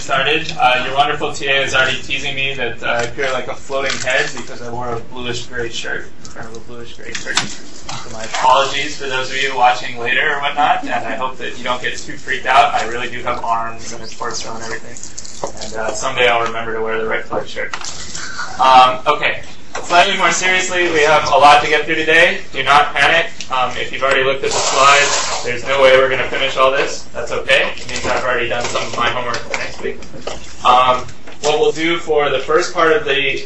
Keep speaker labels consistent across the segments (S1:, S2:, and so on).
S1: Started. Your wonderful TA is already teasing me that I appear like a floating head because I wore a bluish-gray shirt in front of a bluish-gray curtain. So my apologies for those of you watching later or whatnot, and I hope that you don't get too freaked out. I really do have arms and a torso and everything, and someday I'll remember to wear the right color shirt. Okay, slightly more seriously, we have a lot to get through today. Do not panic. If you've already looked at the slides, there's no way we're going to finish all this. That's okay. It means I've already done some of my homework for next week. What we'll do for the first part of the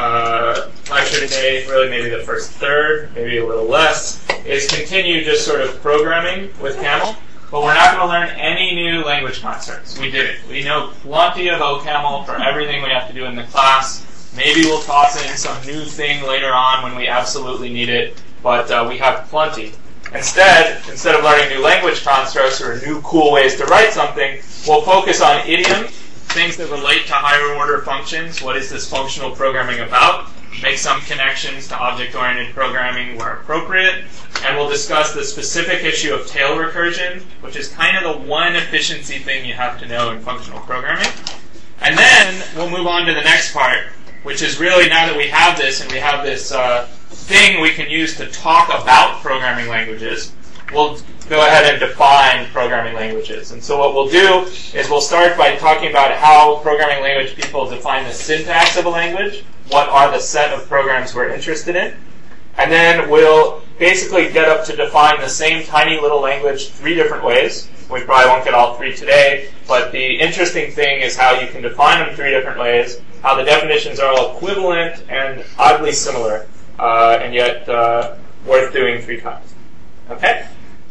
S1: lecture today, really maybe the first third, maybe a little less, is continue just sort of programming with Camel. But we're not going to learn any new language constructs. We did it. We know plenty of OCaml for everything we have to do in the class. Maybe we'll toss in some new thing later on when we absolutely need it, but we have plenty. Instead of learning new language constructs or new cool ways to write something, we'll focus on idioms, things that relate to higher order functions. What is this functional programming about? Make some connections to object-oriented programming where appropriate, and we'll discuss the specific issue of tail recursion, which is kind of the one efficiency thing you have to know in functional programming. And then we'll move on to the next part, which is really, now that we have this and we have this thing we can use to talk about programming languages, we'll go ahead and define programming languages. And so what we'll do is we'll start by talking about how programming language people define the syntax of a language, what are the set of programs we're interested in, and then we'll basically get up to define the same tiny little language 3 different ways. We probably won't get all 3 today, but the interesting thing is how you can define them 3 different ways, how the definitions are all equivalent and oddly similar, and yet worth doing 3 times. Okay?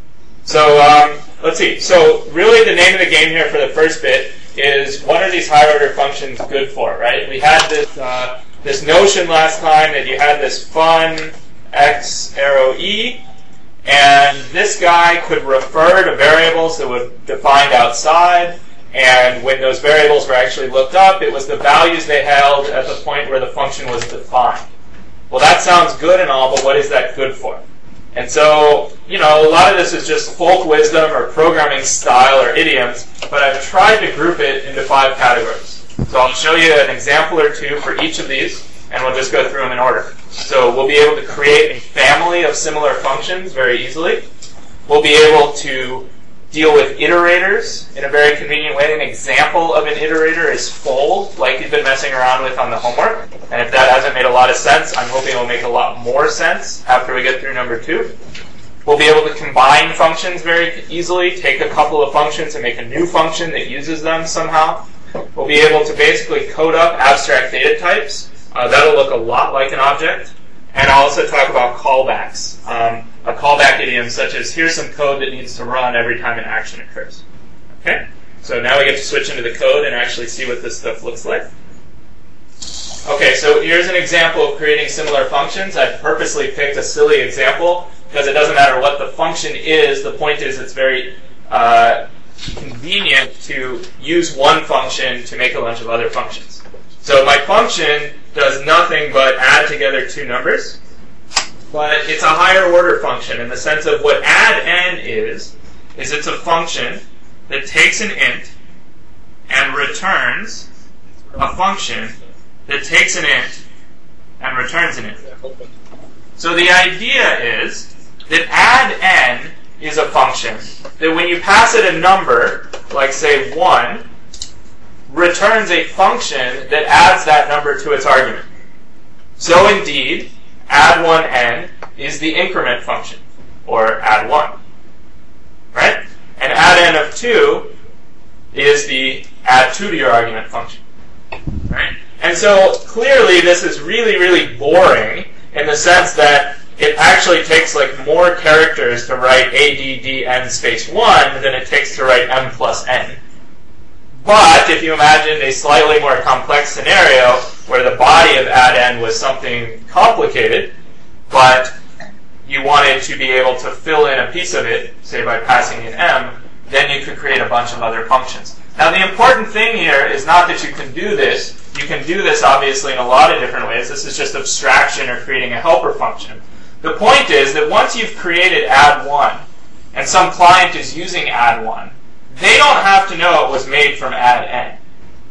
S1: So let's see. So really the name of the game here for the first bit is, what are these higher order functions good for, right? We had this notion last time that you had this fun x arrow e, and this guy could refer to variables that were defined outside, and when those variables were actually looked up, it was the values they held at the point where the function was defined. Well, that sounds good and all, but what is that good for? And so, a lot of this is just folk wisdom or programming style or idioms, but I've tried to group it into 5 categories. So I'll show you an example or 2 for each of these, and we'll just go through them in order. So we'll be able to create a family of similar functions very easily. We'll be able to deal with iterators in a very convenient way. An example of an iterator is fold, like you've been messing around with on the homework. And if that hasn't made a lot of sense, I'm hoping it will make a lot more sense after we get through number 2. We'll be able to combine functions very easily, take a couple of functions and make a new function that uses them somehow. We'll be able to basically code up abstract data types. That'll look a lot like an object. And I'll also talk about callbacks. A callback idiom such as, here's some code that needs to run every time an action occurs. Okay? So now we get to switch into the code and actually see what this stuff looks like. Okay, so here's an example of creating similar functions. I've purposely picked a silly example because it doesn't matter what the function is. The point is it's very convenient to use one function to make a bunch of other functions. So my function does nothing but add together 2 numbers, but it's a higher order function in the sense of what add n is it's a function that takes an int and returns a function that takes an int and returns an int. So the idea is that add n is a function that when you pass it a number, like say 1, returns a function that adds that number to its argument. So indeed, add1n is the increment function, or add1. Right? And add n of 2 is the add 2 to your argument function. Right? And so clearly this is really, really boring in the sense that it actually takes like more characters to write addn space 1 than it takes to write m plus n. But if you imagine a slightly more complex scenario where the body of add n was something complicated, but you wanted to be able to fill in a piece of it, say by passing in m, then you could create a bunch of other functions. Now the important thing here is not that you can do this. You can do this obviously in a lot of different ways. This is just abstraction or creating a helper function. The point is that once you've created add1 and some client is using add1, they don't have to know it was made from add n.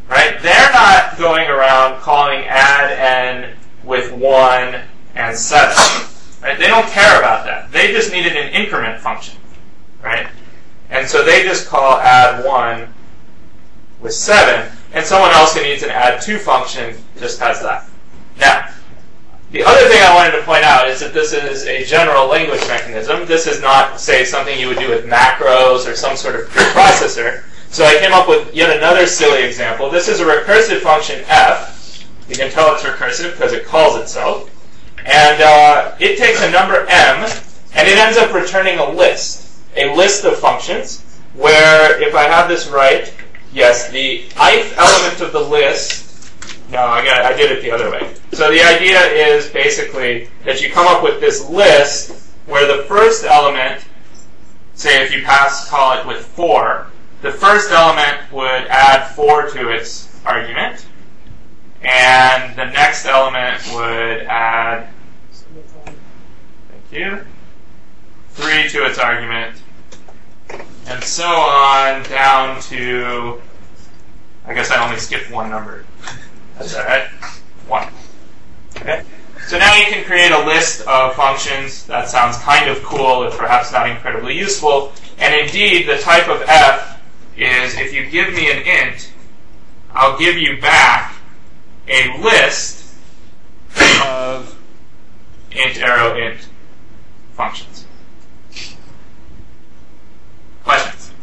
S1: and 7. Right? They don't care about that. They just needed an increment function. Right? And so they just call add 1 with 7, and someone else who needs an add 2 function just has that. Now, the other thing I wanted to point out is that this is a general language mechanism. This is not, say, something you would do with macros or some sort of preprocessor. So I came up with yet another silly example. This is a recursive function f. You can tell it's recursive because it calls itself. And it takes a number m, and it ends up returning a list of functions, where if I have this right, yes, the ith element of the list, no, I did it the other way. So the idea is basically that you come up with this list where the first element, say if you call it with 4, the first element would add 4 to its argument, and the next element would add, thank you, 3 to its argument, and so on down to, I guess I only skipped one number. That's all right. 1. Okay. So now you can create a list of functions. That sounds kind of cool, if perhaps not incredibly useful. And indeed, the type of f is if you give me an int, I'll give you back a list of int arrow int functions. Questions?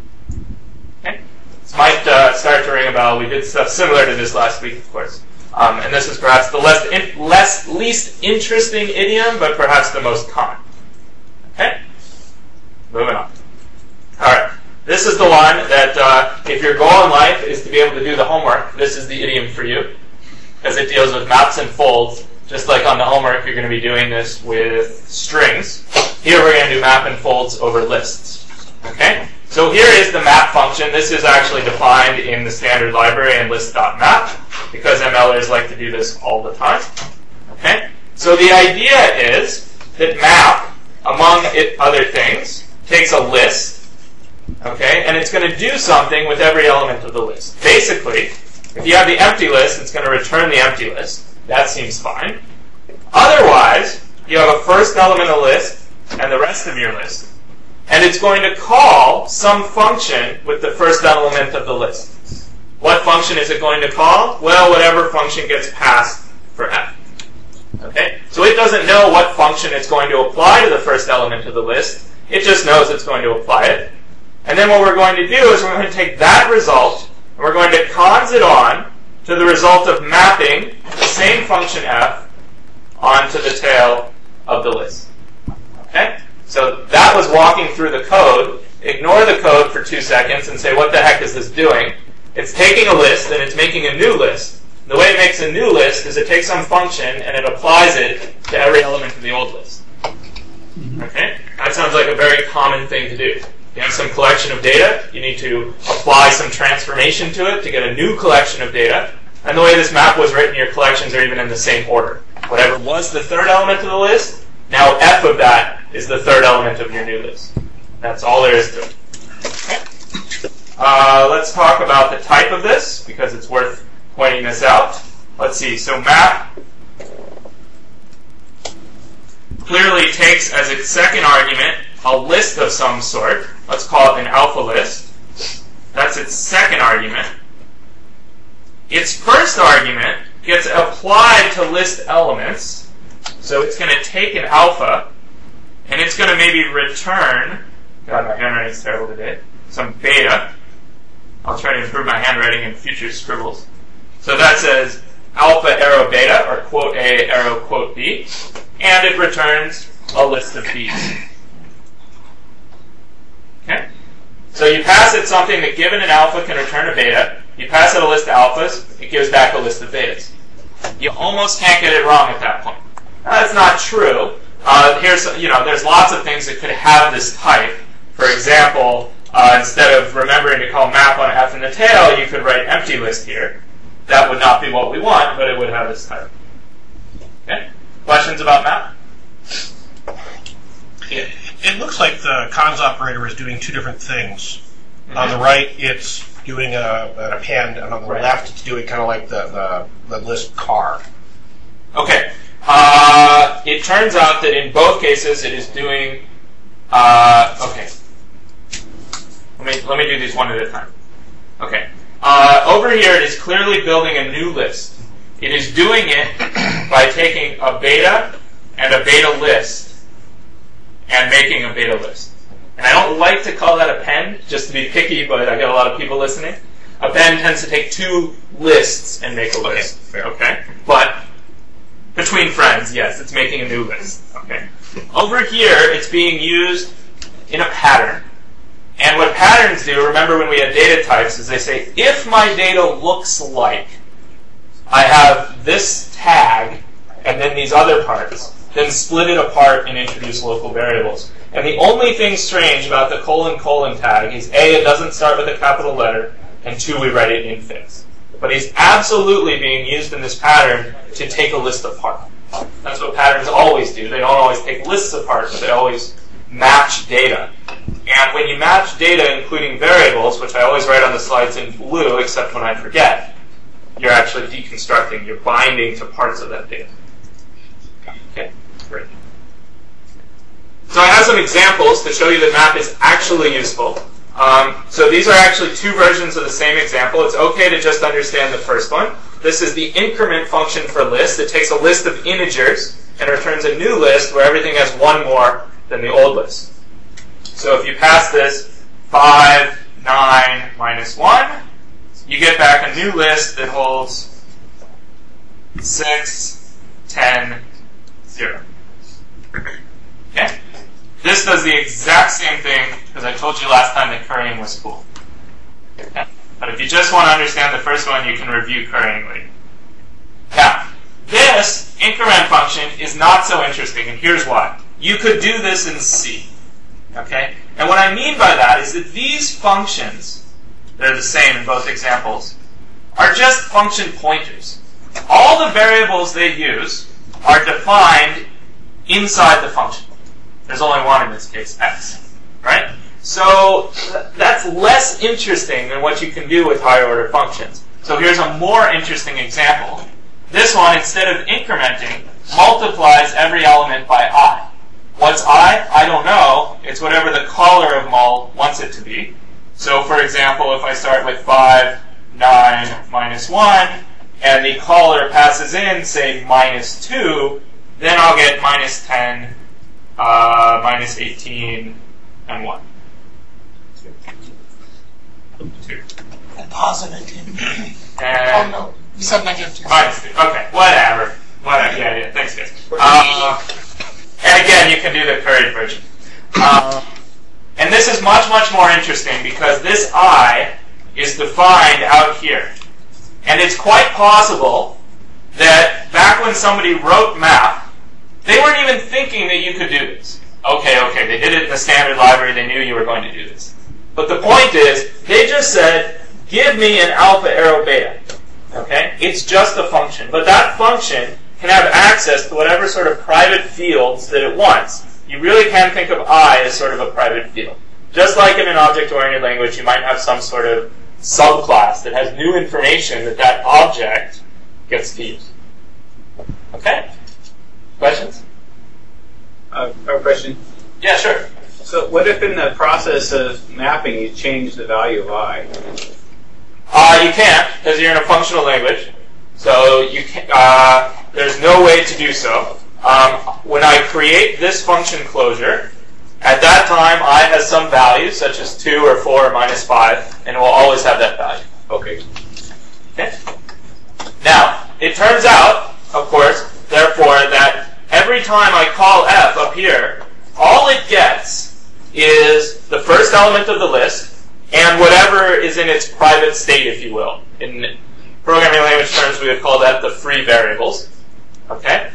S1: Okay. This might start to ring a bell. We did stuff similar to this last week, of course. And this is perhaps the least interesting idiom, but perhaps the most common. Okay? Moving on. Alright. This is the one that if your goal in life is to be able to do the homework, this is the idiom for you. Because it deals with maps and folds. Just like on the homework, you're going to be doing this with strings. Here we're going to do map and folds over lists. Okay? So here is the map function. This is actually defined in the standard library in list.map, because MLers like to do this all the time. Okay? So the idea is that map, among other things, takes a list, okay, and it's going to do something with every element of the list. Basically, if you have the empty list, it's going to return the empty list. That seems fine. Otherwise, you have a first element of the list and the rest of your list. And it's going to call some function with the first element of the list. What function is it going to call? Well, whatever function gets passed for f. Okay? So it doesn't know what function it's going to apply to the first element of the list. It just knows it's going to apply it. And then what we're going to do is we're going to take that result, and we're going to cons it on to the result of mapping the same function f onto the tail of the list. Okay? So that was walking through the code. Ignore the code for 2 seconds and say, what the heck is this doing? It's taking a list and it's making a new list. The way it makes a new list is it takes some function and it applies it to every element of the old list. Okay? That sounds like a very common thing to do. You have some collection of data, you need to apply some transformation to it to get a new collection of data. And the way this map was written, your collections are even in the same order. Whatever was the third element of the list, now f of that is the third element of your new list. That's all there is to it. Okay. Let's talk about the type of this, because it's worth pointing this out. Let's see. So map clearly takes as its second argument a list of some sort. Let's call it an alpha list. That's its second argument. Its first argument gets applied to list elements. So it's going to take an alpha, and it's going to maybe return, God, my handwriting's terrible today, some beta. I'll try to improve my handwriting in future scribbles. So that says alpha arrow beta, or quote A arrow quote B, and it returns a list of B's. Okay? So you pass it something that given an alpha can return a beta. You pass it a list of alphas, it gives back a list of betas. You almost can't get it wrong at that point. Now, that's not true. There's lots of things that could have this type. For example, instead of remembering to call map on f in the tail, you could write empty list here. That would not be what we want, but it would have this type. Okay? Questions about map? Yeah.
S2: It looks like the cons operator is doing two different things. Mm-hmm. On the right, it's doing an append, and on the left, it's doing kind of like the list car.
S1: Okay. it turns out that in both cases it is doing, okay. Let me do these one at a time. Okay. Over here it is clearly building a new list. It is doing it by taking a beta and a beta list and making a beta list. And I don't like to call that append, just to be picky, but I get a lot of people listening. Append tends to take two lists and make a list. Okay? But between friends, yes, it's making a new list. Okay? Over here, it's being used in a pattern. And what patterns do, remember when we had data types, is they say, if my data looks like I have this tag and then these other parts, then split it apart and introduce local variables. And the only thing strange about the : : tag is A, it doesn't start with a capital letter, and 2, we write it in infix. But it's absolutely being used in this pattern to take a list apart. That's what patterns always do. They don't always take lists apart, but they always match data. And when you match data, including variables, which I always write on the slides in blue, except when I forget, you're actually deconstructing. You're binding to parts of that data. Okay, great. So I have some examples to show you that map is actually useful. So these are actually two versions of the same example. It's okay to just understand the first one. This is the increment function for list. It takes a list of integers and returns a new list where everything has one more than the old list. So if you pass this 5, 9, minus 1, you get back a new list that holds 6, 10, 0. Okay? This does the exact same thing, because I told you last time that currying was cool. Okay? But if you just want to understand the first one, you can review currying later. Now, this increment function is not so interesting, and here's why. You could do this in C. Okay? And what I mean by that is that these functions, they're the same in both examples, are just function pointers. All the variables they use are defined inside the function. There's only one in this case, x. Right? So that's less interesting than what you can do with higher order functions. So here's a more interesting example. This one, instead of incrementing, multiplies every element by I. What's I? I don't know. It's whatever the caller of mul wants it to be. So for example, if I start with 5, 9, minus 1, and the caller passes in, say, minus 2, then I'll get minus 10, minus 18, and 1. 2.
S3: And positive 2.
S1: And
S3: no. You said negative 2.
S1: Minus 2. Okay, whatever. Yeah, thanks, guys. And again, you can do the curried version. And this is much, much more interesting because this I is defined out here. And it's quite possible that back when somebody wrote map, they weren't even thinking that you could do this. Okay, they did it in the standard library, they knew you were going to do this. But the point is, they just said, give me an alpha arrow beta. Okay? It's just a function. But that function can have access to whatever sort of private fields that it wants. You really can think of I as sort of a private field. Just like in an object-oriented language, you might have some sort of subclass that has new information that that object gets to use. Okay? Questions?
S4: A question.
S1: Yeah, sure.
S4: So what if in the process of mapping you change the value of I?
S1: You can't, because you're in a functional language. So you can, there's no way to do so. When I create this function closure, at that time I has some value, such as 2 or 4 or minus 5, and it will always have that value.
S4: Okay.
S1: Okay? Now, it turns out, of course, therefore, that every time I call f up here, all it gets is the first element of the list and whatever is in its private state, if you will. In programming language terms, we would call that the free variables. Okay?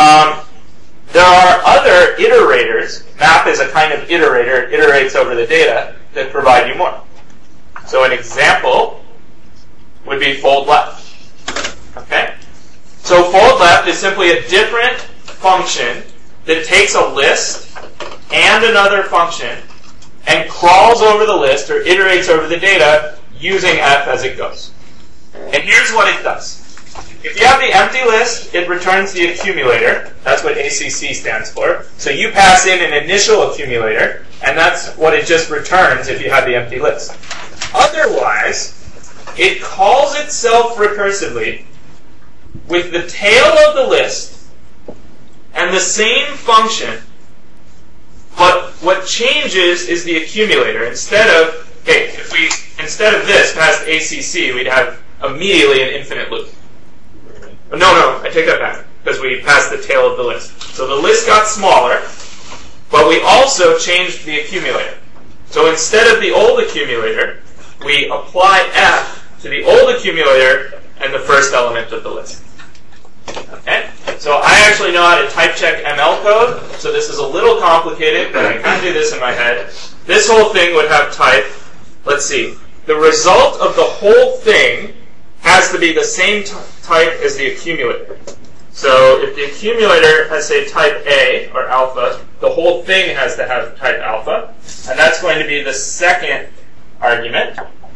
S1: There are other iterators. Map is a kind of iterator. It iterates over the data that provide you more. So an example would be fold left. Okay? So fold left is simply a different function that takes a list and another function and crawls over the list or iterates over the data using f as it goes. And here's what it does. if you have the empty list, it returns the accumulator. That's what ACC stands for. So you pass in an initial accumulator, and that's what it just returns if you have the empty list. Otherwise, it calls itself recursively with the tail of the list and the same function, but what changes is the accumulator. Instead of this past ACC, we'd have immediately an infinite loop. No, I take that back, because we passed the tail of the list. So the list got smaller, but we also changed the accumulator. So instead of the old accumulator, we apply F to the old accumulator and the first element of the list. Okay? So I actually know how to type check ML code, so this is a little complicated, but I can do this in my head. This whole thing would have type, let's see, the result of the whole thing has to be the same type as the accumulator. So if the accumulator has, say, type A, or alpha, the whole thing has to have type alpha, and that's going to be the second argument.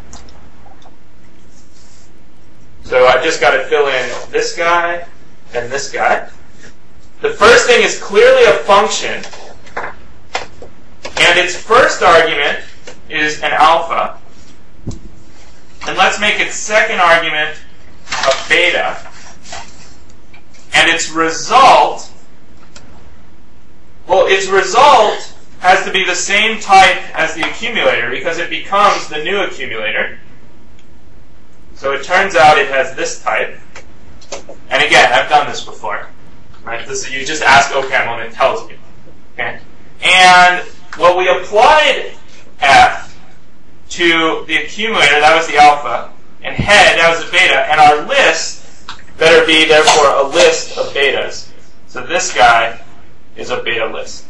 S1: So I've just got to fill in this guy and this guy. The first thing is clearly a function, and its first argument is an alpha. And let's make its second argument a beta. And its result has to be the same type as the accumulator because it becomes the new accumulator. So it turns out it has this type. And again, I've done this before. Right? You just ask OCaml and it tells you. Okay? And well, we applied F to the accumulator, that was the alpha, and head, that was the beta, and our list better be, therefore, a list of betas. So this guy is a beta list.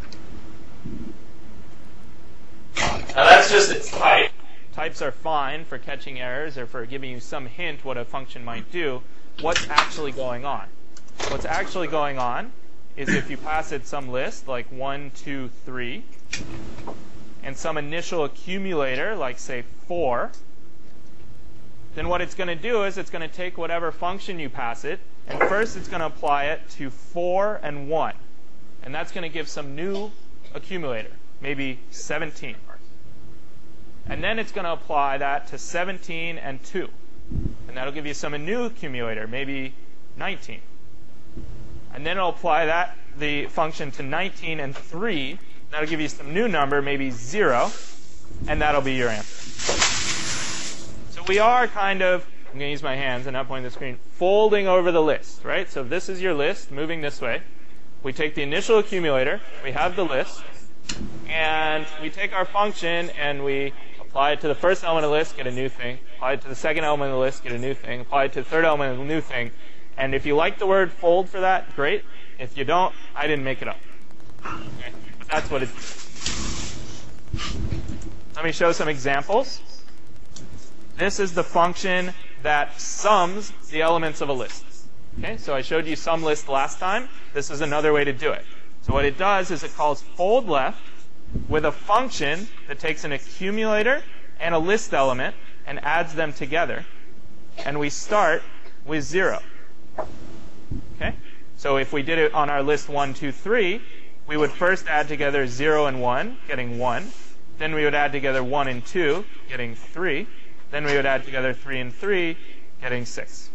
S1: Now that's just its type. Types are fine for catching errors or for giving you some hint what a function might do. What's actually going on? What's actually going on is if you pass it some list, like 1, 2, 3, and some initial accumulator, like, say, 4, then what it's going to do is it's going to take whatever function you pass it, and first it's going to apply it to 4 and 1. And that's going to give some new accumulator, maybe 17. And then it's going to apply that to 17 and 2. And that'll give you some new accumulator, maybe 19. And then it'll apply the function to 19 and 3. That'll give you some new number, maybe 0, and that'll be your answer. So we are kind of, I'm going to use my hands and not point to the screen, folding over the list, right? So this is your list, moving this way. We take the initial accumulator, we have the list, and we take our function and we apply it to the first element of the list, get a new thing. Apply it to the second element of the list, get a new thing. Apply it to the third element of the new thing. And if you like the word fold for that, great. If you don't, I didn't make it up. Okay? But that's what it is. Let me show some examples. This is the function that sums the elements of a list. Okay, so I showed you sum list last time. This is another way to do it. So what it does is it calls fold left with a function that takes an accumulator and a list element and adds them together. And we start with 0. Okay? So if we did it on our list 1, 2, 3, we would first add together 0 and 1, getting 1. Then we would add together 1 and 2, getting 3. Then we would add together 3 and 3, getting 6.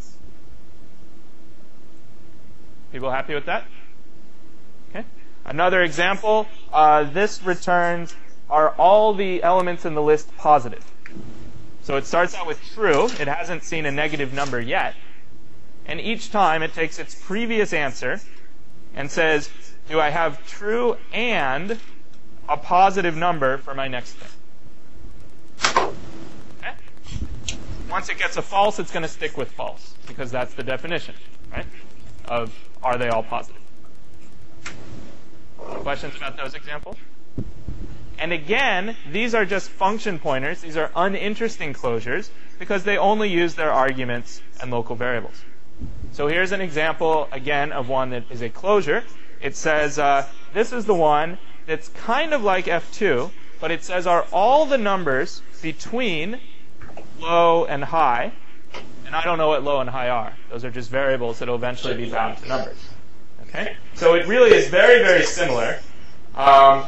S1: People happy with that? Okay. Another example, this returns, are all the elements in the list positive? So it starts out with true. It hasn't seen a negative number yet. And each time it takes its previous answer and says, do I have true and a positive number for my next thing? Okay? Once it gets a false, it's going to stick with false, because that's the definition, right, of are they all positive. Questions about those examples? And again, these are just function pointers. These are uninteresting closures because they only use their arguments and local variables. So here's an example, again, of one that is a closure. It says, this is the one that's kind of like F2, but it says, are all the numbers between low and high, and and I don't know what low and high are. Those are just variables that will eventually be bound to numbers. Okay? So it really is very, very similar. Oh,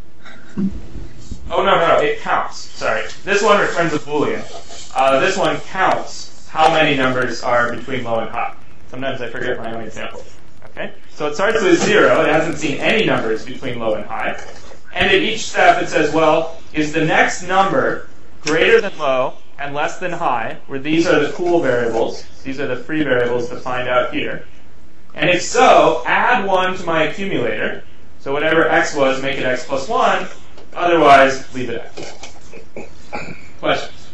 S1: no, it counts. Sorry. This one returns a Boolean. This one counts how many numbers are between low and high. Sometimes I forget my own example. Okay? So it starts with 0. It hasn't seen any numbers between low and high. And at each step it says, well, is the next number greater than low and less than high, where these are the cool variables. These are the free variables defined out here. And if so, add 1 to my accumulator. So whatever x was, make it x plus 1. Otherwise, leave it x. Questions?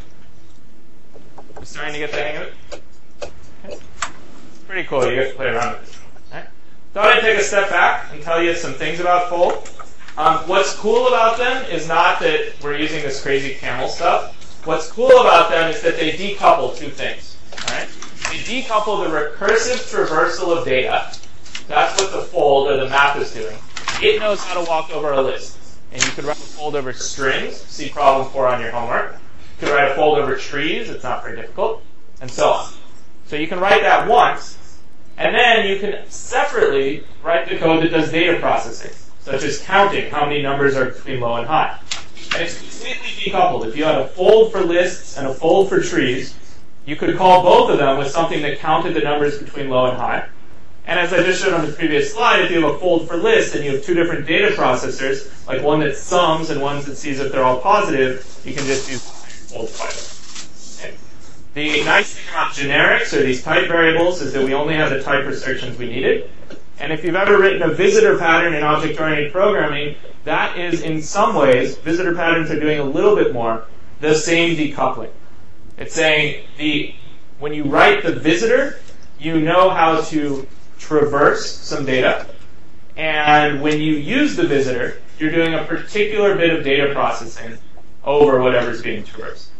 S1: I'm starting to get the hang of it? Okay. It's pretty cool. You get to play around with this. Okay. Thought I'd take a step back and tell you some things about fold. What's cool about them is not that we're using this crazy camel stuff. What's cool about them is that they decouple two things. All right? They decouple the recursive traversal of data. That's what the fold or the map is doing. It knows how to walk over a list. And you could write a fold over strings, see problem 4 on your homework. You could write a fold over trees, it's not very difficult, and so on. So you can write that once, and then you can separately write the code that does data processing, such as counting how many numbers are between low and high. And it's completely decoupled. If you had a fold for lists and a fold for trees, you could call both of them with something that counted the numbers between low and high. And as I just showed on the previous slide, if you have a fold for lists and you have two different data processors, like one that sums and one that sees if they're all positive, you can just use fold type. Okay. The nice thing about generics, or these type variables, is that we only have the type restrictions we needed. And if you've ever written a visitor pattern in object-oriented programming, that is, in some ways, visitor patterns are doing a little bit more, the same decoupling. It's saying when you write the visitor, you know how to traverse some data. And when you use the visitor, you're doing a particular bit of data processing over whatever's being traversed.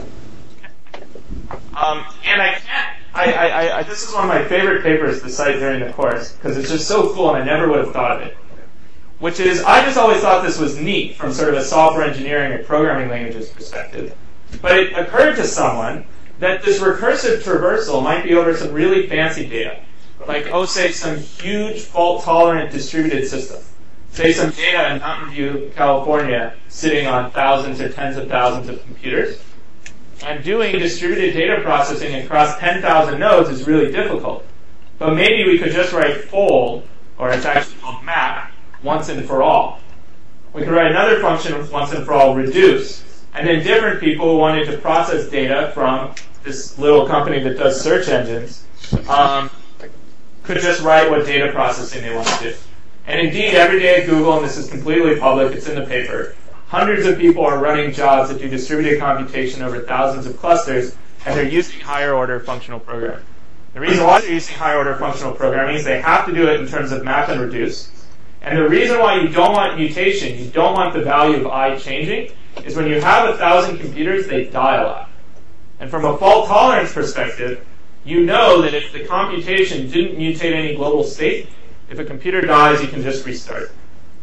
S1: And this is one of my favorite papers to cite during the course, because it's just so cool and I never would have thought of it. Which is, I just always thought this was neat from sort of a software engineering or programming languages perspective. But it occurred to someone that this recursive traversal might be over some really fancy data. Like, say some huge fault-tolerant distributed system. Say some data in Mountain View, California, sitting on thousands or tens of thousands of computers. And doing distributed data processing across 10,000 nodes is really difficult. But maybe we could just write fold, or it's actually called map, once and for all. We could write another function with once and for all reduce, and then different people who wanted to process data from this little company that does search engines could just write what data processing they want to do. And indeed, every day at Google, and this is completely public, it's in the paper, hundreds of people are running jobs that do distributed computation over thousands of clusters, and they're using higher order functional programming. The reason why they're using higher order functional programming is they have to do it in terms of map and reduce. And the reason why you don't want mutation, you don't want the value of I changing, is when you have 1,000 computers, they die a lot. And from a fault tolerance perspective, you know that if the computation didn't mutate any global state, if a computer dies, you can just restart it.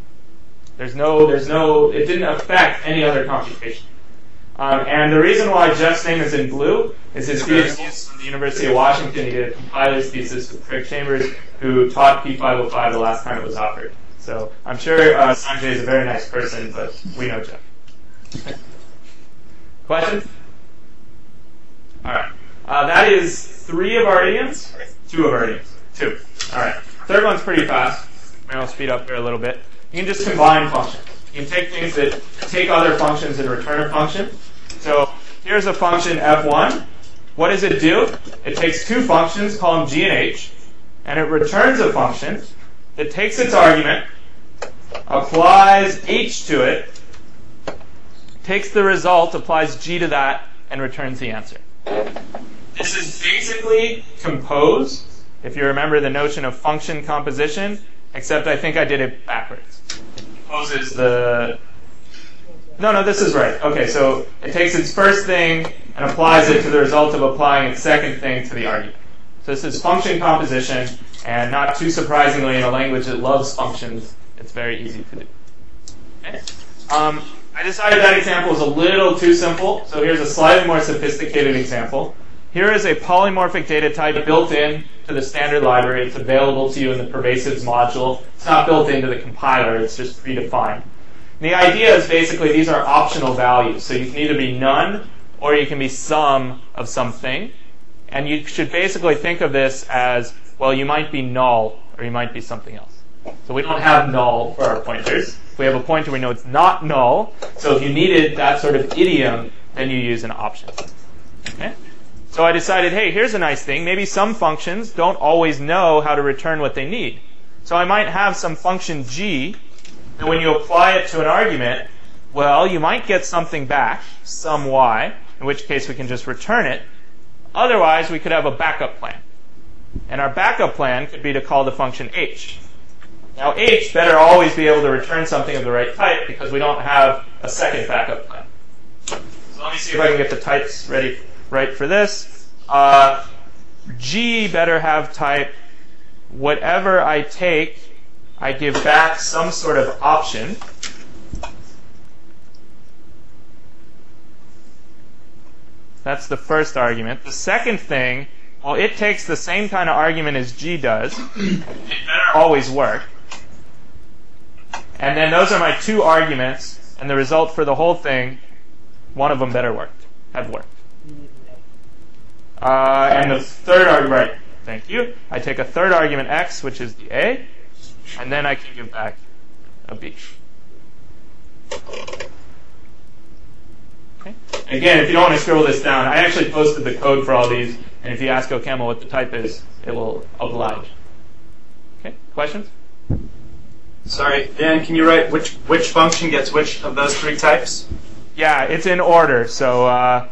S1: It didn't affect any other computation. And the reason why Jeff's name is in blue is his PhD is from the University of Washington. He did a compiler's thesis with Craig Chambers, who taught P505 the last time it was offered. So I'm sure Sanjay is a very nice person, but we know Jeff. Questions? All right. That is 3 of our idioms. 2 of our idioms. 2. All right. Third one's pretty fast. Maybe I'll speed up here a little bit. You can just combine functions. You can take things that take other functions and return a function. So here's a function f1. What does it do? It takes 2 functions, call them g and h, and it returns a function that takes its argument, applies h to it, takes the result, applies g to that, and returns the answer. This is basically compose, if you remember the notion of function composition, except I think I did it backwards. Composes the... No, this is right. Okay, so it takes its first thing and applies it to the result of applying its second thing to the argument. So this is function composition, and not too surprisingly, in a language that loves functions, it's very easy to do. Okay. I decided that example was a little too simple, so here's a slightly more sophisticated example. here is a polymorphic data type built in to the standard library. It's available to you in the pervasives module. It's not built into the compiler. It's just predefined. And the idea is basically these are optional values. So you can either be none or you can be some of something. And you should basically think of this as, well, you might be null or you might be something else. So we don't have null for our pointers. If we have a pointer, we know it's not null. So if you needed that sort of idiom, then you use an option. Okay? So I decided, hey, here's a nice thing. Maybe some functions don't always know how to return what they need. So I might have some function g, and when you apply it to an argument, well, you might get something back, some y, in which case we can just return it. Otherwise, we could have a backup plan. And our backup plan could be to call the function h. Now, h better always be able to return something of the right type because we don't have a second backup plan. So let me see if I can get the types ready right for this. G better have type whatever I take, I give back some sort of option. That's the first argument. The second thing, well, it takes the same kind of argument as G does. It better always work. And then those are my two arguments, and the result for the whole thing, one of them better have worked. And the third argument, right, thank you. I take a third argument x, which is the a, and then I can give back a b. Okay. Again, if you don't want to scribble this down, I actually posted the code for all these, and if you ask OCaml what the type is, it will oblige. Okay, questions?
S5: Sorry, Dan, can you write which function gets which of those three types?
S1: Yeah, it's in order. So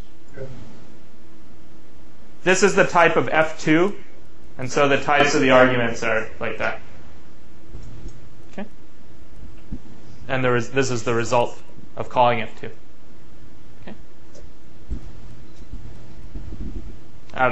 S1: this is the type of F2, and so the types of the arguments are like that. Okay? And this is the result of calling F2. Okay? All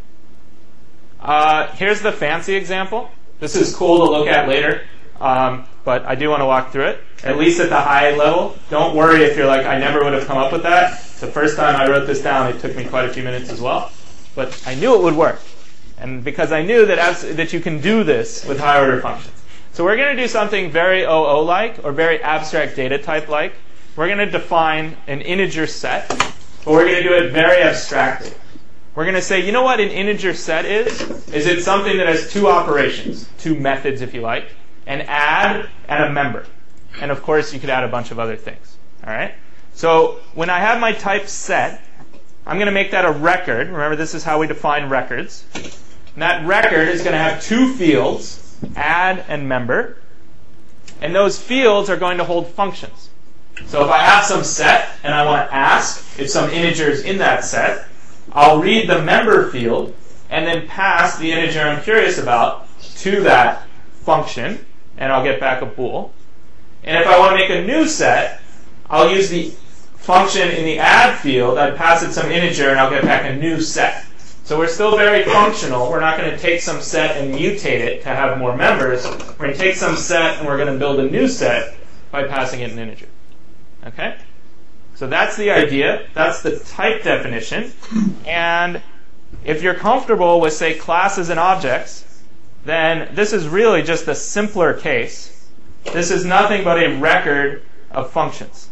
S1: right. Here's the fancy example. This is cool to look at later. But I do want to walk through it, at least at the high level. Don't worry if you're like, I never would have come up with that. The first time I wrote this down, it took me quite a few minutes as well. But I knew it would work. And because I knew that you can do this with high order functions. So we're going to do something very OO-like, or very abstract data type-like. We're going to define an integer set, but we're going to do it very abstractly. We're going to say, you know what an integer set is? Is it something that has two operations, two methods if you like, an add and a member. And of course, you could add a bunch of other things. All right? So when I have my type set, I'm going to make that a record. Remember, this is how we define records. And that record is going to have two fields, add and member. And those fields are going to hold functions. So if I have some set and I want to ask if some integer is in that set, I'll read the member field and then pass the integer I'm curious about to that function, and I'll get back a bool. And if I want to make a new set, I'll use the function in the add field. I'd pass it some integer, and I'll get back a new set. So we're still very functional. We're not going to take some set and mutate it to have more members. We're going to take some set, and we're going to build a new set by passing it an integer. Okay? So that's the idea. That's the type definition. And if you're comfortable with, say, classes and objects, then this is really just a simpler case. This is nothing but a record of functions.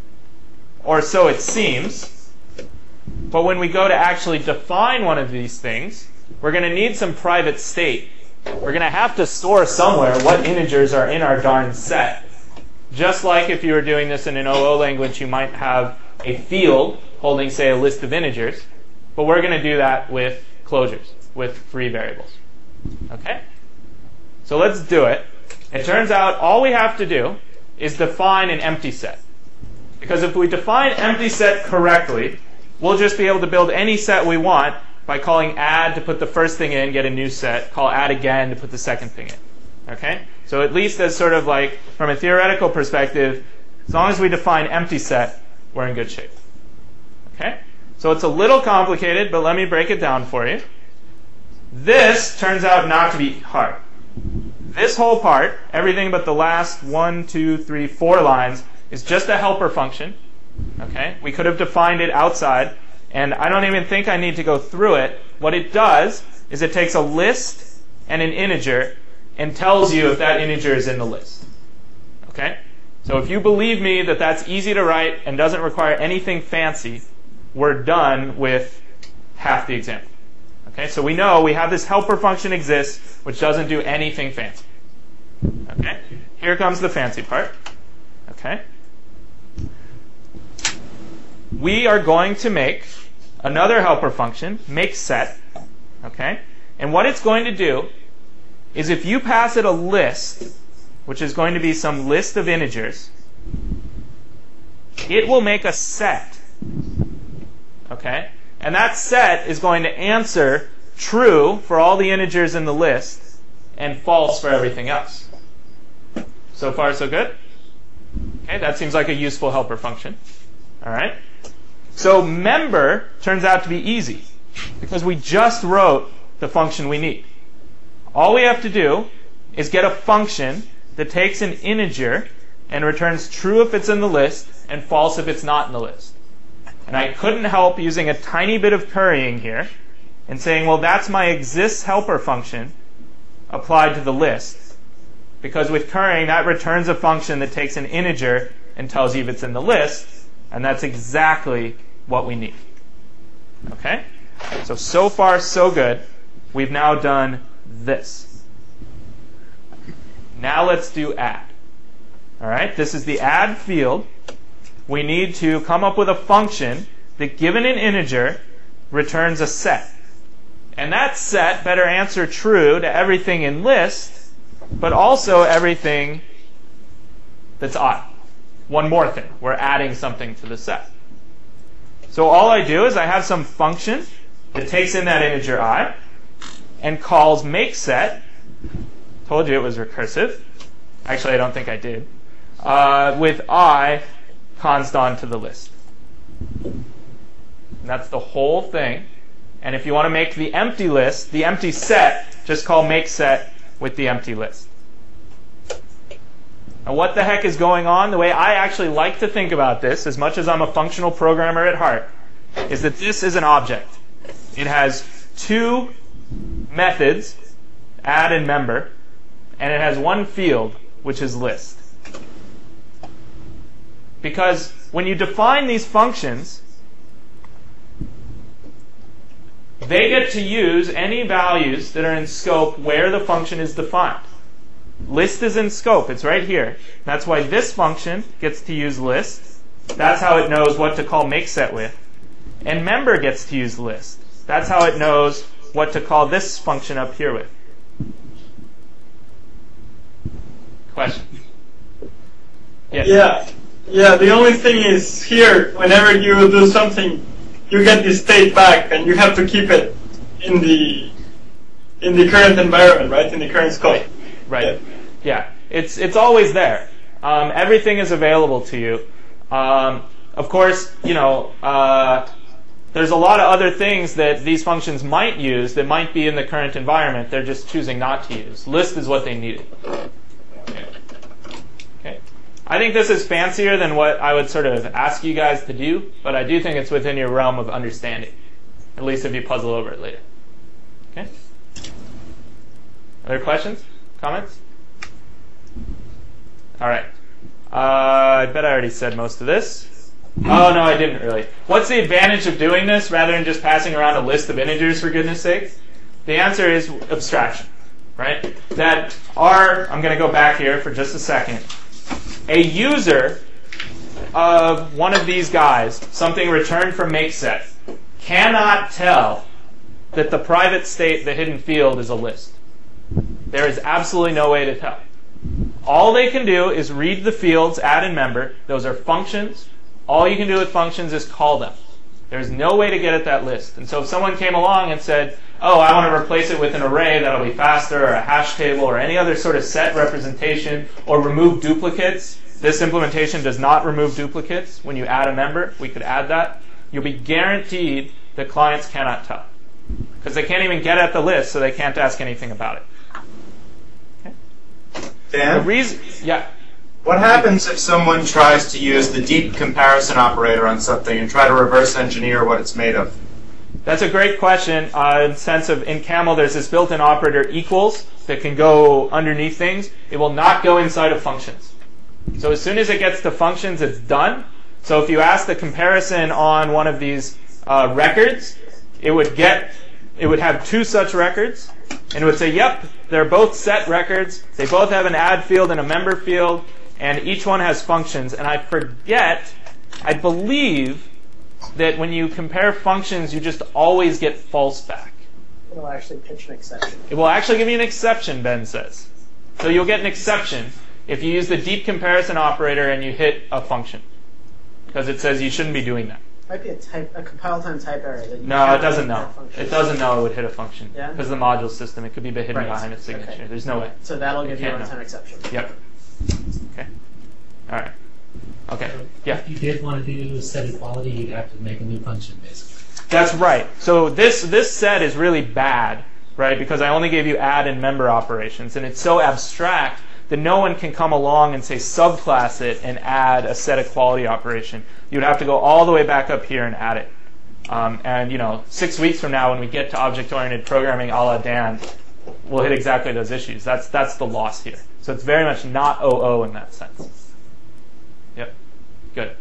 S1: Or so it seems. But when we go to actually define one of these things, we're going to need some private state. We're going to have to store somewhere what integers are in our darn set. Just like if you were doing this in an OO language, you might have a field holding, say, a list of integers. But we're going to do that with closures, with free variables. Okay? So let's do it. It turns out all we have to do is define an empty set. Because if we define empty set correctly, we'll just be able to build any set we want by calling add to put the first thing in, get a new set, call add again to put the second thing in. Okay? So at least as sort of like, from a theoretical perspective, as long as we define empty set, we're in good shape. Okay? So it's a little complicated, but let me break it down for you. This turns out not to be hard. This whole part, everything but the last 1, 2, 3, 4 lines, is just a helper function. Okay? We could have defined it outside. And I don't even think I need to go through it. What it does is it takes a list and an integer and tells you if that integer is in the list. Okay? So if you believe me that that's easy to write and doesn't require anything fancy, we're done with half the example. Okay? So we know we have this helper function exists, which doesn't do anything fancy. Okay? Here comes the fancy part. Okay? We are going to make another helper function, make set. Okay? And what it's going to do is if you pass it a list, which is going to be some list of integers, it will make a set. Okay? And that set is going to answer true for all the integers in the list and false for everything else. So far, so good? Okay, that seems like a useful helper function. All right? So member turns out to be easy because we just wrote the function we need. All we have to do is get a function that takes an integer and returns true if it's in the list and false if it's not in the list. And I couldn't help using a tiny bit of currying here and saying, well, that's my exists helper function applied to the list. Because with currying, that returns a function that takes an integer and tells you if it's in the list. And that's exactly what we need. Okay? So far, so good. We've now done this. Now let's do add. All right? This is the add field. We need to come up with a function that, given an integer, returns a set. And that set better answer true to everything in list, but also everything that's odd. One more thing. We're adding something to the set. So all I do is I have some function that takes in that integer I and calls makeSet. Told you it was recursive. Actually, I don't think I did. With I const on to the list. And that's the whole thing. And if you want to make the empty list, the empty set, just call makeSet with the empty list. Now what the heck is going on? The way I actually like to think about this, as much as I'm a functional programmer at heart, is that this is an object. It has two methods, add and member, and it has one field, which is list. Because when you define these functions, they get to use any values that are in scope where the function is defined. List is in scope. It's right here. That's why this function gets to use list. That's how it knows what to call makeSet with. And member gets to use list. That's how it knows what to call this function up here with. Question? Yes.
S6: Yeah, the only thing is here, whenever you do something, you get the state back, and you have to keep it in the current environment, right? In the current scope.
S1: Right. Yeah. It's always there. Everything is available to you. Of course, there's a lot of other things that these functions might use that might be in the current environment. They're just choosing not to use. List is what they needed. Okay. I think this is fancier than what I would sort of ask you guys to do, but I do think it's within your realm of understanding, at least if you puzzle over it later. Okay? Other questions? Comments? All right. I bet I already said most of this. Oh, no, I didn't really. What's the advantage of doing this rather than just passing around a list of integers, for goodness sake? The answer is abstraction, right? That I'm going to go back here for just a second. A user of one of these guys, something returned from makeSet, cannot tell that the private state, the hidden field, is a list. There is absolutely no way to tell. All they can do is read the fields, add and member. Those are functions. All you can do with functions is call them. There's no way to get at that list. And so if someone came along and said, oh, I want to replace it with an array that'll be faster, or a hash table, or any other sort of set representation, or remove duplicates, this implementation does not remove duplicates. When you add a member, we could add that. You'll be guaranteed that clients cannot tell. Because they can't even get at the list, so they can't ask anything about it. Okay.
S6: Dan?
S1: The reason, yeah.
S5: What happens if someone tries to use the deep comparison operator on something and try to reverse engineer what it's made of?
S1: That's a great question. In the sense of, in Camel, there's this built-in operator equals that can go underneath things. It will not go inside of functions. So as soon as it gets to functions, it's done. So if you ask the comparison on one of these records, it would have two such records, and it would say, yep, they're both set records. They both have an add field and a member field, and each one has functions. And I believe that when you compare functions, you just always get false back.
S7: It'll actually pitch an exception.
S1: It will actually give you an exception, Ben says. So you'll get an exception if you use the deep comparison operator and you hit a function, because it says you shouldn't be doing that.
S7: Might be a compile time type error. That you
S1: No, it doesn't
S7: hit
S1: know.
S7: that function.
S1: It doesn't know it would hit a function.
S7: Yeah?
S1: Because of the module system, it could be hidden
S7: Right.
S1: behind a signature.
S7: Okay.
S1: There's no way.
S7: So that'll give you a
S1: can't know.
S7: runtime exception.
S1: Yep. Okay. All right. Okay. Yeah.
S8: If you did want to do set equality, you'd have to make a new function, basically.
S1: That's right. So this set is really bad, right? Because I only gave you add and member operations, and it's so abstract that no one can come along and say subclass it and add a set equality operation. You'd have to go all the way back up here and add it. And 6 weeks from now, when we get to object-oriented programming a la Dan, we'll hit exactly those issues. That's the loss here. So it's very much not OO in that sense. Yep. Good.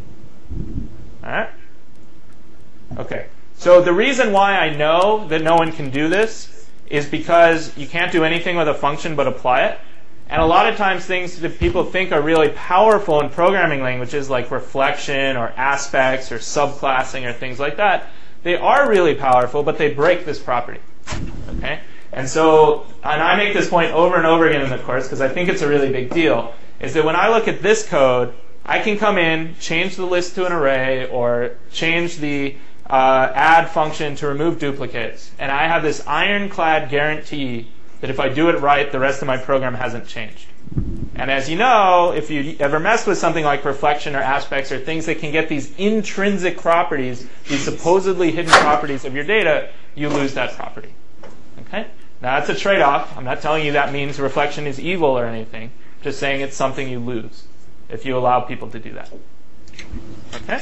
S1: All right. Okay. So the reason why I know that no one can do this is because you can't do anything with a function but apply it. And a lot of times things that people think are really powerful in programming languages like reflection or aspects or subclassing or things like that, they are really powerful, but they break this property. Okay? And I make this point over and over again in the course because I think it's a really big deal, is that when I look at this code, I can come in, change the list to an array, or change the add function to remove duplicates, and I have this ironclad guarantee that if I do it right, the rest of my program hasn't changed. And as you know, if you ever mess with something like reflection or aspects or things that can get these intrinsic properties, these supposedly hidden properties of your data, you lose that property. Okay? Now that's a trade-off. I'm not telling you that means reflection is evil or anything. I'm just saying it's something you lose if you allow people to do that. Okay?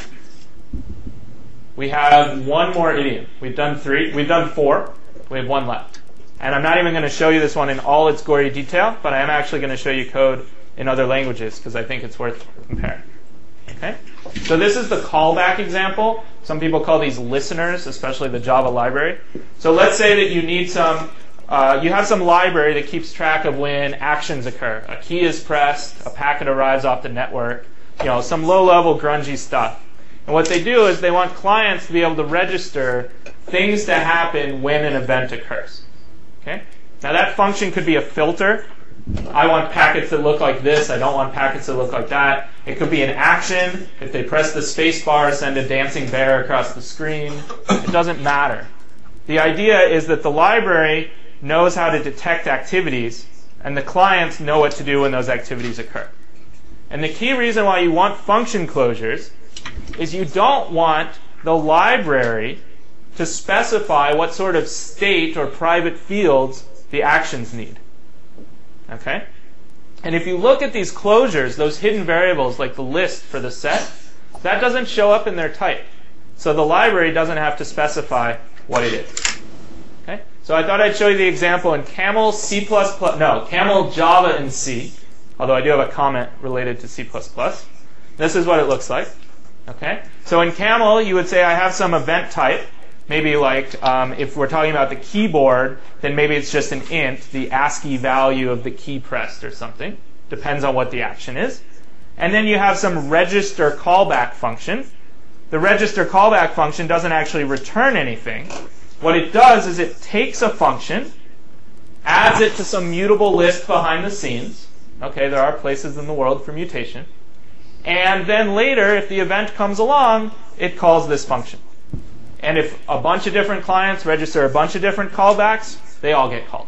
S1: We have one more idiom. We've done 3. We've done 4. We have 1 left. And I'm not even going to show you this one in all its gory detail, but I am actually going to show you code in other languages because I think it's worth comparing. Okay? So this is the callback example. Some people call these listeners, especially the Java library. So let's say that you need you have some library that keeps track of when actions occur. A key is pressed, a packet arrives off the network, some low-level grungy stuff. And what they do is they want clients to be able to register things to happen when an event occurs. Okay? Now that function could be a filter. I want packets that look like this. I don't want packets that look like that. It could be an action. If they press the space bar, send a dancing bear across the screen. It doesn't matter. The idea is that the library knows how to detect activities, and the clients know what to do when those activities occur. And the key reason why you want function closures is you don't want the library to specify what sort of state or private fields the actions need. Okay? And if you look at these closures, those hidden variables like the list for the set, that doesn't show up in their type. So the library doesn't have to specify what it is. Okay? So I thought I'd show you the example in Camel Camel Java and C, although I do have a comment related to C++. This is what it looks like. Okay? So in Camel, you would say I have some event type. Maybe like if we're talking about the keyboard, then maybe it's just an int, the ASCII value of the key pressed or something. Depends on what the action is. And then you have some register callback function. The register callback function doesn't actually return anything. What it does is it takes a function, adds it to some mutable list behind the scenes. Okay, there are places in the world for mutation. And then later, if the event comes along, it calls this function. And if a bunch of different clients register a bunch of different callbacks, they all get called.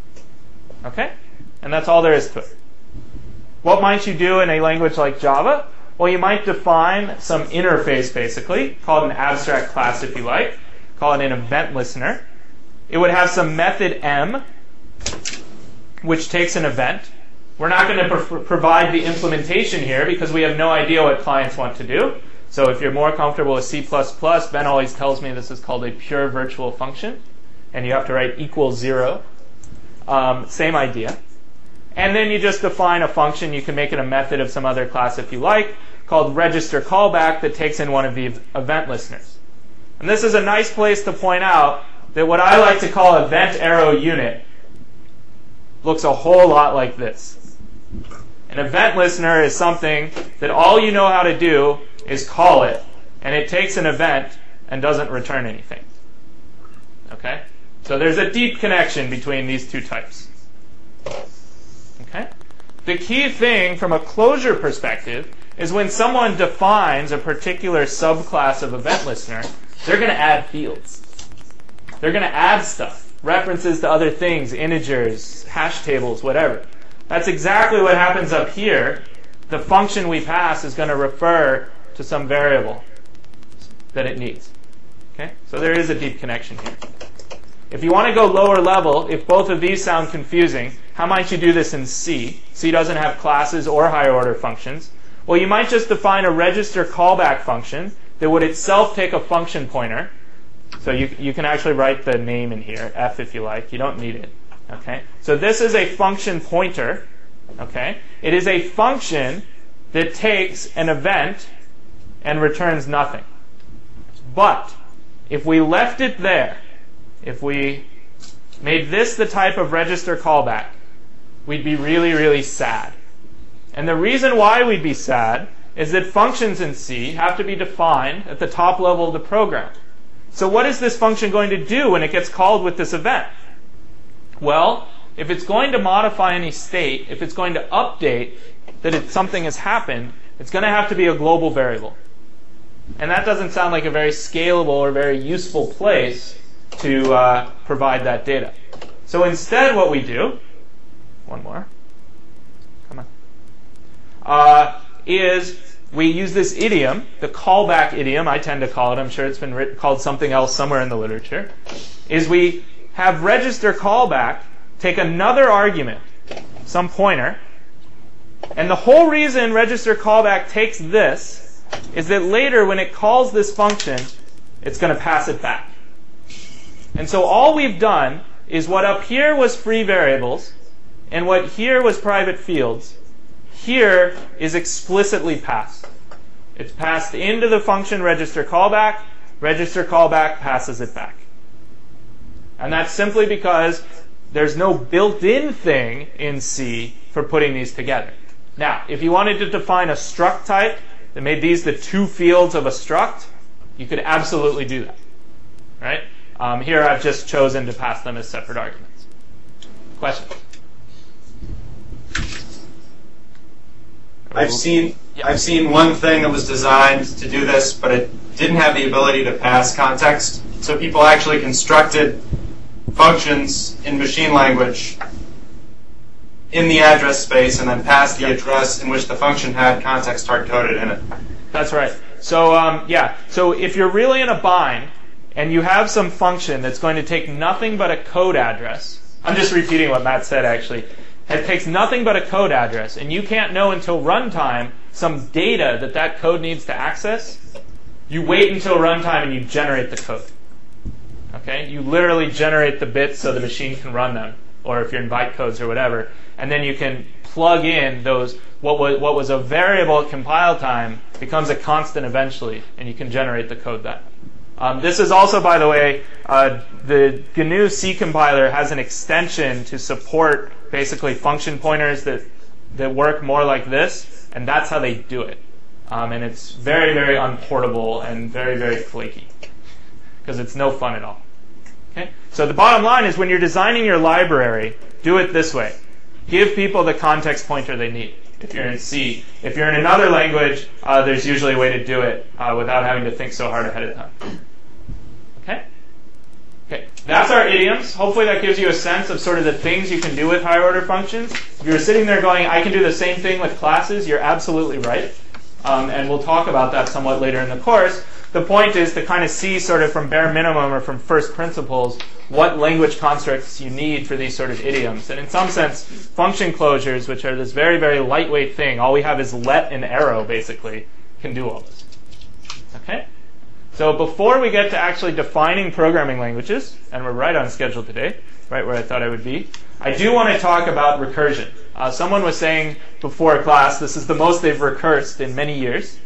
S1: Okay? And that's all there is to it. What might you do in a language like Java? Well, you might define some interface, basically, called an abstract class if you like. Call it an event listener. It would have some method M, which takes an event. We're not going to provide the implementation here because we have no idea what clients want to do. So if you're more comfortable with C++, Ben always tells me this is called a pure virtual function, and you have to write equals 0. Same idea. And then you just define a function. You can make it a method of some other class if you like, called register callback, that takes in one of the event listeners. And this is a nice place to point out that what I like to call event arrow unit looks a whole lot like this. An event listener is something that all you know how to do is call it, and it takes an event and doesn't return anything. Okay? So there's a deep connection between these two types. Okay? The key thing from a closure perspective is when someone defines a particular subclass of event listener, they're going to add fields. They're going to add stuff, references to other things, integers, hash tables, whatever. That's exactly what happens up here. The function we pass is going to refer to some variable that it needs. Okay? So there is a deep connection here. If you want to go lower level, if both of these sound confusing, how might you do this in C? C doesn't have classes or higher order functions. Well, you might just define a register callback function that would itself take a function pointer. So you can actually write the name in here, F if you like. You don't need it. Okay? So this is a function pointer. Okay? It is a function that takes an event and returns nothing. But if we left it there, if we made this the type of register callback, we'd be really, really sad. And the reason why we'd be sad is that functions in C have to be defined at the top level of the program. So what is this function going to do when it gets called with this event? Well, if it's going to modify any state, if it's going to update that something has happened, it's going to have to be a global variable. And that doesn't sound like a very scalable or very useful place to provide that data. So instead what we do, one more, come on, is we use this idiom, the callback idiom, I tend to call it, I'm sure it's been called something else somewhere in the literature, is we have register callback take another argument, some pointer, and the whole reason register callback takes this is that later when it calls this function, it's going to pass it back. And so all we've done is what up here was free variables and what here was private fields, here is explicitly passed. It's passed into the function register callback passes it back. And that's simply because there's no built-in thing in C for putting these together. Now, if you wanted to define a struct type that made these the two fields of a struct, you could absolutely do that. Right? Here I've just chosen to pass them as separate arguments. Questions?
S5: I've seen one thing that was designed to do this, but it didn't have the ability to pass context. So people actually constructed functions in machine language in the address space and then passed the address in which the function had context hard-coded in it.
S1: That's right. So so if you're really in a bind and you have some function that's going to take nothing but a code address, I'm just repeating what Matt said actually. It takes nothing but a code address, and you can't know until runtime some data that code needs to access. You wait until runtime and you generate the code. Okay? You literally generate the bits so the machine can run them, or if you're in bytecodes or whatever, and then you can plug in those. What was a variable at compile time becomes a constant eventually, and you can generate the code then. This is also, by the way, the GNU C compiler has an extension to support basically function pointers that work more like this, and that's how they do it. And it's very, very unportable and very, very flaky because it's no fun at all. Okay? So the bottom line is when you're designing your library, do it this way. Give people the context pointer they need. If you're in C. If you're in another language, there's usually a way to do it without having to think so hard ahead of time. Okay? Okay, that's our idioms. Hopefully that gives you a sense of sort of the things you can do with higher order functions. If you're sitting there going, I can do the same thing with classes, you're absolutely right. And we'll talk about that somewhat later in the course. the point is to kind of see sort of from bare minimum or from first principles what language constructs you need for these sort of idioms. And in some sense, function closures, which are this very, very lightweight thing, all we have is let and arrow, basically, can do all this. Okay? So before we get to actually defining programming languages, and we're right on schedule today, right where I thought I would be, I do want to talk about recursion. Someone was saying before class, this is the most they've recursed in many years.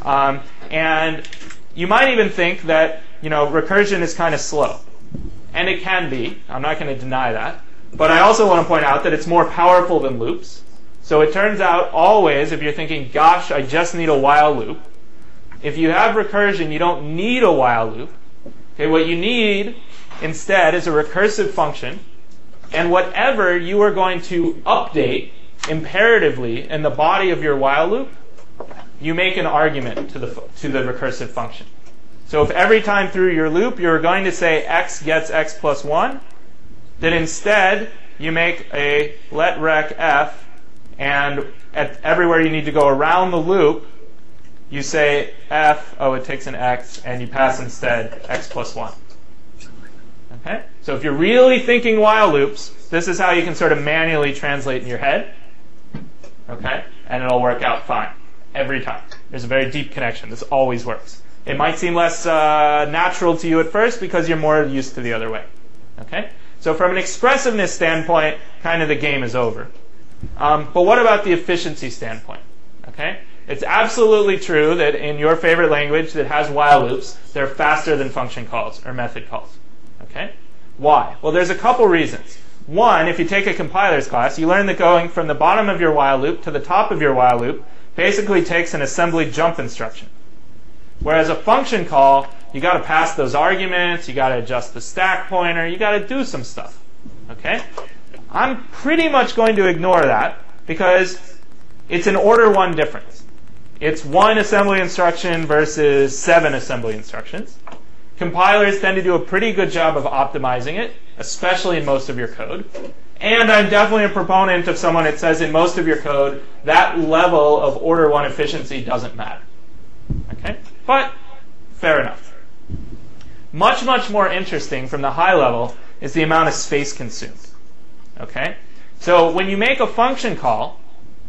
S1: And you might even think that, recursion is kind of slow. And it can be. I'm not going to deny that. But I also want to point out that it's more powerful than loops. So it turns out always, if you're thinking, gosh, I just need a while loop, if you have recursion, you don't need a while loop. Okay, what you need instead is a recursive function. And whatever you are going to update imperatively in the body of your while loop, you make an argument to the recursive function. So if every time through your loop you're going to say x gets x plus 1, then instead you make a let rec f, and everywhere you need to go around the loop, you say f, it takes an x, and you pass instead x plus 1. Okay? So if you're really thinking while loops, this is how you can sort of manually translate in your head. Okay? And it'll work out fine. Every time. There's a very deep connection. This always works. It might seem less natural to you at first because you're more used to the other way. Okay? So from an expressiveness standpoint, kind of the game is over. But what about the efficiency standpoint? Okay? It's absolutely true that in your favorite language that has while loops, they're faster than function calls or method calls. Okay? Why? Well, there's a couple reasons. One, if you take a compiler's class, you learn that going from the bottom of your while loop to the top of your while loop basically takes an assembly jump instruction. Whereas a function call, you got to pass those arguments, you got to adjust the stack pointer, you got to do some stuff. Okay? I'm pretty much going to ignore that because it's an order 1 difference. It's 1 assembly instruction versus 7 assembly instructions. Compilers tend to do a pretty good job of optimizing it, especially in most of your code. And I'm definitely a proponent of someone that says in most of your code, that level of order 1 efficiency doesn't matter. Okay? But, fair enough. Much, much more interesting from the high level is the amount of space consumed. Okay? So when you make a function call,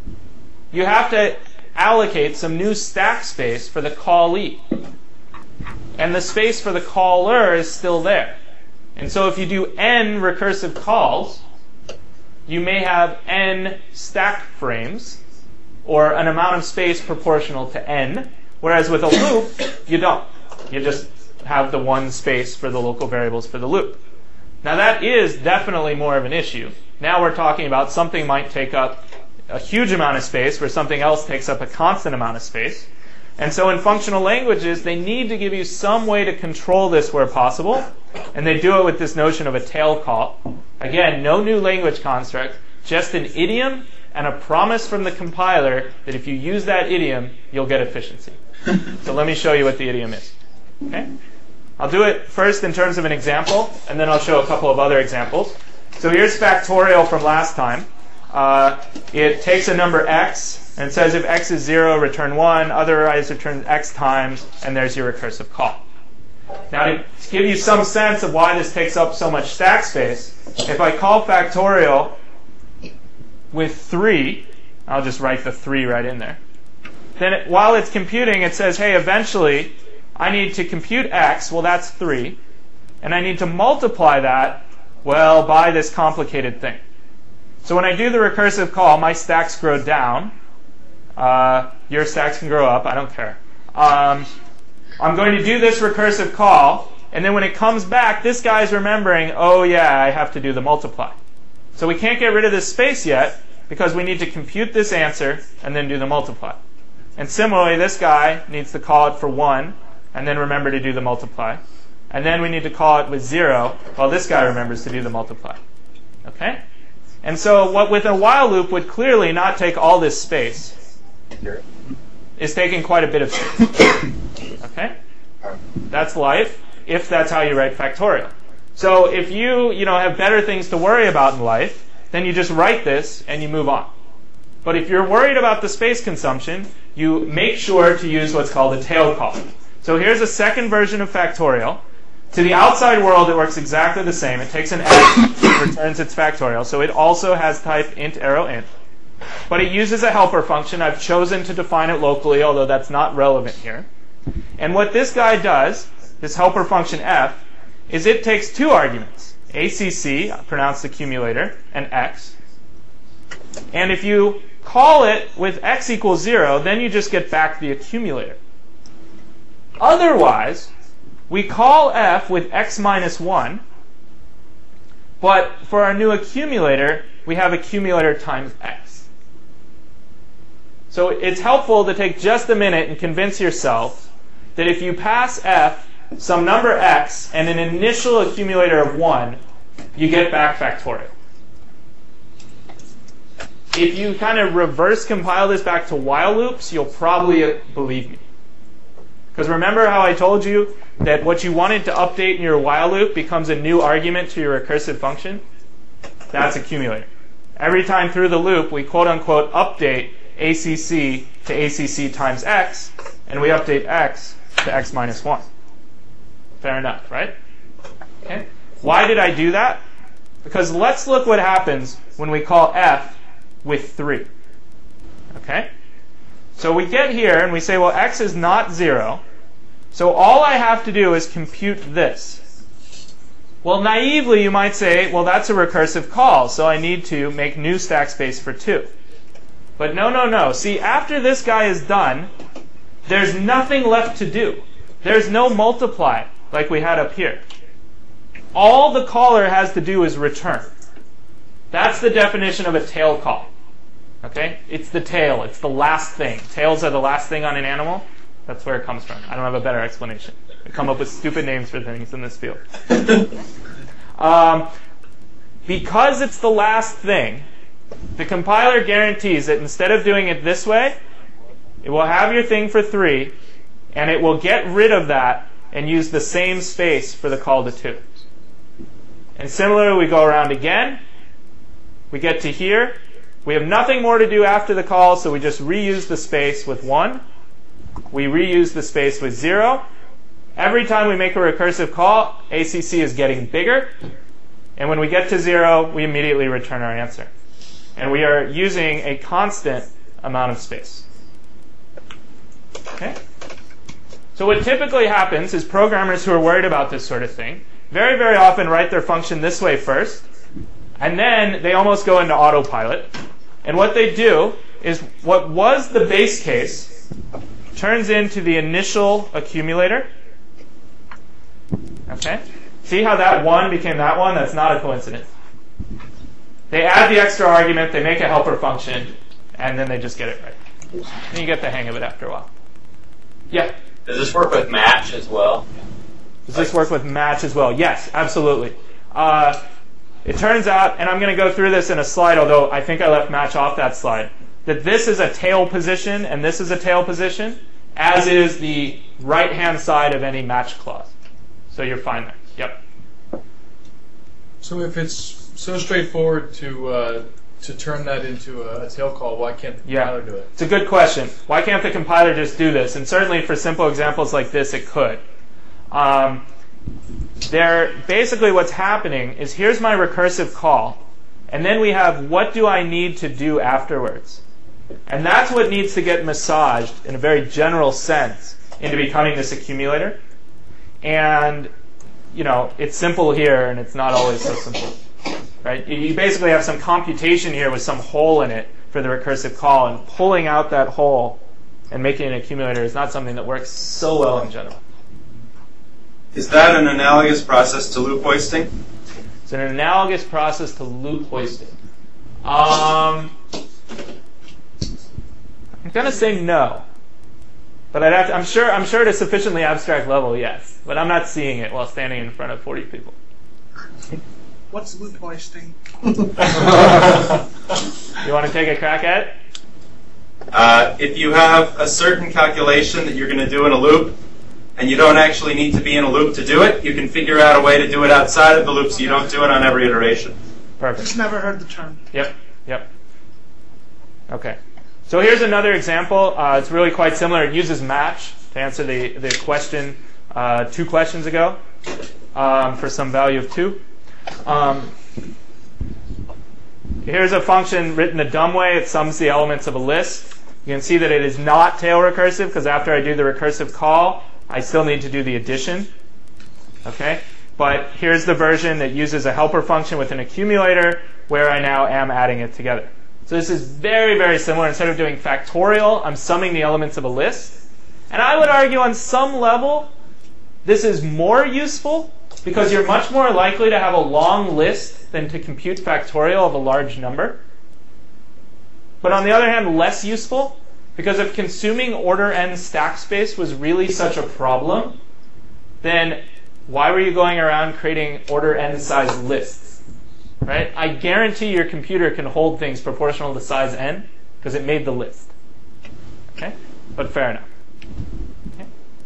S1: you have to allocate some new stack space for the callee. And the space for the caller is still there. And so if you do n recursive calls, you may have n stack frames, or an amount of space proportional to n, whereas with a loop, you don't. You just have the one space for the local variables for the loop. Now that is definitely more of an issue. Now we're talking about something might take up a huge amount of space where something else takes up a constant amount of space. And so in functional languages, they need to give you some way to control this where possible. And they do it with this notion of a tail call. Again, no new language construct, just an idiom and a promise from the compiler that if you use that idiom, you'll get efficiency. So let me show you what the idiom is. Okay? I'll do it first in terms of an example, and then I'll show a couple of other examples. So here's factorial from last time. It takes a number x, and says if x is 0, return 1, otherwise return x times, and there's your recursive call. Now to give you some sense of why this takes up so much stack space, if I call factorial with 3, I'll just write the 3 right in there, then while it's computing, it says, hey, eventually I need to compute x, well that's 3, and I need to multiply that, well, by this complicated thing. So when I do the recursive call, my stacks grow down. Your stacks can grow up, I don't care. I'm going to do this recursive call, and then when it comes back, this guy's remembering, oh yeah, I have to do the multiply. So we can't get rid of this space yet, because we need to compute this answer and then do the multiply. And similarly, this guy needs to call it for 1, and then remember to do the multiply. And then we need to call it with 0, while this guy remembers to do the multiply. Okay? And so what with a while loop would clearly not take all this space is taking quite a bit of space. Okay? That's life, if that's how you write factorial. So if you have better things to worry about in life, then you just write this and you move on. But if you're worried about the space consumption, you make sure to use what's called a tail call. So here's a second version of factorial. To the outside world, it works exactly the same. It takes an x, returns its factorial. So it also has type int arrow int. But it uses a helper function. I've chosen to define it locally, although that's not relevant here. And what this guy does, this helper function f, is it takes two arguments, ACC, pronounced accumulator, and x. And if you call it with x equals 0, then you just get back the accumulator. Otherwise, we call f with x minus 1, but for our new accumulator, we have accumulator times x. So it's helpful to take just a minute and convince yourself that if you pass f some number x and an initial accumulator of 1, you get back factorial. If you kind of reverse compile this back to while loops, you'll probably believe me. Because remember how I told you that what you wanted to update in your while loop becomes a new argument to your recursive function? That's accumulator. Every time through the loop, we quote-unquote update ACC to ACC times x, and we update x to x minus 1. Fair enough, right? Okay. Why did I do that? Because let's look what happens when we call f with 3. Okay? So we get here and we say, well, x is not 0. So all I have to do is compute this. Well, naively, you might say, well, that's a recursive call, so I need to make new stack space for 2. But no, no, no. See, after this guy is done, there's nothing left to do. There's no multiply like we had up here. All the caller has to do is return. That's the definition of a tail call. Okay? It's the tail. It's the last thing. Tails are the last thing on an animal. That's where it comes from. I don't have a better explanation. We come up with stupid names for things in this field. Because it's the last thing, the compiler guarantees that instead of doing it this way, it will have your thing for 3, and it will get rid of that and use the same space for the call to 2. And similarly, we go around again. We get to here. We have nothing more to do after the call, so we just reuse the space with 1. We reuse the space with 0. Every time we make a recursive call, ACC is getting bigger. And when we get to 0, we immediately return our answer. And we are using a constant amount of space. Okay? So what typically happens is programmers who are worried about this sort of thing very, very often write their function this way first, and then they almost go into autopilot. And what they do is what was the base case turns into the initial accumulator. Okay? See how that 1 became that 1? That's not a coincidence. They add the extra argument, they make a helper function, and then they just get it right. And you get the hang of it after a while. Yeah?
S4: Does this work with match as well?
S1: Does this work with match as well? Yes, absolutely. It turns out, and I'm going to go through this in a slide, although I think I left match off that slide, that this is a tail position and this is a tail position, as is the right-hand side of any match clause. So you're fine there. Yep.
S9: So if it's so straightforward to turn that into a tail call, why can't the compiler do it?
S1: It's a good question. Why can't the compiler just do this? And certainly for simple examples like this, it could. Basically what's happening is here's my recursive call, and then we have what do I need to do afterwards. And that's what needs to get massaged in a very general sense into becoming this accumulator. And, you know, it's simple here, and it's not always so simple. Right? You basically have some computation here with some hole in it for the recursive call, and pulling out that hole and making an accumulator is not something that works so well in general.
S5: Is that an analogous process to loop hoisting?
S1: It's an analogous process to loop hoisting. I'm going to say no, but I'm sure at a sufficiently abstract level, yes. But I'm not seeing it while standing in front of 40 people.
S3: What's loop hoisting?
S1: You want to take a crack at it?
S5: If you have a certain calculation that you're going to do in a loop, and you don't actually need to be in a loop to do it, you can figure out a way to do it outside of the loop so you don't do it on every iteration.
S1: Perfect.
S3: Just never heard the term.
S1: Yep. Okay. So here's another example. It's really quite similar. It uses match to to answer the question 2 questions ago for some value of 2. Here's a function written a dumb way. It sums the elements of a list. You can see that it is not tail recursive because after I do the recursive call, I still need to do the addition. Okay? But here's the version that uses a helper function with an accumulator where I now am adding it together. So this is very, very similar. Instead of doing factorial, I'm summing the elements of a list. And I would argue on some level, this is more useful because you're much more likely to have a long list than to compute factorial of a large number. But on the other hand, less useful because if consuming order n stack space was really such a problem, then why were you going around creating order n size lists? Right? I guarantee your computer can hold things proportional to size n because it made the list. Okay? But fair enough. Okay?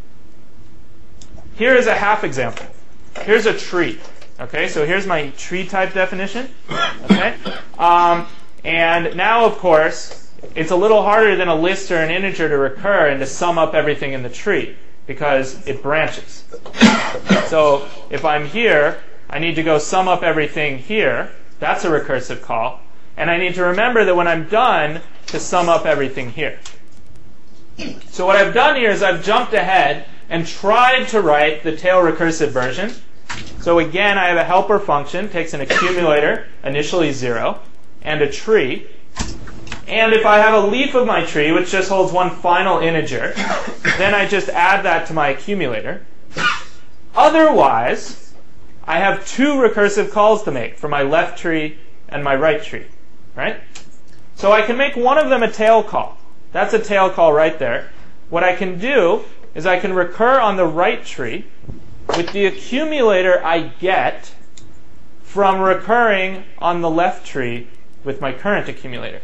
S1: Here is a half example. Here's a tree. Okay, so here's my tree type definition. Okay, and now of course it's a little harder than a list or an integer to recur and to sum up everything in the tree because it branches. So if I'm here, I need to go sum up everything here. That's a recursive call, and I need to remember that when I'm done to sum up everything here. So what I've done here is I've jumped ahead and tried to write the tail recursive version. So again, I have a helper function, takes an accumulator, initially 0, and a tree. And if I have a leaf of my tree, which just holds one final integer, then I just add that to my accumulator. Otherwise, I have 2 recursive calls to make for my left tree and my right tree. Right? So I can make one of them a tail call. That's a tail call right there. What I can do is I can recur on the right tree with the accumulator I get from recurring on the left tree with my current accumulator.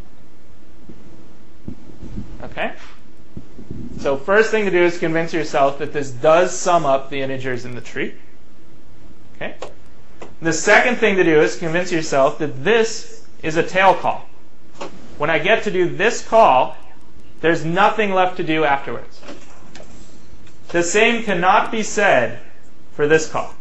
S1: Okay? So first thing to do is convince yourself that this does sum up the integers in the tree. Okay? The second thing to do is convince yourself that this is a tail call. When I get to do this call, there's nothing left to do afterwards. The same cannot be said for this call.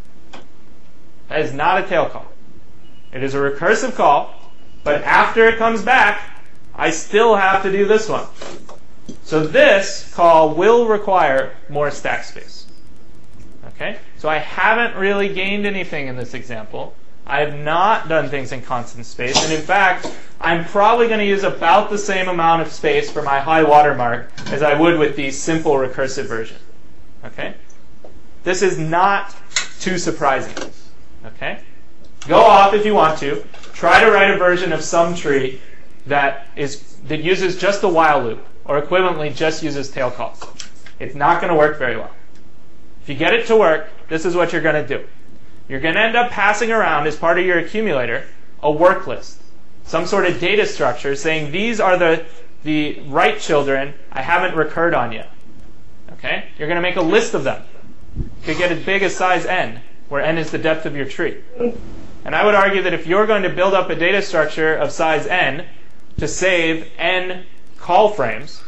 S1: That is not a tail call. It is a recursive call, but after it comes back, I still have to do this one. So this call will require more stack space. Okay? So I haven't really gained anything in this example. I have not done things in constant space, and in fact, I'm probably going to use about the same amount of space for my high watermark as I would with the simple recursive version. Okay? This is not too surprising. Okay? Go off if you want to. Try to write a version of some tree that uses just a while loop, or equivalently just uses tail calls. It's not going to work very well. If you get it to work, this is what you're going to do. You're going to end up passing around as part of your accumulator a work list, some sort of data structure saying these are the right children I haven't recurred on yet. Okay? You're going to make a list of them. You could get as big as size n, where n is the depth of your tree. And I would argue that if you're going to build up a data structure of size n to save n call frames,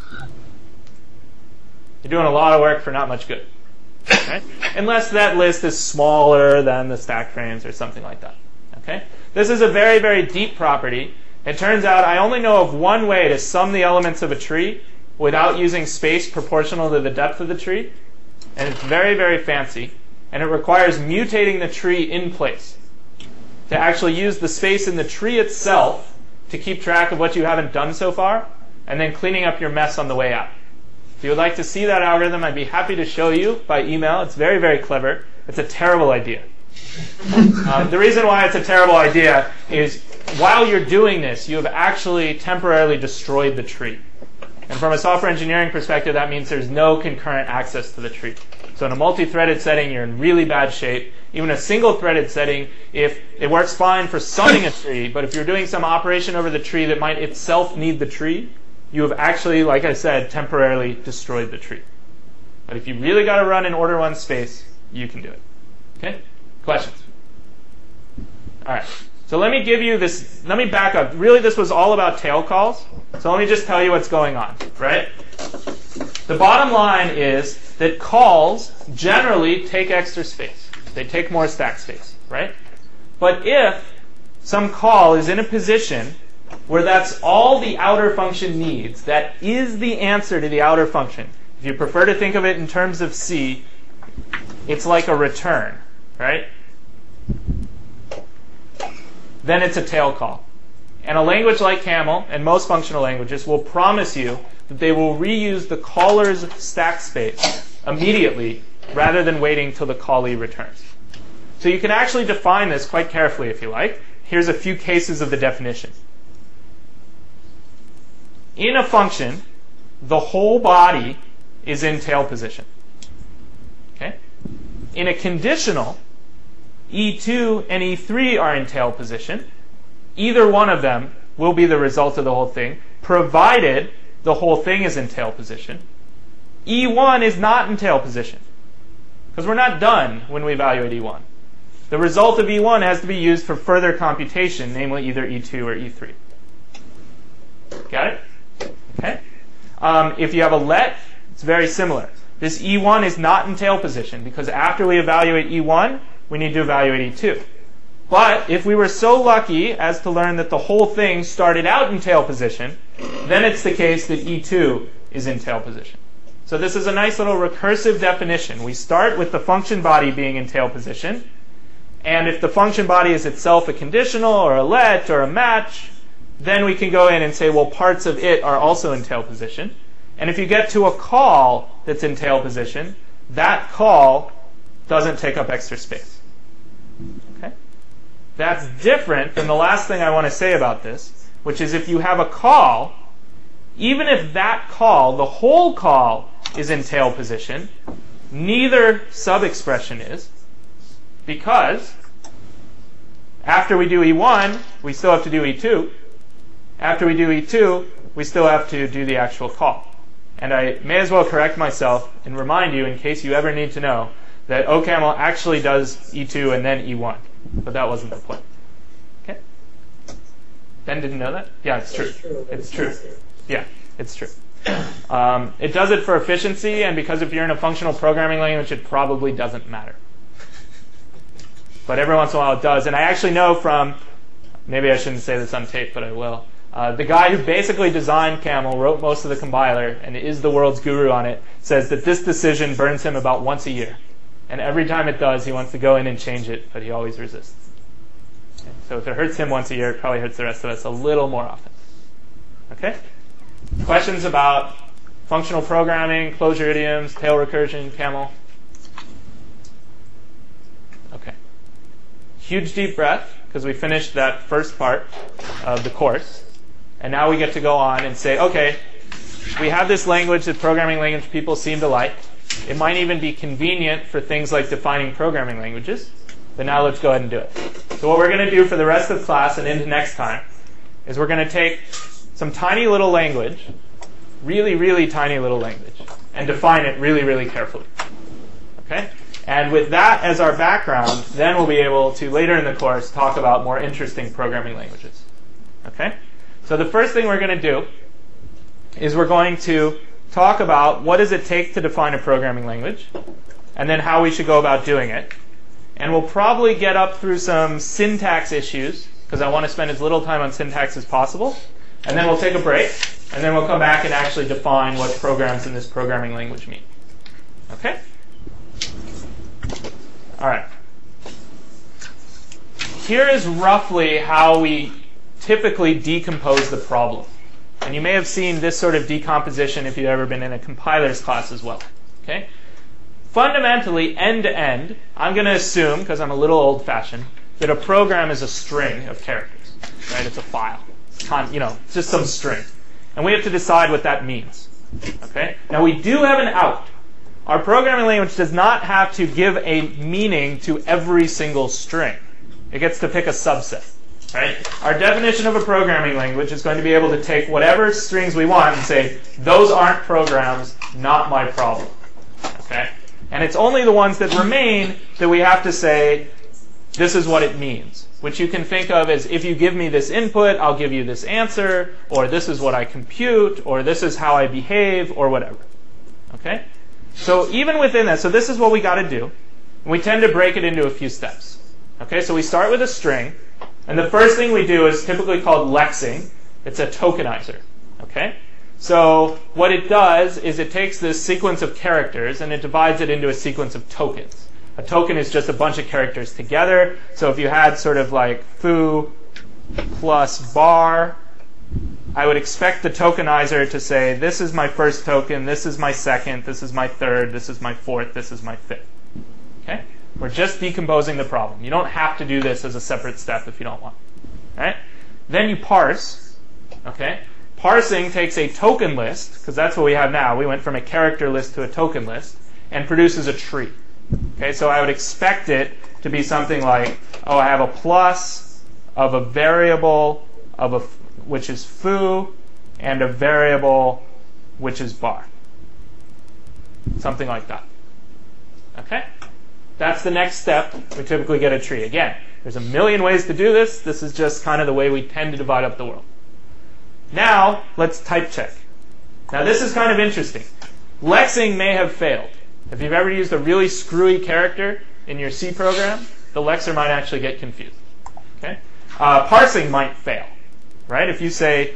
S1: you're doing a lot of work for not much good. Okay? Unless that list is smaller than the stack frames or something like that. Okay? This is a very, very deep property. It turns out I only know of one way to sum the elements of a tree without using space proportional to the depth of the tree. And it's very, very fancy. And it requires mutating the tree in place to actually use the space in the tree itself to keep track of what you haven't done so far, and then cleaning up your mess on the way out. If you would like to see that algorithm, I'd be happy to show you by email. It's very, very clever. It's a terrible idea. The reason why it's a terrible idea is while you're doing this, you have actually temporarily destroyed the tree. And from a software engineering perspective, that means there's no concurrent access to the tree. So in a multi-threaded setting, you're in really bad shape. Even a single-threaded setting, if it works fine for summing a tree, but if you're doing some operation over the tree that might itself need the tree, you have actually, like I said, temporarily destroyed the tree. But if you really got to run in order 1 space, you can do it. Okay? Questions? All right. So let me give you this. Let me back up. Really, this was all about tail calls. So let me just tell you what's going on, right? The bottom line is that calls generally take extra space. They take more stack space, right? But if some call is in a position where that's all the outer function needs, that is the answer to the outer function. If you prefer to think of it in terms of C, it's like a return, right? Then it's a tail call. And a language like Camel, and most functional languages, will promise you that they will reuse the caller's stack space immediately rather than waiting till the callee returns. So you can actually define this quite carefully if you like. Here's a few cases of the definition. In a function, the whole body is in tail position. Okay? In a conditional, E2 and E3 are in tail position. Either one of them will be the result of the whole thing, provided the whole thing is in tail position. E1 is not in tail position, because we're not done when we evaluate E1. The result of E1 has to be used for further computation, namely either E2 or E3. Got it? Okay. If you have a let, it's very similar. This E1 is not in tail position, because after we evaluate E1, we need to evaluate E2. But if we were so lucky as to learn that the whole thing started out in tail position, then it's the case that E2 is in tail position. So this is a nice little recursive definition. We start with the function body being in tail position, and if the function body is itself a conditional or a let or a match, then we can go in and say, well, parts of it are also in tail position. And if you get to a call that's in tail position, that call doesn't take up extra space. Okay? That's different than the last thing I want to say about this, which is if you have a call, even if that call, the whole call, is in tail position, neither sub-expression is, because after we do E1, we still have to do E2. After we do E2, we still have to do the actual call. And I may as well correct myself and remind you, in case you ever need to know, that OCaml actually does E2 and then E1. But that wasn't the point. Okay? Ben didn't know that? Yeah, it's true. It's true. Yeah, it's true. It does it for efficiency, and because if you're in a functional programming language, it probably doesn't matter. But every once in a while it does. And I actually know from, maybe I shouldn't say this on tape, but I will. The guy who basically designed Camel, wrote most of the compiler, and is the world's guru on it, says that this decision burns him about once a year. And every time it does, he wants to go in and change it, but he always resists. Okay? So if it hurts him once a year, it probably hurts the rest of us a little more often. Okay? Questions about functional programming, closure idioms, tail recursion, Camel? Okay. Huge deep breath, because we finished that first part of the course. And now we get to go on and say, okay, we have this language that programming language people seem to like. It might even be convenient for things like defining programming languages. But now let's go ahead and do it. So what we're going to do for the rest of class and into next time is we're going to take some tiny little language, really, really tiny little language, and define it really, really carefully. Okay? And with that as our background, then we'll be able to, later in the course, talk about more interesting programming languages. Okay? So the first thing we're going to do is we're going to talk about what does it take to define a programming language, and then how we should go about doing it. And we'll probably get up through some syntax issues, because I want to spend as little time on syntax as possible. And then we'll take a break, and then we'll come back and actually define what programs in this programming language mean. Okay? All right. Here is roughly how we typically decompose the problem. And you may have seen this sort of decomposition if you've ever been in a compiler's class as well. Okay? Fundamentally, end to end, I'm going to assume, because I'm a little old-fashioned, that a program is a string of characters. Right? It's a file. It's just some string. And we have to decide what that means. Okay? Now, we do have an out. Our programming language does not have to give a meaning to every single string. It gets to pick a subset. Right? Our definition of a programming language is going to be able to take whatever strings we want and say, those aren't programs, not my problem. Okay? And it's only the ones that remain that we have to say, this is what it means. Which you can think of as, if you give me this input, I'll give you this answer, or this is what I compute, or this is how I behave, or whatever. Okay? So even within that, so this is what we got to do. And we tend to break it into a few steps. Okay, so we start with a string, and the first thing we do is typically called lexing. It's a tokenizer. Okay? So what it does is it takes this sequence of characters and it divides it into a sequence of tokens. A token is just a bunch of characters together. So if you had sort of like foo plus bar, I would expect the tokenizer to say, this is my first token, this is my second, this is my third, this is my fourth, this is my fifth. Okay? We're just decomposing the problem. You don't have to do this as a separate step if you don't want. All right? Then you parse. Okay? Parsing takes a token list, because that's what we have now. We went from a character list to a token list, and produces a tree. Okay, so I would expect it to be something like, oh, I have a plus of a variable which is foo, and a variable which is bar. Something like that. Okay? That's the next step. We typically get a tree. Again, there's a million ways to do this. This is just kind of the way we tend to divide up the world. Now, let's type check. Now, this is kind of interesting. Lexing may have failed. If you've ever used a really screwy character in your C program, the lexer might actually get confused. Okay? Parsing might fail. Right? If you say,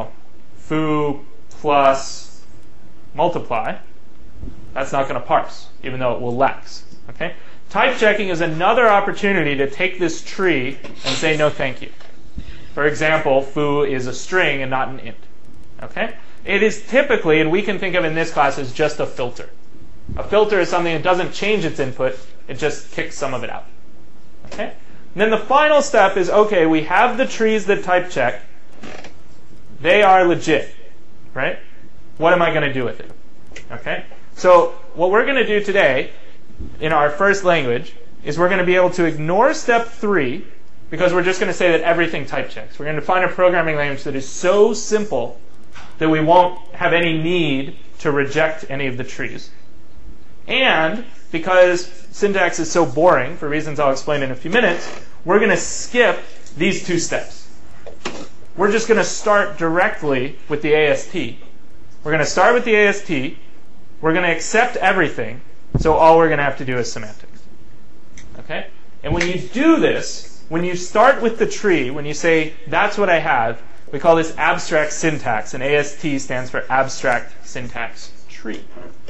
S1: foo plus multiply, that's not going to parse, even though it will lex. Okay? Type checking is another opportunity to take this tree and say no thank you. For example, foo is a string and not an int. Okay? It is typically, and we can think of in this class as just a filter. A filter is something that doesn't change its input, it just kicks some of it out. Okay? And then the final step is, okay, we have the trees that type check. They are legit. Right? What am I going to do with it? Okay? So what we're going to do today in our first language is we're going to be able to ignore step 3 because we're just going to say that everything type checks. We're going to define a programming language that is so simple that we won't have any need to reject any of the trees. And because syntax is so boring, for reasons I'll explain in a few minutes, we're going to skip these 2 steps. We're just going to start directly with the AST. We're going to start with the AST. We're going to accept everything. So all we're going to have to do is semantics. Okay? And when you do this, when you start with the tree, when you say, that's what I have, we call this abstract syntax. And AST stands for abstract syntax tree.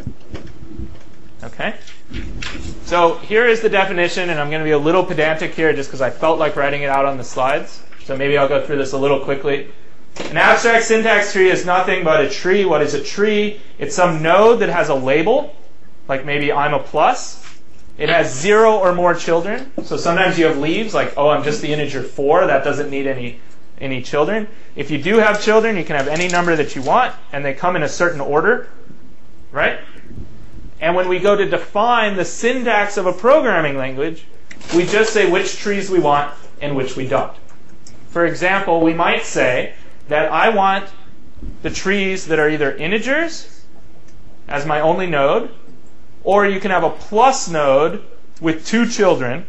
S1: Okay? So here is the definition, and I'm going to be a little pedantic here just because I felt like writing it out on the slides. So maybe I'll go through this a little quickly. An abstract syntax tree is nothing but a tree. What is a tree? It's some node that has a label, like maybe I'm a plus. It has 0 or more children. So sometimes you have leaves, like, oh, I'm just the integer 4. That doesn't need any children. If you do have children, you can have any number that you want, and they come in a certain order. Right? And when we go to define the syntax of a programming language, we just say which trees we want and which we don't. For example, we might say that I want the trees that are either integers as my only node, or you can have a plus node with 2 children,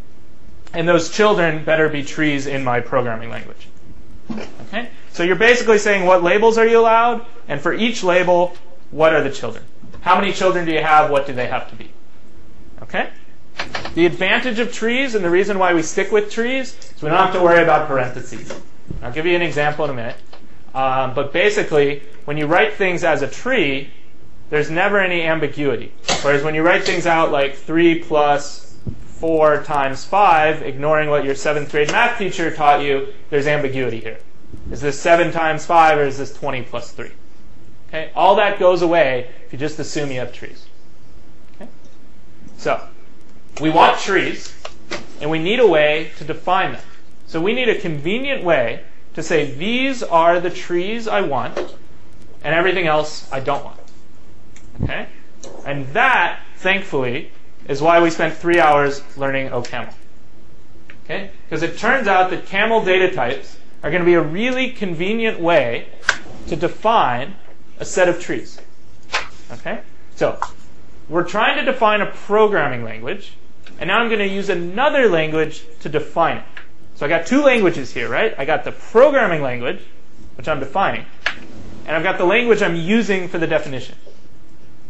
S1: and those children better be trees in my programming language. Okay? So you're basically saying what labels are you allowed, and for each label, what are the children? How many children do you have? What do they have to be? Okay? The advantage of trees, and the reason why we stick with trees, is we don't have to worry about parentheses. I'll give you an example in a minute. But basically, when you write things as a tree, there's never any ambiguity. Whereas when you write things out like 3 plus 4 times 5, ignoring what your 7th grade math teacher taught you, there's ambiguity here. Is this 7 times 5 or is this 20 plus 3? Okay? All that goes away if you just assume you have trees. Okay? So, we want trees, and we need a way to define them. So we need a convenient way to say these are the trees I want, and everything else I don't want. Okay? And that, thankfully, is why we spent 3 hours learning OCaml. Okay? Because it turns out that camel data types are going to be a really convenient way to define a set of trees. Okay? So, we're trying to define a programming language, and now I'm going to use another language to define it. So I got 2 languages here, right? I got the programming language, which I'm defining, and I've got the language I'm using for the definition.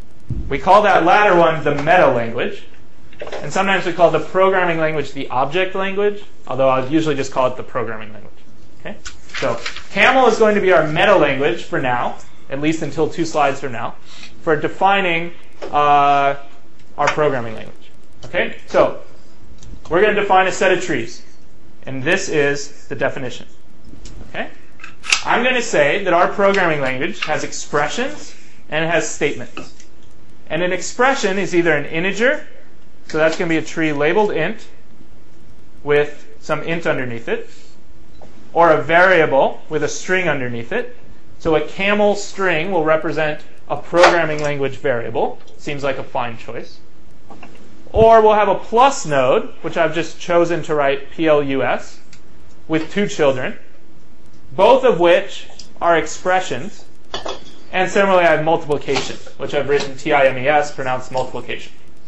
S1: We call that latter one the meta language. And sometimes we call the programming language the object language, although I'll usually just call it the programming language. Okay? So Camel is going to be our meta language for now, at least until 2 slides from now, for defining our programming language. Okay? So we're going to define a set of trees. And this is the definition. Okay? I'm going to say that our programming language has expressions and it has statements. And an expression is either an integer, so that's going to be a tree labeled int with some int underneath it, or a variable with a string underneath it. So a camel string will represent a programming language variable. Seems like a fine choice. Or we'll have a plus node, which I've just chosen to write PLUS, with 2 children, both of which are expressions. And similarly, I have multiplication, which I've written TIMES, pronounced multiplication.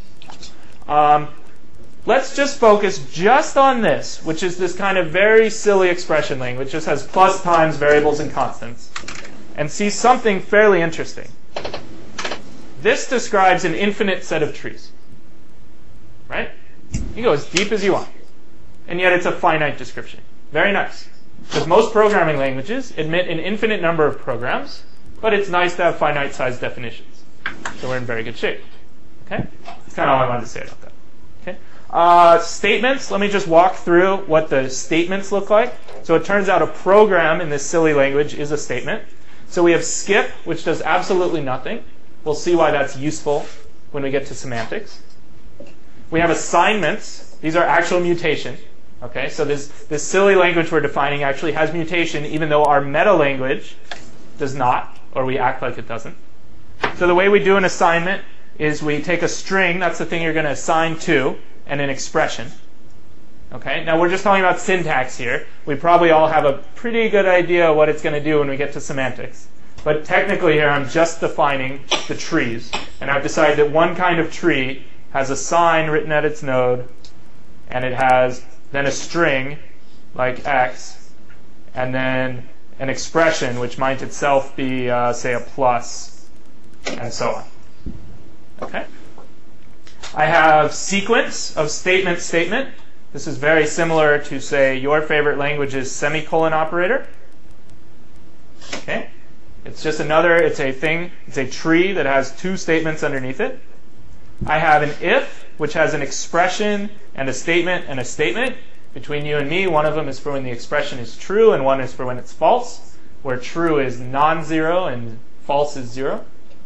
S1: Let's just focus just on this, which is this kind of very silly expression language, just has plus, times, variables, and constants, and see something fairly interesting. This describes an infinite set of trees. Right? You go as deep as you want. And yet it's a finite description. Very nice. Because most programming languages admit an infinite number of programs, but it's nice to have finite-sized definitions. So we're in very good shape. Okay? That's kind of all I wanted to say about that. Okay? Statements. Let me just walk through what the statements look like. So it turns out a program in this silly language is a statement. So we have skip, which does absolutely nothing. We'll see why that's useful when we get to semantics. We have assignments. These are actual mutation. Okay, so this silly language we're defining actually has mutation, even though our meta language does not, or we act like it doesn't. So the way we do an assignment is we take a string, that's the thing you're going to assign to, and an expression. Okay, now we're just talking about syntax here. We probably all have a pretty good idea what it's going to do when we get to semantics. But technically here I'm just defining the trees. And I've decided that one kind of tree has a sign written at its node, and it has then a string like x, and then an expression which might itself be, say, a plus, and so on. Okay? I have sequence of statement, statement. This is very similar to, say, your favorite language's semicolon operator. Okay? It's just another, it's a tree that has 2 statements underneath it. I have an if, which has an expression and a statement and a statement. Between you and me, one of them is for when the expression is true, and one is for when it's false, where true is non-zero and false is 0.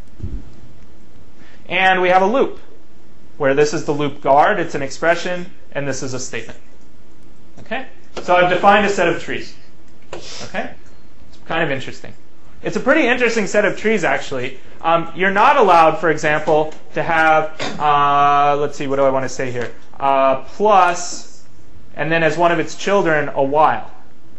S1: And we have a loop, where this is the loop guard, it's an expression, and this is a statement. Okay? So I've defined a set of trees. Okay? It's kind of interesting. It's a pretty interesting set of trees, actually. You're not allowed, for example, to have, let's see, what do I want to say here? Plus, and then as one of its children, a while.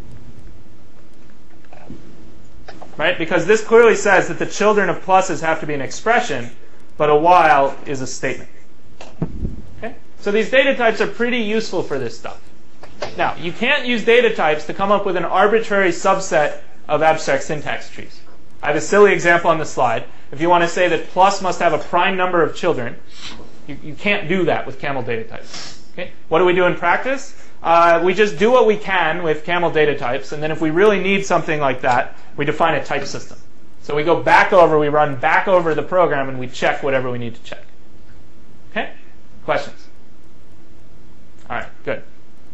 S1: Right? Because this clearly says that the children of pluses have to be an expression, but a while is a statement. Okay? So these data types are pretty useful for this stuff. Now, you can't use data types to come up with an arbitrary subset of abstract syntax trees. I have a silly example on the slide. If you want to say that plus must have a prime number of children, you can't do that with camel data types. Okay? What do we do in practice? We just do what we can with camel data types, and then if we really need something like that, we define a type system. So we go back over, we run back over the program, and we check whatever we need to check. Okay? Questions? All right, good.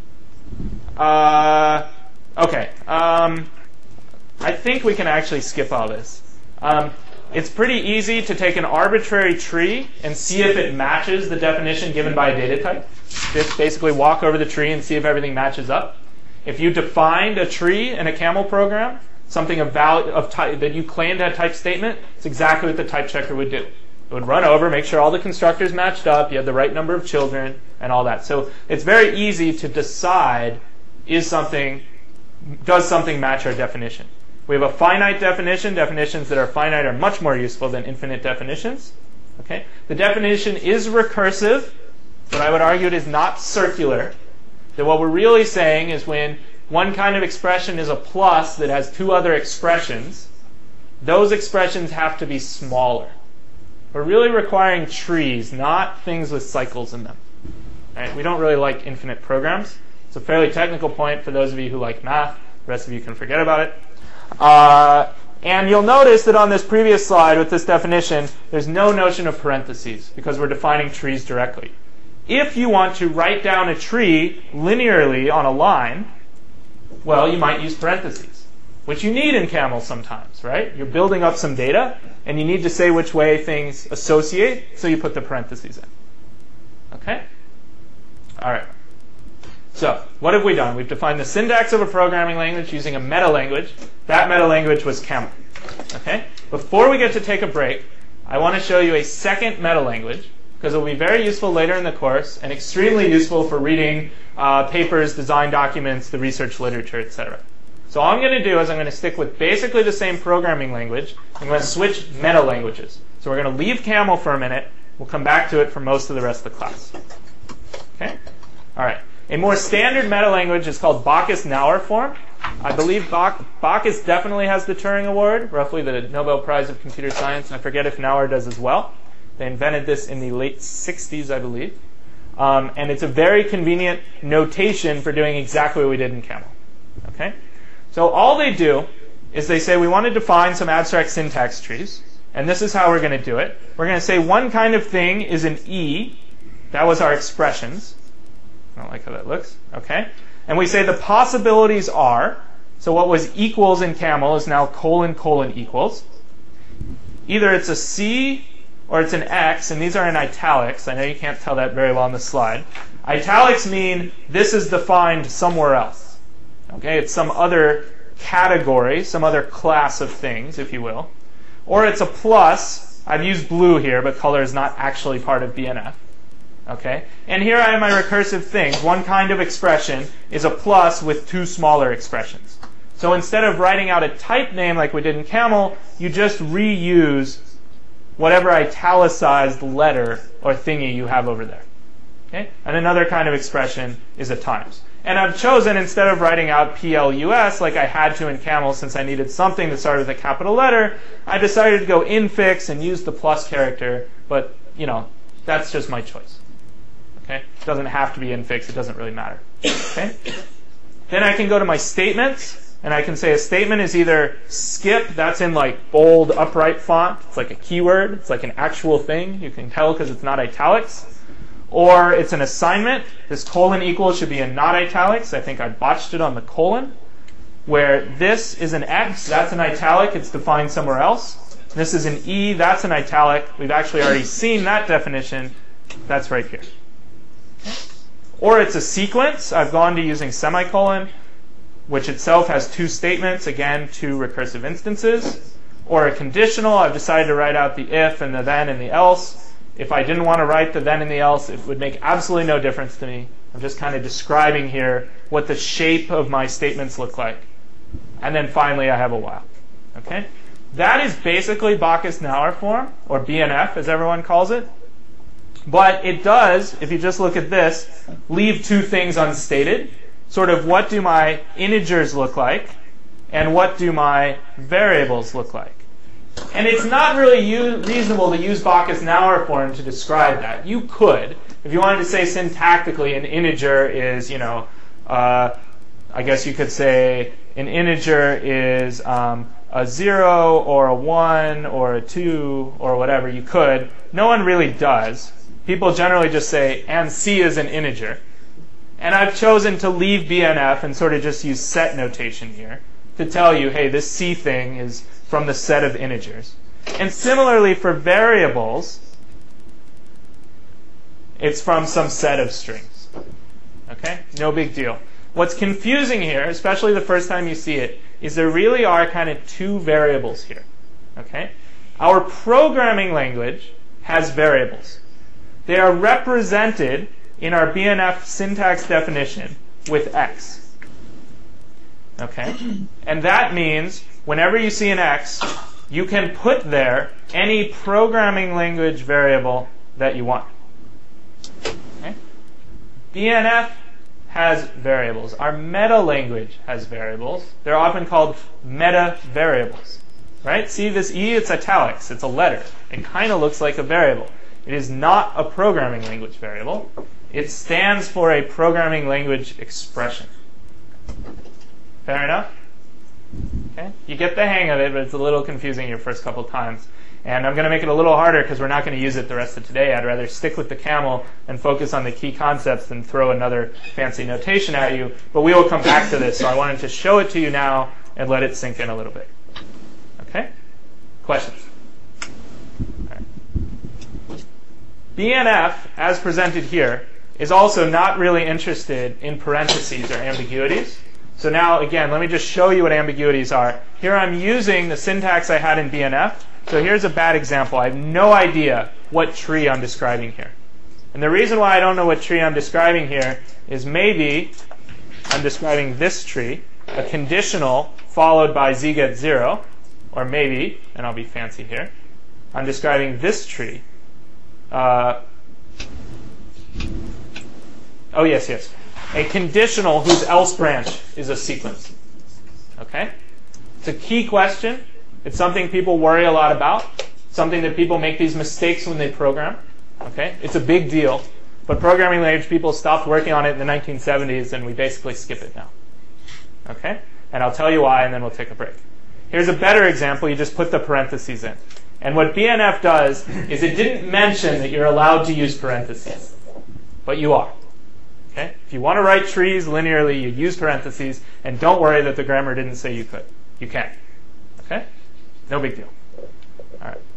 S1: Okay. I think we can actually skip all this. It's pretty easy to take an arbitrary tree and see if it matches the definition given by a data type. Just basically walk over the tree and see if everything matches up. If you defined a tree in a camel program, something of type that you claimed had type statement, it's exactly what the type checker would do. It would run over, make sure all the constructors matched up, you had the right number of children, and all that. So it's very easy to decide does something match our definition. We have a finite definition. Definitions that are finite are much more useful than infinite definitions. Okay? The definition is recursive, but I would argue it is not circular. That what we're really saying is when one kind of expression is a plus that has 2 other expressions, those expressions have to be smaller. we're really requiring trees, not things with cycles in them. Right? We don't really like infinite programs. It's a fairly technical point for those of you who like math. The rest of you can forget about it. And you'll notice that on this previous slide with this definition, there's no notion of parentheses because we're defining trees directly. If you want to write down a tree linearly on a line, well, you might use parentheses, which you need in Camel sometimes, right? You're building up some data, and you need to say which way things associate, so you put the parentheses in. Okay? All right. So, what have we done? We've defined the syntax of a programming language using a meta-language. That meta-language was Camel. Okay? Before we get to take a break, I want to show you a second meta-language, because it will be very useful later in the course and extremely useful for reading papers, design documents, the research literature, etc. So all I'm going to do is I'm going to stick with basically the same programming language. I'm going to switch meta-languages. So we're going to leave Camel for a minute. We'll come back to it for most of the rest of the class. Okay? All right. A more standard meta-language is called Backus-Naur form. I believe Backus definitely has the Turing Award, roughly the Nobel Prize of Computer Science. I forget if Naur does as well. They invented this in the late 60s, I believe. And it's a very convenient notation for doing exactly what we did in Camel. Okay? So all they do is they say we want to define some abstract syntax trees. And this is how we're going to do it. We're going to say one kind of thing is an E. That was our expressions. I don't like how that looks. Okay? And we say the possibilities are, so what was equals in Camel is now : equals. Either it's a C or it's an X, and these are in italics. I know you can't tell that very well on the slide. Italics mean this is defined somewhere else. Okay? It's some other category, some other class of things, if you will. Or it's a plus. I've used blue here, but color is not actually part of BNF. Okay? And here I have my recursive things. One kind of expression is a plus with two smaller expressions. So instead of writing out a type name like we did in Camel, you just reuse whatever italicized letter or thingy you have over there. Okay? And another kind of expression is a times. And I've chosen, instead of writing out PLUS like I had to in Camel since I needed something that started with a capital letter, I decided to go infix and use the plus character, but, that's just my choice. Okay? It doesn't have to be infix. It doesn't really matter. Okay? Then I can go to my statements, and I can say a statement is either skip, that's in like bold upright font. It's like a keyword. It's like an actual thing. You can tell because it's not italics. Or it's an assignment. This : equals should be in not italics. I think I botched it on the colon. Where this is an X, that's an italic. It's defined somewhere else. This is an E, that's an italic. We've actually already seen that definition. That's right here. Or it's a sequence. I've gone to using semicolon, which itself has two statements, again, two recursive instances. Or a conditional. I've decided to write out the if and the then and the else. If I didn't want to write the then and the else, it would make absolutely no difference to me. I'm just kind of describing here what the shape of my statements look like. And then finally, I have a while. Okay? That is basically Backus-Naur form, or BNF, as everyone calls it. But it does, if you just look at this, leave two things unstated. Sort of what do my integers look like, and what do my variables look like. And it's not really reasonable to use Backus-Naur form to describe that. You could. If you wanted to say syntactically an integer is, I guess you could say an integer is a 0 or a 1 or a 2 or whatever, you could. No one really does. People generally just say, and C is an integer. And I've chosen to leave BNF and sort of just use set notation here to tell you, hey, this C thing is from the set of integers. And similarly for variables, it's from some set of strings. Okay? No big deal. What's confusing here, especially the first time you see it, is there really are kind of two variables here. Okay? Our programming language has variables. They are represented in our BNF syntax definition with X. Okay? And that means whenever you see an X, you can put there any programming language variable that you want. Okay? BNF has variables. Our meta language has variables. They're often called meta variables. Right? See this E? It's italics. It's a letter. It kind of looks like a variable. It is not a programming language variable. It stands for a programming language expression. Fair enough? Okay? You get the hang of it, but it's a little confusing your first couple times. And I'm going to make it a little harder because we're not going to use it the rest of today. I'd rather stick with the camel and focus on the key concepts than throw another fancy notation at you. But we will come back to this, so I wanted to show it to you now and let it sink in a little bit. Okay? Questions? All right. BNF, as presented here, is also not really interested in parentheses or ambiguities. So now, again, let me just show you what ambiguities are. Here I'm using the syntax I had in BNF. So here's a bad example. I have no idea what tree I'm describing here. And the reason why I don't know what tree I'm describing here is maybe I'm describing this tree, a conditional followed by z gets 0, or maybe, and I'll be fancy here, I'm describing this tree. Oh, yes. A conditional whose else branch is a sequence. Okay? It's a key question. It's something people worry a lot about. Something that people make these mistakes when they program. Okay? It's a big deal. But programming language people stopped working on it in the 1970s, and we basically skip it now. Okay? And I'll tell you why, and then we'll take a break. Here's a better example. You just put the parentheses in. And what BNF does is it didn't mention that you're allowed to use parentheses. But you are. Okay? If you want to write trees linearly, you use parentheses, and don't worry that the grammar didn't say you could. You can. Okay? No big deal. All right.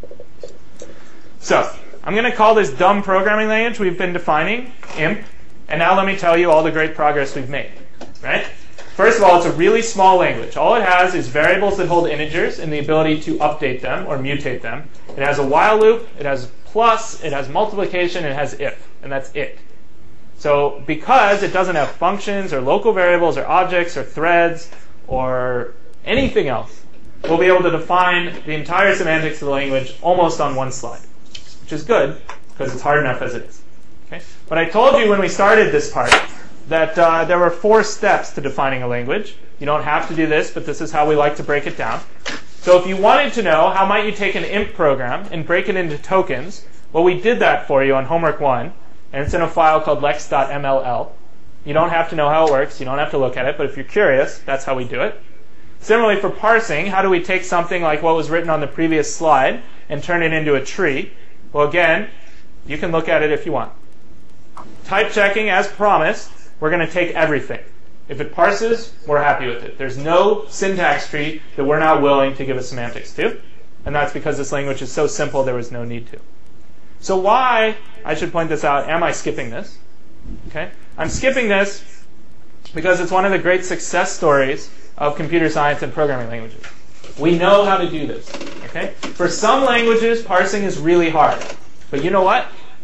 S1: So, I'm going to call this dumb programming language we've been defining IMP, and now let me tell you all the great progress we've made. Right? First of all, it's a really small language. All it has is variables that hold integers and the ability to update them or mutate them. It has a while loop, it has plus, it has multiplication, it has if, and that's it. So because it doesn't have functions or local variables or objects or threads or anything else, we'll be able to define the entire semantics of the language almost on one slide, which is good because it's hard enough as it is. Okay? But I told you when we started this part that there were 4 steps to defining a language. You don't have to do this, but this is how we like to break it down. So if you wanted to know how might you take an IMP program and break it into tokens, well, we did that for you on homework 1, and it's in a file called lex.mll. You don't have to know how it works. You don't have to look at it, but if you're curious, that's how we do it. Similarly, for parsing, how do we take something like what was written on the previous slide and turn it into a tree? Well, again, you can look at it if you want. Type checking, as promised, we're going to take everything. If it parses, we're happy with it. There's no syntax tree that we're not willing to give a semantics to, and that's because this language is so simple there was no need to. So why, I should point this out, am I skipping this? Okay, I'm skipping this because it's one of the great success stories of computer science and programming languages. We know how to do this. Okay? For some languages, parsing is really hard. But you know what?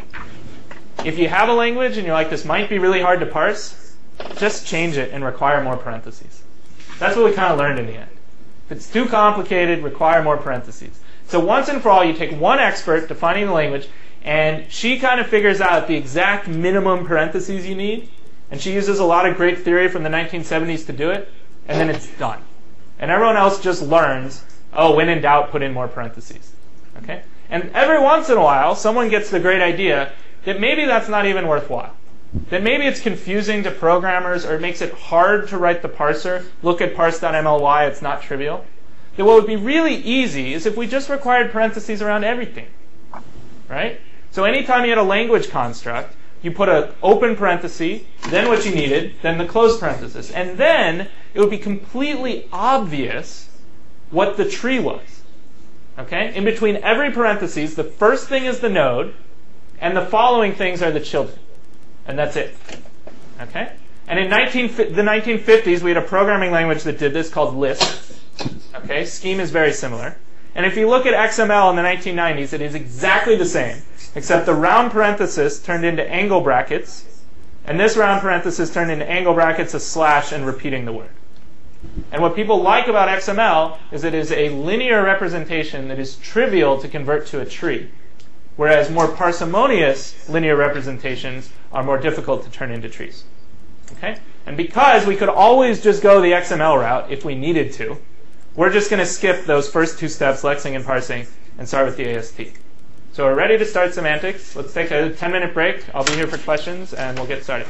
S1: If you have a language and you're like, this might be really hard to parse, just change it and require more parentheses. That's what we kind of learned in the end. If it's too complicated, require more parentheses. So once and for all, you take one expert defining the language, and she kind of figures out the exact minimum parentheses you need, and she uses a lot of great theory from the 1970s to do it, and then it's done. And everyone else just learns, oh, when in doubt, put in more parentheses. Okay? And every once in a while, someone gets the great idea that maybe that's not even worthwhile. That maybe it's confusing to programmers, or it makes it hard to write the parser. Look at parse.mly, it's not trivial. That what would be really easy is if we just required parentheses around everything. Right? So anytime you had a language construct, you put an open parenthesis, then what you needed, then the closed parenthesis. And then it would be completely obvious what the tree was. Okay? In between every parenthesis, the first thing is the node, and the following things are the children. And that's it. Okay? And in the 1950s, we had a programming language that did this called Lisp. Okay? Scheme is very similar. And if you look at XML in the 1990s, it is exactly the same, except the round parenthesis turned into angle brackets, and this round parenthesis turned into angle brackets, a slash, and repeating the word. And what people like about XML is it is a linear representation that is trivial to convert to a tree, whereas more parsimonious linear representations are more difficult to turn into trees. Okay? And because we could always just go the XML route if we needed to, we're just going to skip those first two steps, lexing and parsing, and start with the AST. So we're ready to start semantics. Let's take a 10-minute break. I'll be here for questions, and we'll get started.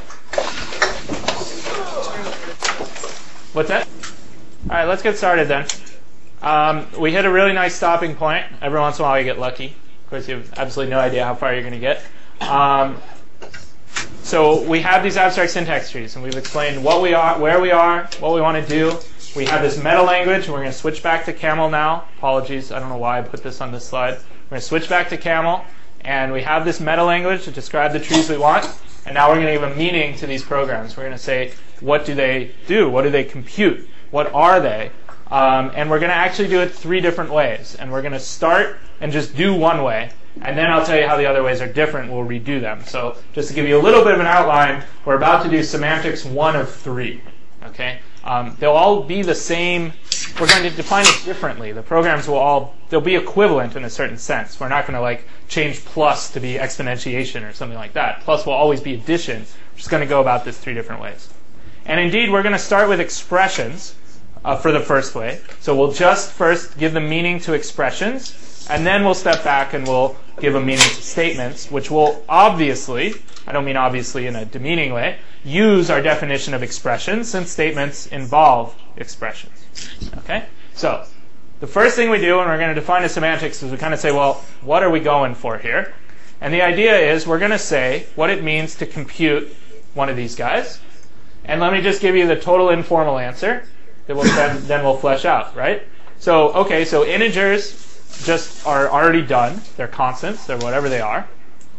S1: What's that? All right, let's get started then. We hit a really nice stopping point. Every once in a while you get lucky. Of course, you have absolutely no idea how far you're going to get. So we have these abstract syntax trees, and we've explained what we are, where we are, what we want to do. We have this meta language, and we're going to switch back to Camel now. Apologies, I don't know why I put this on this slide. We're going to switch back to Camel, and we have this meta language to describe the trees we want. And now we're going to give a meaning to these programs. We're going to say, what do they do? What do they compute? What are they? And we're going to actually do it 3 different ways. And we're going to start and just do one way. And then I'll tell you how the other ways are different. We'll redo them. So just to give you a little bit of an outline, we're about to do semantics 1 of 3. Okay? They'll all be the same. We're going to define it differently. The programs they'll be equivalent in a certain sense. We're not going to change plus to be exponentiation or something like that. Plus will always be addition. We're just going to go about this 3 different ways. And indeed, we're going to start with expressions for the first way. So we'll just first give the meaning to expressions, and then we'll step back and we'll give a meaning to statements, which will obviously, I don't mean obviously in a demeaning way, use our definition of expressions, since statements involve expressions. Okay? So the first thing we do when we're going to define a semantics is we kind of say, well, what are we going for here? And the idea is we're going to say what it means to compute one of these guys. And let me just give you the total informal answer that then we'll flesh out, right? So, okay, so integers just are already done. They're constants. They're whatever they are.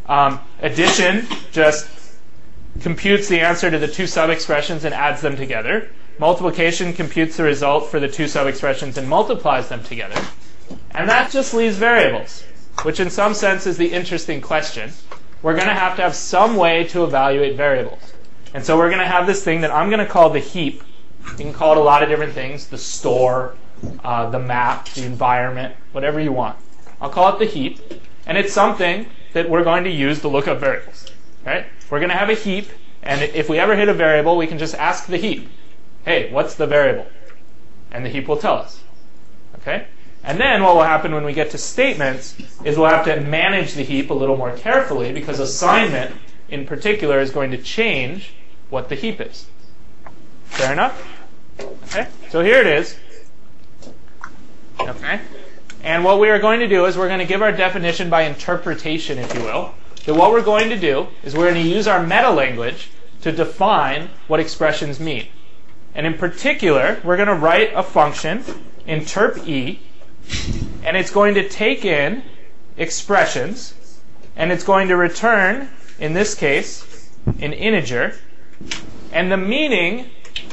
S1: Addition just computes the answer to the 2 sub-expressions and adds them together. Multiplication computes the result for the 2 sub-expressions and multiplies them together. And that just leaves variables, which in some sense is the interesting question. We're going to have some way to evaluate variables. And so we're going to have this thing that I'm going to call the heap. You can call it a lot of different things, the store, the map, the environment, whatever you want. I'll call it the heap. And it's something that we're going to use to look up variables. Right? We're going to have a heap, and if we ever hit a variable, we can just ask the heap, hey, what's the variable? And the heap will tell us. Okay? And then what will happen when we get to statements is we'll have to manage the heap a little more carefully, because assignment in particular is going to change what the heap is. Fair enough? Okay, so here it is. Okay, and what we are going to do is we're going to give our definition by interpretation, if you will. So what we're going to do is we're going to use our meta language to define what expressions mean. And in particular, we're going to write a function, interp_e, and it's going to take in expressions, and it's going to return, in this case, an integer. And the meaning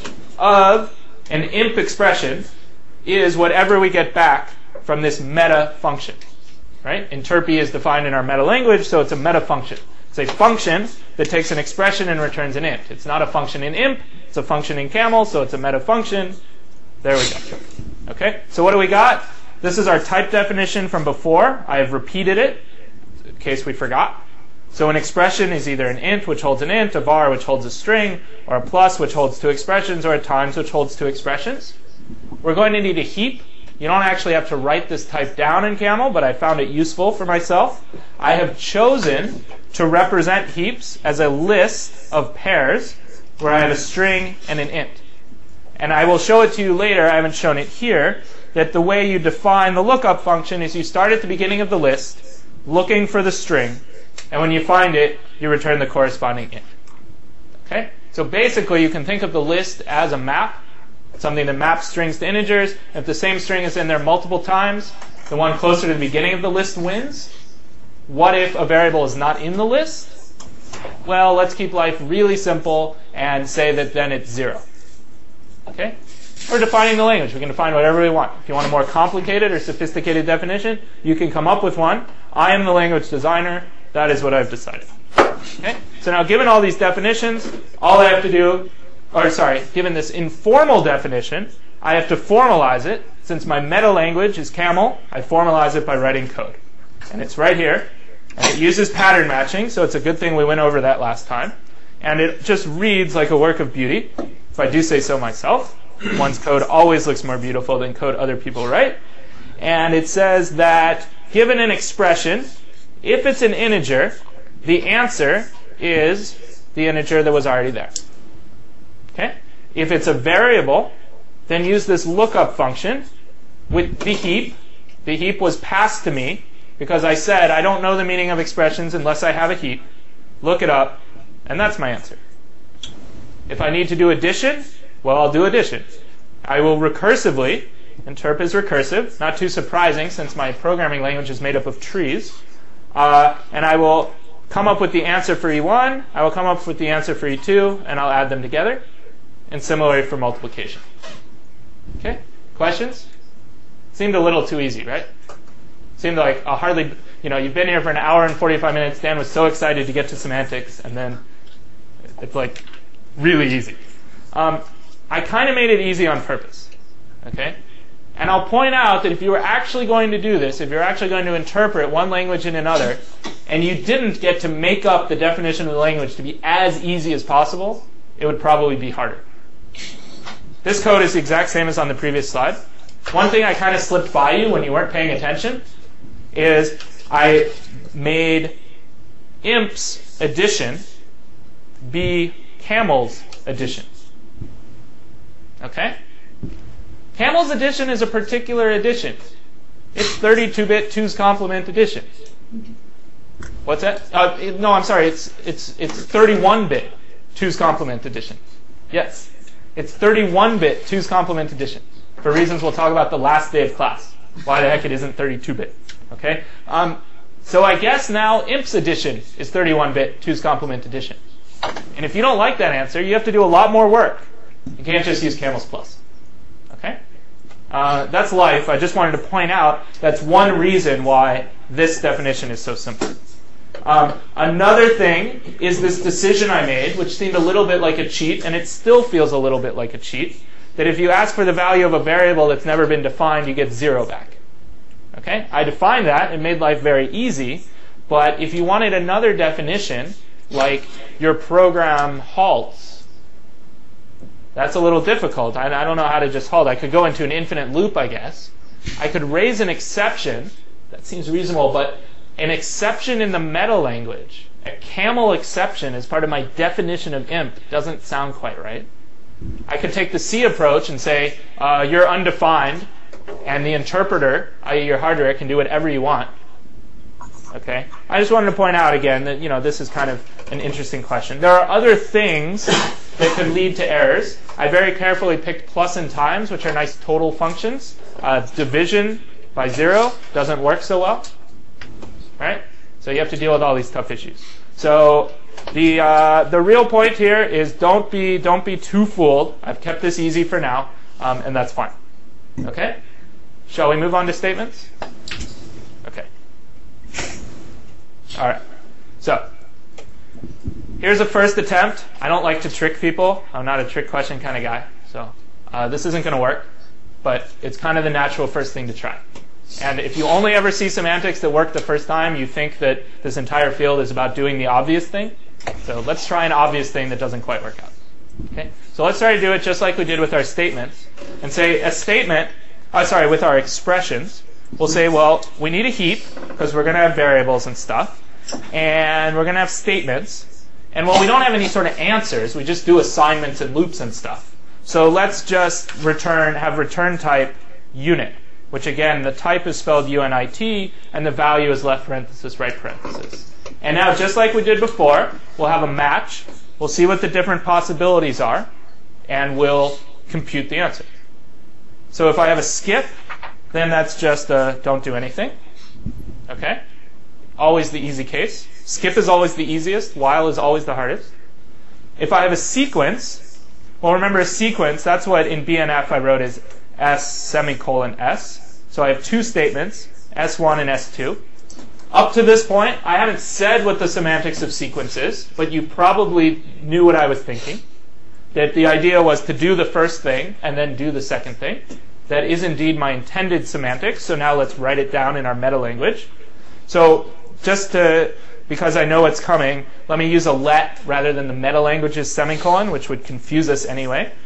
S1: of an imp expression is whatever we get back from this meta function. Right? Interp_e is defined in our meta language, so it's a meta function. It's a function that takes an expression and returns an int. It's not a function in imp, it's a function in camel, so it's a meta function. There we go. Okay? So what do we got? This is our type definition from before. I have repeated it in case we forgot. So an expression is either an int, which holds an int, a var, which holds a string, or a plus, which holds 2 expressions, or a times, which holds 2 expressions. We're going to need a heap. You don't actually have to write this type down in Camel, but I found it useful for myself. I have chosen to represent heaps as a list of pairs where I have a string and an int. And I will show it to you later, I haven't shown it here, that the way you define the lookup function is you start at the beginning of the list, looking for the string, and when you find it, you return the corresponding int. Okay? So basically, you can think of the list as a map, something that maps strings to integers. If the same string is in there multiple times, the one closer to the beginning of the list wins. What if a variable is not in the list? Well, let's keep life really simple and say that then it's 0. Okay? We're defining the language. We can define whatever we want. If you want a more complicated or sophisticated definition, you can come up with one. I am the language designer. That is what I've decided. Okay? So now, given all these definitions, all I have to do, given this informal definition, I have to formalize it. Since my meta language is Camel, I formalize it by writing code. And it's right here. And it uses pattern matching, so it's a good thing we went over that last time. And it just reads like a work of beauty, if I do say so myself. one's code always looks more beautiful than code other people write. And it says that given an expression, if it's an integer, the answer is the integer that was already there. Okay? If it's a variable, then use this lookup function with the heap. The heap was passed to me because I said I don't know the meaning of expressions unless I have a heap. Look it up, and that's my answer. If I need to do addition, well, I'll do addition. I will recursively, interp is recursive, not too surprising since my programming language is made up of trees, and I will come up with the answer for E1, I will come up with the answer for E2, and I'll add them together. And similarly for multiplication. Okay? Questions? Seemed a little too easy, right? Seemed like I'll hardly, you've been here for an hour and 45 minutes. Dan was so excited to get to semantics, and then it's like really easy. I kind of made it easy on purpose. Okay? And I'll point out that if you were actually going to do this, if you're actually going to interpret one language in another, and you didn't get to make up the definition of the language to be as easy as possible, it would probably be harder. This code is the exact same as on the previous slide. One thing I kind of slipped by you when you weren't paying attention is I made imp's addition be camel's addition. Okay? Camel's addition is a particular addition. It's 32-bit 2's complement addition. What's that? No, I'm sorry. It's 31-bit 2's complement addition. Yes. It's 31-bit 2's complement addition. For reasons we'll talk about the last day of class. Why the heck it isn't 32-bit. Okay? So I guess now imp's addition is 31-bit 2's complement addition. And if you don't like that answer, you have to do a lot more work. You can't just use camel's plus. Okay? That's life. I just wanted to point out that's one reason why this definition is so simple. Another thing is this decision I made, which seemed a little bit like a cheat, and it still feels a little bit like a cheat, that if you ask for the value of a variable that's never been defined, you get 0 back. Okay? I defined that. It made life very easy. But if you wanted another definition, like your program halts, that's a little difficult. I don't know how to just halt. I could go into an infinite loop, I guess. I could raise an exception. That seems reasonable, but an exception in the meta language, a camel exception as part of my definition of imp doesn't sound quite right. I could take the C approach and say, you're undefined, and the interpreter, i.e. your hardware, can do whatever you want. Okay? I just wanted to point out again that this is kind of an interesting question. There are other things that could lead to errors. I very carefully picked plus and times, which are nice total functions. Division by 0 doesn't work so well. Right? So you have to deal with all these tough issues. So the real point here is don't be too fooled. I've kept this easy for now, and that's fine. Okay? Shall we move on to statements? Okay. All right. So here's a first attempt. I don't like to trick people. I'm not a trick question kind of guy. So this isn't going to work, but it's kind of the natural first thing to try. And if you only ever see semantics that work the first time, you think that this entire field is about doing the obvious thing. So let's try an obvious thing that doesn't quite work out. Okay? So let's try to do it just like we did with our statements. And say a statement, with our expressions, we'll say, well, we need a heap because we're going to have variables and stuff. And we're going to have statements. And well, we don't have any sort of answers. We just do assignments and loops and stuff. So let's just have return type unit, which again, the type is spelled UNIT, and the value is left parenthesis, right parenthesis. And now, just like we did before, we'll have a match. We'll see what the different possibilities are, and we'll compute the answer. So if I have a skip, then that's just a don't do anything. Okay? Always the easy case. Skip is always the easiest. While is always the hardest. If I have a sequence, well, remember a sequence, that's what in BNF I wrote as S semicolon S. So I have two statements, S1 and S2. Up to this point, I haven't said what the semantics of sequence is, but you probably knew what I was thinking. That the idea was to do the first thing and then do the second thing. That is indeed my intended semantics, so now let's write it down in our meta language. So because I know what's coming, let me use a let rather than the meta language's semicolon, which would confuse us anyway.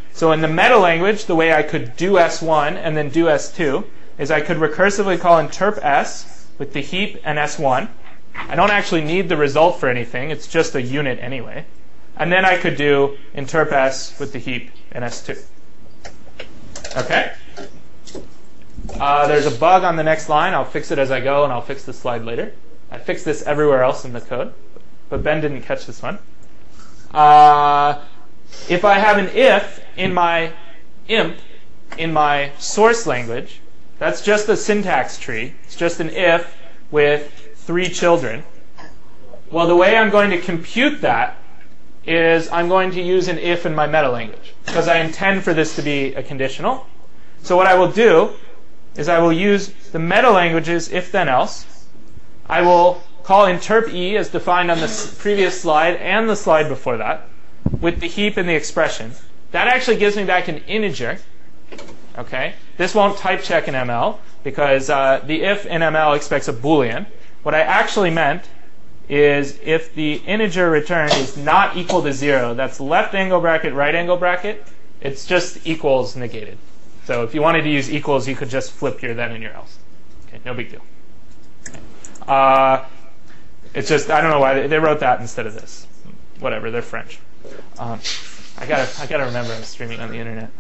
S1: So in the meta language, the way I could do S1 and then do S2 is I could recursively call interp S with the heap and S1. I don't actually need the result for anything. It's just a unit anyway. And then I could do interp S with the heap and S2. Okay? There's a bug on the next line. I'll fix it as I go, and I'll fix the slide later. I fixed this everywhere else in the code, but Ben didn't catch this one. If I have an if in my imp, in my source language, that's just a syntax tree. It's just an if with 3 children. Well, the way I'm going to compute that is I'm going to use an if in my meta language, because I intend for this to be a conditional. So what I will do is I will use the meta language's if then else. I will call interp E as defined on the previous slide and the slide before that with the heap and the expression. That actually gives me back an integer. Okay? This won't type check in ML because the if in ML expects a Boolean. What I actually meant is if the integer returned is not equal to 0, that's left angle bracket, right angle bracket, it's just equals negated. So if you wanted to use equals, you could just flip your then and your else. Okay, no big deal. Okay. It's just, I don't know why they wrote that instead of this. Whatever, they're French. I gotta remember I'm streaming on the internet.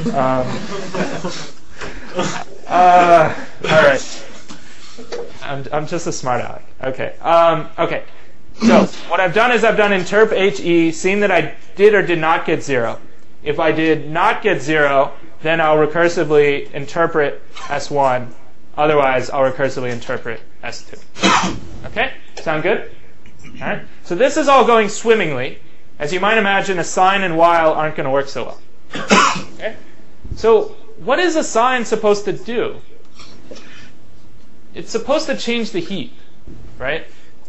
S1: All right. I'm just a smart aleck. Okay. Okay. So what I've done is I've done interp HE, seen that I did or did not get 0. If I did not get 0, then I'll recursively interpret S1. Otherwise, I'll recursively interpret S2. Okay? Sound good? All right. So this is all going swimmingly. As you might imagine, assign and while aren't going to work so well. Okay? So what is assign supposed to do? It's supposed to change the heap, right?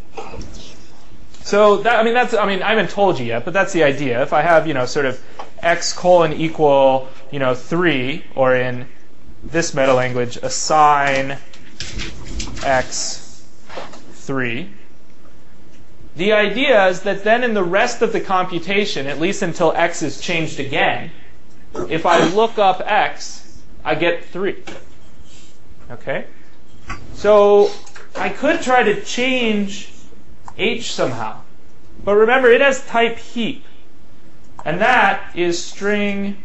S1: So that, I haven't told you yet, but that's the idea. If I have, sort of x colon equal, 3, or in this meta language, assign x 3. The idea is that then in the rest of the computation, at least until x is changed again, if I look up x, I get 3. Okay? So I could try to change h somehow. But remember, it has type heap. And that is string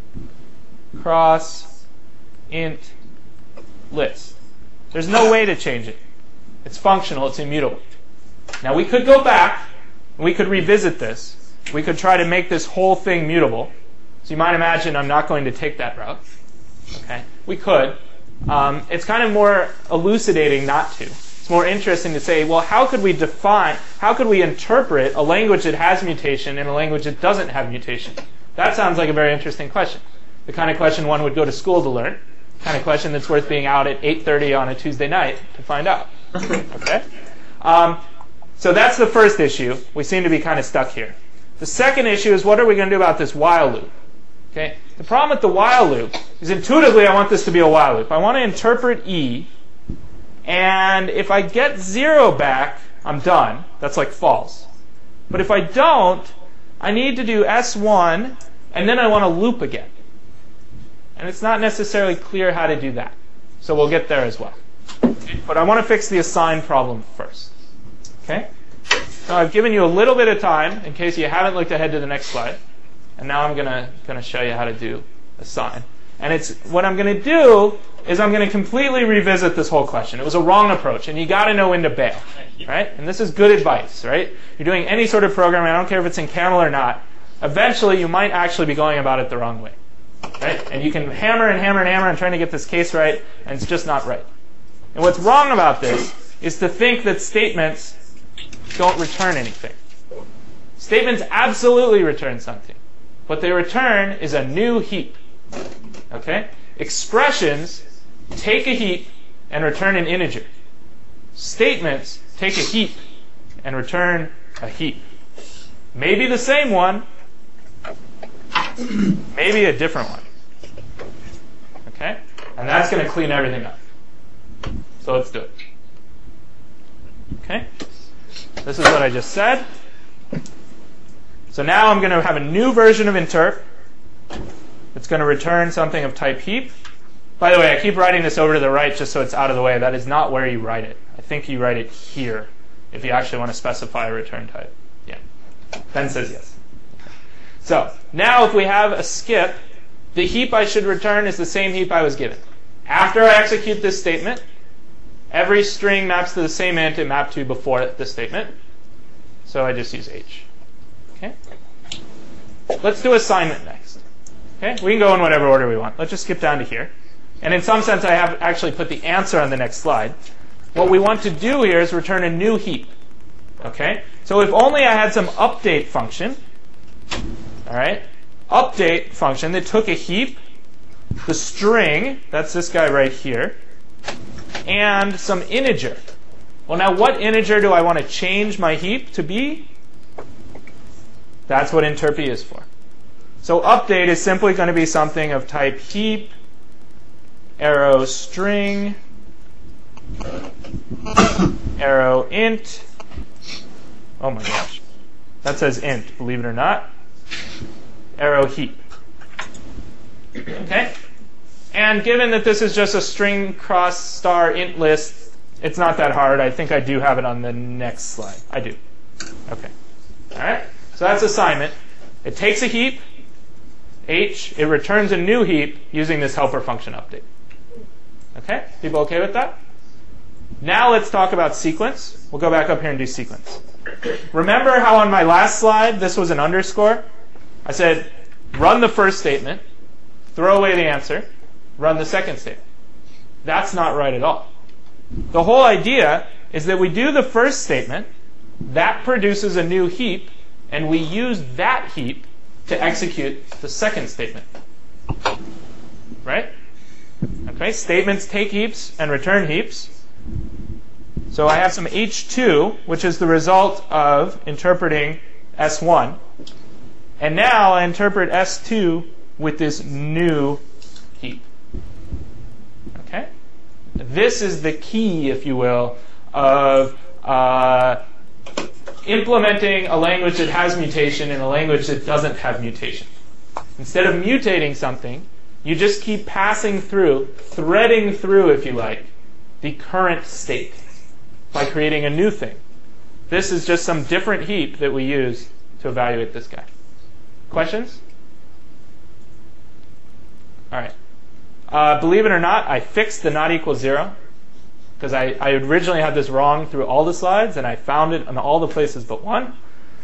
S1: cross int list. There's no way to change it. It's functional. It's immutable. Now we could go back. We could revisit this. We could try to make this whole thing mutable. So you might imagine I'm not going to take that route. Okay? We could. It's kind of more elucidating not to. It's more interesting to say, well, how could we interpret a language that has mutation in a language that doesn't have mutation? That sounds like a very interesting question. The kind of question one would go to school to learn. The kind of question that's worth being out at 8:30 on a Tuesday night to find out. Okay? So that's the first issue. We seem to be kind of stuck here. The second issue is what are we going to do about this while loop? Okay? The problem with the while loop is intuitively I want this to be a while loop. I want to interpret E, and if I get 0 back, I'm done. That's like false. But if I don't, I need to do S1, and then I want to loop again. And it's not necessarily clear how to do that. So we'll get there as well. But I want to fix the assign problem first. Okay? So I've given you a little bit of time in case you haven't looked ahead to the next slide. And now I'm gonna show you how to do assign. And it's what I'm going to do is I'm going to completely revisit this whole question. It was a wrong approach, and you got to know when to bail, right? And this is good advice, right? You're doing any sort of programming, I don't care if it's in Camel or not. Eventually, you might actually be going about it the wrong way, right? And you can hammer and hammer and hammer and trying to get this case right, and it's just not right. And what's wrong about this is to think that statements don't return anything. Statements absolutely return something. What they return is a new heap. Okay? Expressions take a heap and return an integer. Statements take a heap and return a heap. Maybe the same one, maybe a different one. Okay? And that's going to clean everything up. So let's do it. Okay? This is what I just said. So now I'm going to have a new version of interp. It's going to return something of type heap. By the way, I keep writing this over to the right just so it's out of the way. That is not where you write it. I think you write it here if you actually want to specify a return type. Yeah. Ben says yes. So now if we have a skip, the heap I should return is the same heap I was given. After I execute this statement, every string maps to the same int it mapped to before this statement. So I just use h. Okay. Let's do assignment next. Okay. We can go in whatever order we want. Let's just skip down to here. And in some sense, I have actually put the answer on the next slide. What we want to do here is return a new heap. Okay. So if only I had some update function. All right. Update function that took a heap, the string, that's this guy right here, and some integer. Well, now what integer do I want to change my heap to be? That's what interp_e is for. So update is simply going to be something of type heap, arrow string, arrow int. Oh my gosh. That says int, believe it or not. Arrow heap. Okay? And given that this is just a string cross star int list, it's not that hard. I think I do have it on the next slide. I do. Okay. All right? So that's assignment. It takes a heap, h, it returns a new heap using this helper function update. Okay? People okay with that? Now let's talk about sequence. We'll go back up here and do sequence. Remember how on my last slide this was an underscore? I said, run the first statement, throw away the answer, run the second statement. That's not right at all. The whole idea is that we do the first statement, that produces a new heap, and we use that heap to execute the second statement. Right? Okay, statements take heaps and return heaps. So I have some h2, which is the result of interpreting s1. And now I interpret s2 with this new heap. Okay? This is the key, if you will, of implementing a language that has mutation in a language that doesn't have mutation. Instead of mutating something, you just keep passing through, threading through, if you like, the current state by creating a new thing. This is just some different heap that we use to evaluate this guy. Questions? All right. Believe it or not, I fixed the not equal 0 because I originally had this wrong through all the slides, and I found it in all the places but one.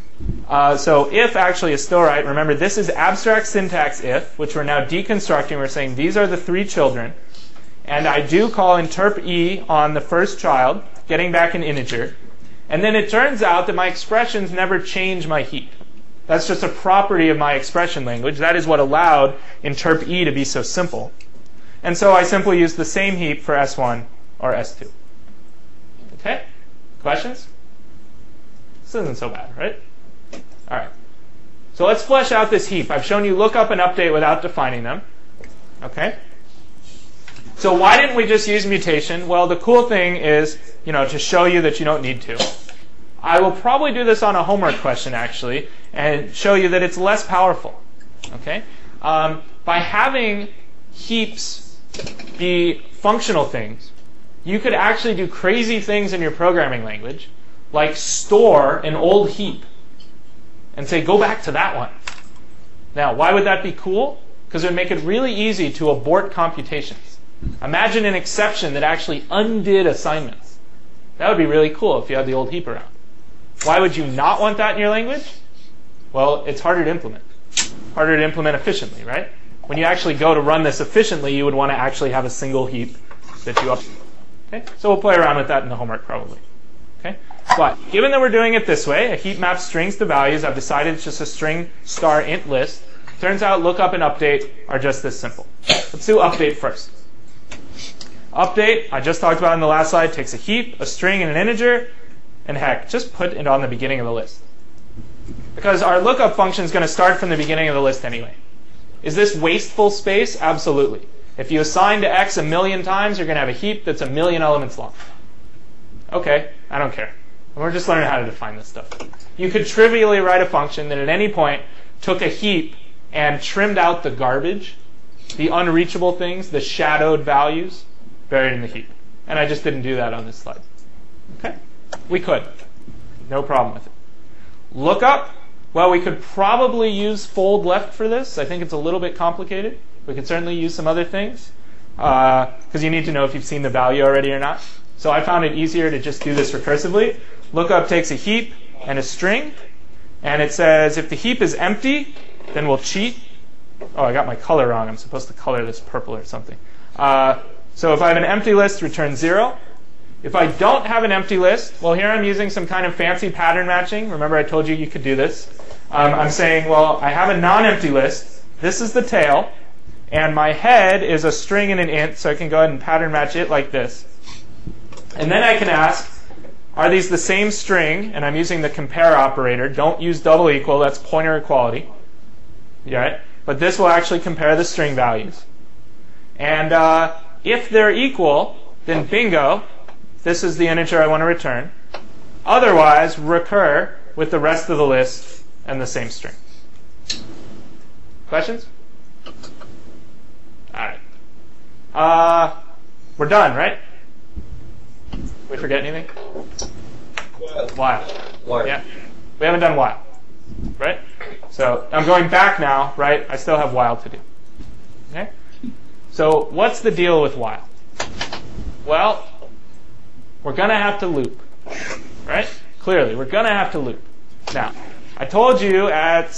S1: So if actually is still right, remember this is abstract syntax if, which we're now deconstructing. We're saying these are the three children, and I do call interp_e on the first child, getting back an integer, and then it turns out that my expressions never change my heap. That's just a property of my expression language. That is what allowed interp_e to be so simple. And so I simply use the same heap for S1 or S2. Okay? Questions? This isn't so bad, right? All right. So let's flesh out this heap. I've shown you lookup and update without defining them. Okay? So why didn't we just use mutation? Well, the cool thing is, to show you that you don't need to. I will probably do this on a homework question, actually, and show you that it's less powerful. Okay? By having heaps be functional things, you could actually do crazy things in your programming language, like store an old heap and say, go back to that one. Now, why would that be cool? Because it would make it really easy to abort computations. Imagine an exception that actually undid assignments. That would be really cool if you had the old heap around. Why would you not want that in your language? Well, it's harder to implement. Harder to implement efficiently, right? When you actually go to run this efficiently, you would want to actually have a single heap that you update. Okay? So we'll play around with that in the homework probably. Okay? But given that we're doing it this way, a heap maps strings to values, I've decided it's just a string star int list. Turns out lookup and update are just this simple. Let's do update first. Update, I just talked about in the last slide, takes a heap, a string, and an integer. And heck, just put it on the beginning of the list. Because our lookup function is going to start from the beginning of the list anyway. Is this wasteful space? Absolutely. If you assign to x 1,000,000 times, you're going to have a heap that's 1,000,000 elements long. Okay, I don't care. We're just learning how to define this stuff. You could trivially write a function that at any point took a heap and trimmed out the garbage the unreachable things, the shadowed values, buried in the heap. And I just didn't do that on this slide. Okay? We could. No problem with it. Lookup, well, we could probably use fold left for this. I think it's a little bit complicated. We could certainly use some other things because you need to know if you've seen the value already or not. So I found it easier to just do this recursively. Lookup takes a heap and a string, and it says if the heap is empty, then we'll cheat. Oh, I got my color wrong. I'm supposed to color this purple or something. So if I have an empty list, return 0. If I don't have an empty list, well, here I'm using some kind of fancy pattern matching. Remember I told you could do this. I'm saying, well, I have a non-empty list. This is the tail. And my head is a string and an int, so I can go ahead and pattern match it like this. And then I can ask, are these the same string? And I'm using the compare operator. Don't use double equal. That's pointer equality. Right? But this will actually compare the string values. And if they're equal, then bingo, this is the integer I want to return. Otherwise, recur with the rest of the list and the same string. Questions? All right. We're done, right? We forget anything? While. Yeah. We haven't done while, right? So I'm going back now, right? I still have while to do. Okay? So what's the deal with while? Well, we're going to have to loop, right? Clearly, we're going to have to loop. Now, I told you at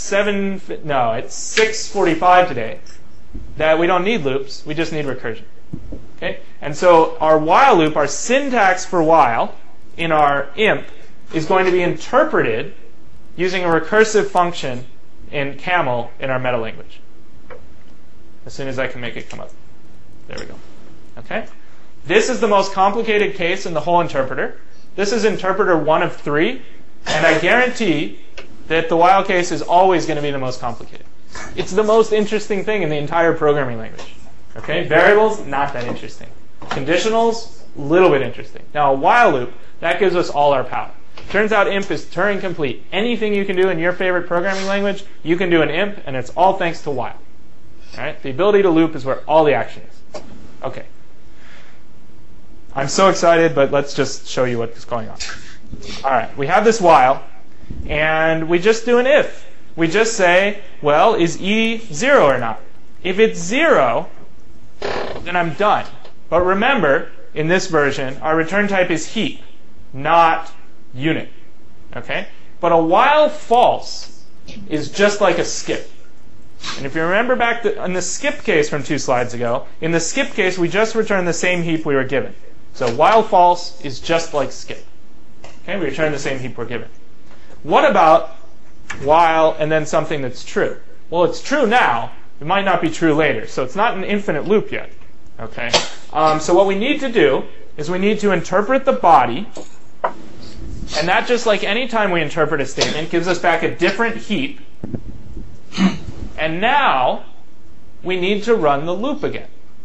S1: 6:45 today that we don't need loops, we just need recursion. Okay? And so our while loop, our syntax for while in our imp is going to be interpreted using a recursive function in Camel in our meta language. As soon as I can make it come up. There we go. Okay? This is the most complicated case in the whole interpreter. This is interpreter 1 of 3, and I guarantee that the while case is always going to be the most complicated. It's the most interesting thing in the entire programming language. Okay? Variables, not that interesting. Conditionals, a little bit interesting. Now, a while loop, that gives us all our power. Turns out imp is Turing complete. Anything you can do in your favorite programming language, you can do in imp, and it's all thanks to while. All right? The ability to loop is where all the action is. Okay. I'm so excited, but let's just show you what's going on. All right, we have this while, and we just do an if. We just say, well, is E 0 or not? If it's 0, then I'm done. But remember, in this version, our return type is heap, not unit. Okay? But a while false is just like a skip. And if you remember back in the skip case from 2 slides ago, in the skip case, we just return the same heap we were given. So while false is just like skip. Okay, we return the same heap we're given. What about while and then something that's true? Well, it's true now. It might not be true later. So it's not an infinite loop yet. Okay. So what we need to do is we need to interpret the body. And that, just like any time we interpret a statement, gives us back a different heap. And now we need to run the loop again.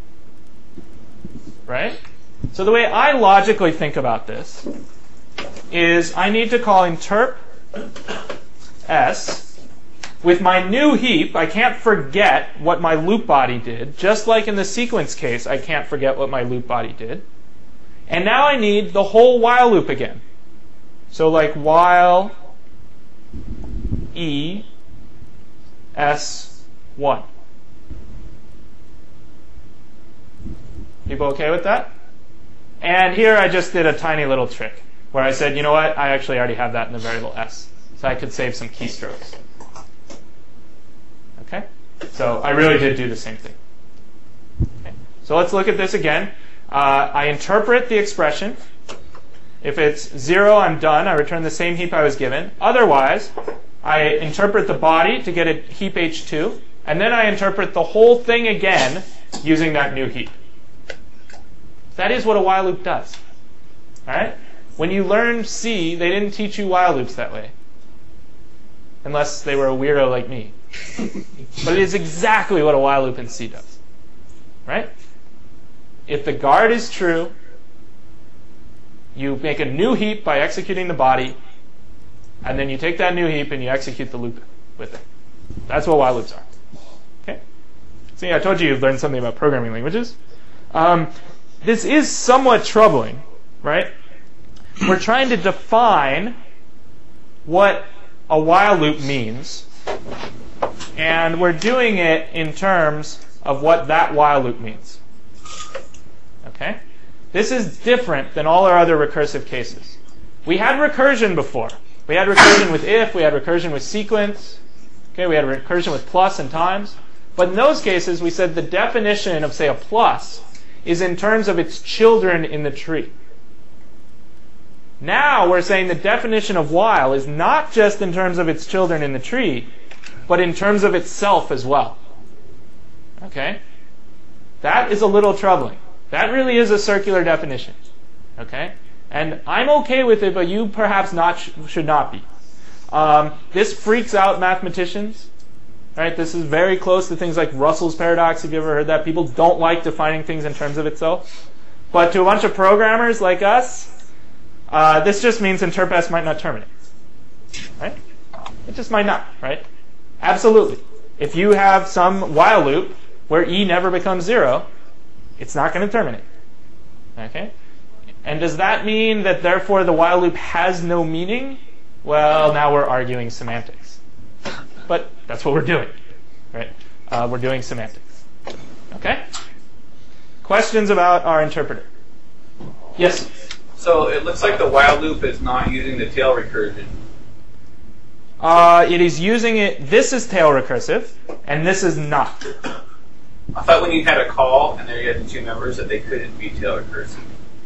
S1: Right? So the way I logically think about this is I need to call interp s with my new heap. I can't forget what my loop body did. Just like in the sequence case, I can't forget what my loop body did. And now I need the whole while loop again. So like while E S1. People okay with that? And here I just did a tiny little trick where I said, you know what? I actually already have that in the variable s. So I could save some keystrokes. Okay? So I really did do the same thing. Okay. So let's look at this again. I interpret the expression. If it's 0, I'm done. I return the same heap I was given. Otherwise, I interpret the body to get a heap h2. And then I interpret the whole thing again using that new heap. That is what a while loop does. All right? When you learned C, they didn't teach you while loops that way. Unless they were a weirdo like me. But it is exactly what a while loop in C does. Right? If the guard is true, you make a new heap by executing the body, and then you take that new heap and you execute the loop with it. That's what while loops are. Okay? See, I told you you've learned something about programming languages. This is somewhat troubling, right? We're trying to define what a while loop means, and we're doing it in terms of what that while loop means. Okay? This is different than all our other recursive cases. We had recursion before. We had recursion with if, we had recursion with sequence, okay, we had recursion with plus and times. But in those cases, we said the definition of, say, a plus is in terms of its children in the tree. Now we're saying the definition of while is not just in terms of its children in the tree, but in terms of itself as well. Okay? That is a little troubling. That really is a circular definition. Okay? And I'm okay with it, but you perhaps should not be. This freaks out mathematicians. Right? This is very close to things like Russell's paradox, if you ever heard that. People don't like defining things in terms of itself. But to a bunch of programmers like us, this just means interp S might not terminate. Right? It just might not, right? Absolutely. If you have some while loop where E never becomes 0, it's not going to terminate. Okay? And does that mean that therefore the while loop has no meaning? Well, now we're arguing semantics. But that's what we're doing, right? We're doing semantics. Okay? Questions about our interpreter? Yes?
S4: So it looks like the while loop is not using the tail recursion.
S1: It is using it. This is tail recursive, and this is not.
S4: I thought when you had a call and there you had the two members that they couldn't be tail recursive.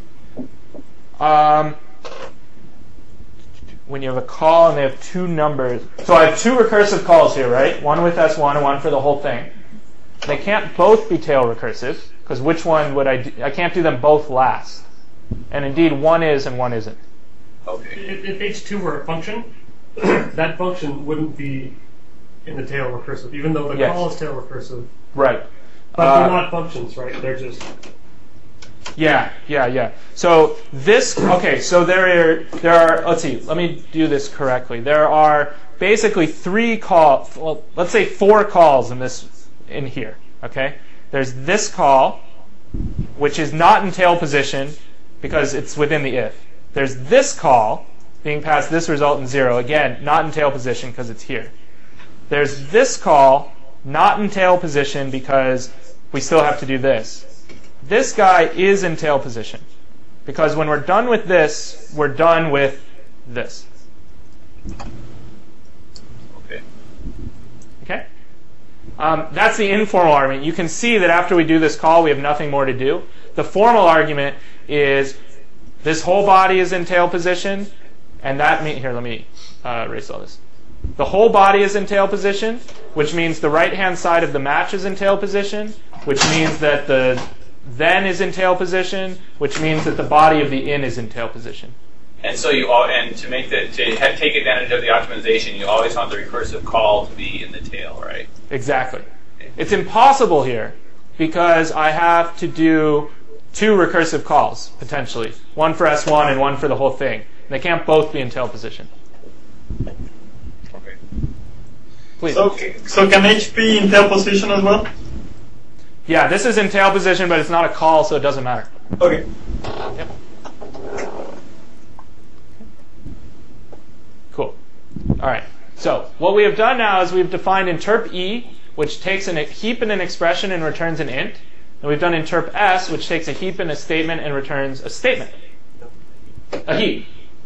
S4: When you have a call and they have two numbers. So I have two recursive calls here, right? One with S1 and one for the whole thing. They can't both be tail recursive, because which one would I do? I can't do them both last. And indeed, one is and one isn't. Okay.
S2: If H2 were a function, that function wouldn't be in the tail recursive, even though the call is tail recursive.
S1: Right.
S2: But they're not functions, right? They're just...
S1: Yeah. So this, okay, so there are, let's see, let me do this correctly. There are basically let's say 4 calls in here, okay? There's this call, which is not in tail position because it's within the if. There's this call being passed this result in 0, again, not in tail position because it's here. There's this call, not in tail position because we still have to do this. This guy is in tail position because when we're done with this, we're done with this. Okay? That's the informal argument. You can see that after we do this call, we have nothing more to do. The formal argument is this whole body is in tail position, and that means, here, let me erase all this. The whole body is in tail position, which means the right-hand side of the match is in tail position, which means that the then is in tail position, which means that the body of the in is in tail position.
S4: And so to take advantage of the optimization, you always want the recursive call to be in the tail, right?
S1: Exactly. It's impossible here because I have to do 2 recursive calls, potentially. One for S1 and one for the whole thing. They can't both be in tail position.
S4: Okay.
S1: Please.
S6: So can H be in tail position as well?
S1: Yeah, this is in tail position, but it's not a call, so it doesn't matter.
S6: Okay.
S1: Yep. Cool. All right. So what we have done now is we've defined interp E, which takes a heap and an expression and returns an int. And we've done interp S, which takes a heap and a statement and returns a statement. A heap.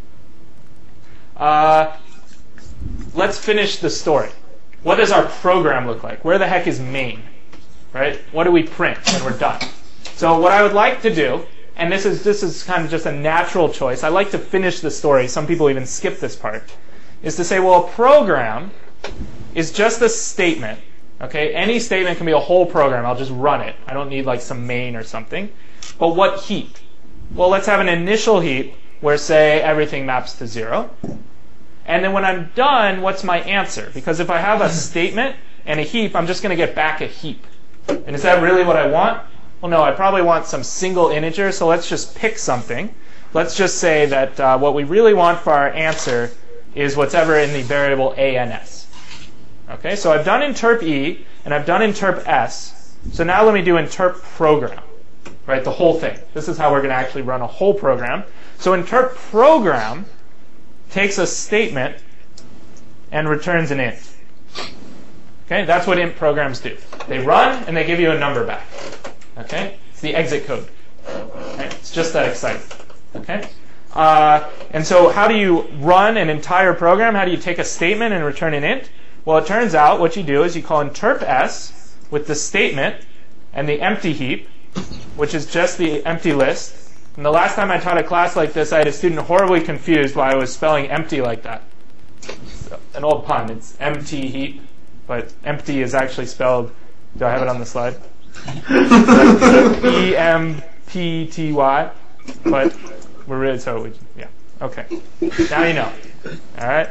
S1: Let's finish the story. What does our program look like? Where the heck is main? Right? What do we print when we're done? So what I would like to do, and this is kind of just a natural choice. I like to finish the story. Some people even skip this part. Is to say, well, a program is just a statement. Okay? Any statement can be a whole program. I'll just run it. I don't need like some main or something. But what heap? Well, let's have an initial heap where, say, everything maps to 0. And then when I'm done, what's my answer? Because if I have a statement and a heap, I'm just going to get back a heap. And is that really what I want? Well, no, I probably want some single integer, so let's just pick something. Let's just say that what we really want for our answer is whatever in the variable ans. Okay, so I've done interp E, and I've done interp S.
S4: So now let me do interp program, right? The whole thing. This is how we're going to actually run a whole program. So interp program takes a statement and returns an int. Okay, that's what int programs do. They run and they give you a number back. Okay, it's the exit code. Right? It's just that exciting. Okay, and so how do you run an entire program? How do you take a statement and return an int? Well, it turns out what you do is you call interp s with the statement and the empty heap, which is just the empty list. And the last time I taught a class like this, I had a student horribly confused why I was spelling empty like that. So, an old pun. It's empty heap. But empty is actually spelled, do I have it on the slide? E-M-P-T-Y. But we're really, yeah. Okay. Now you know. All right.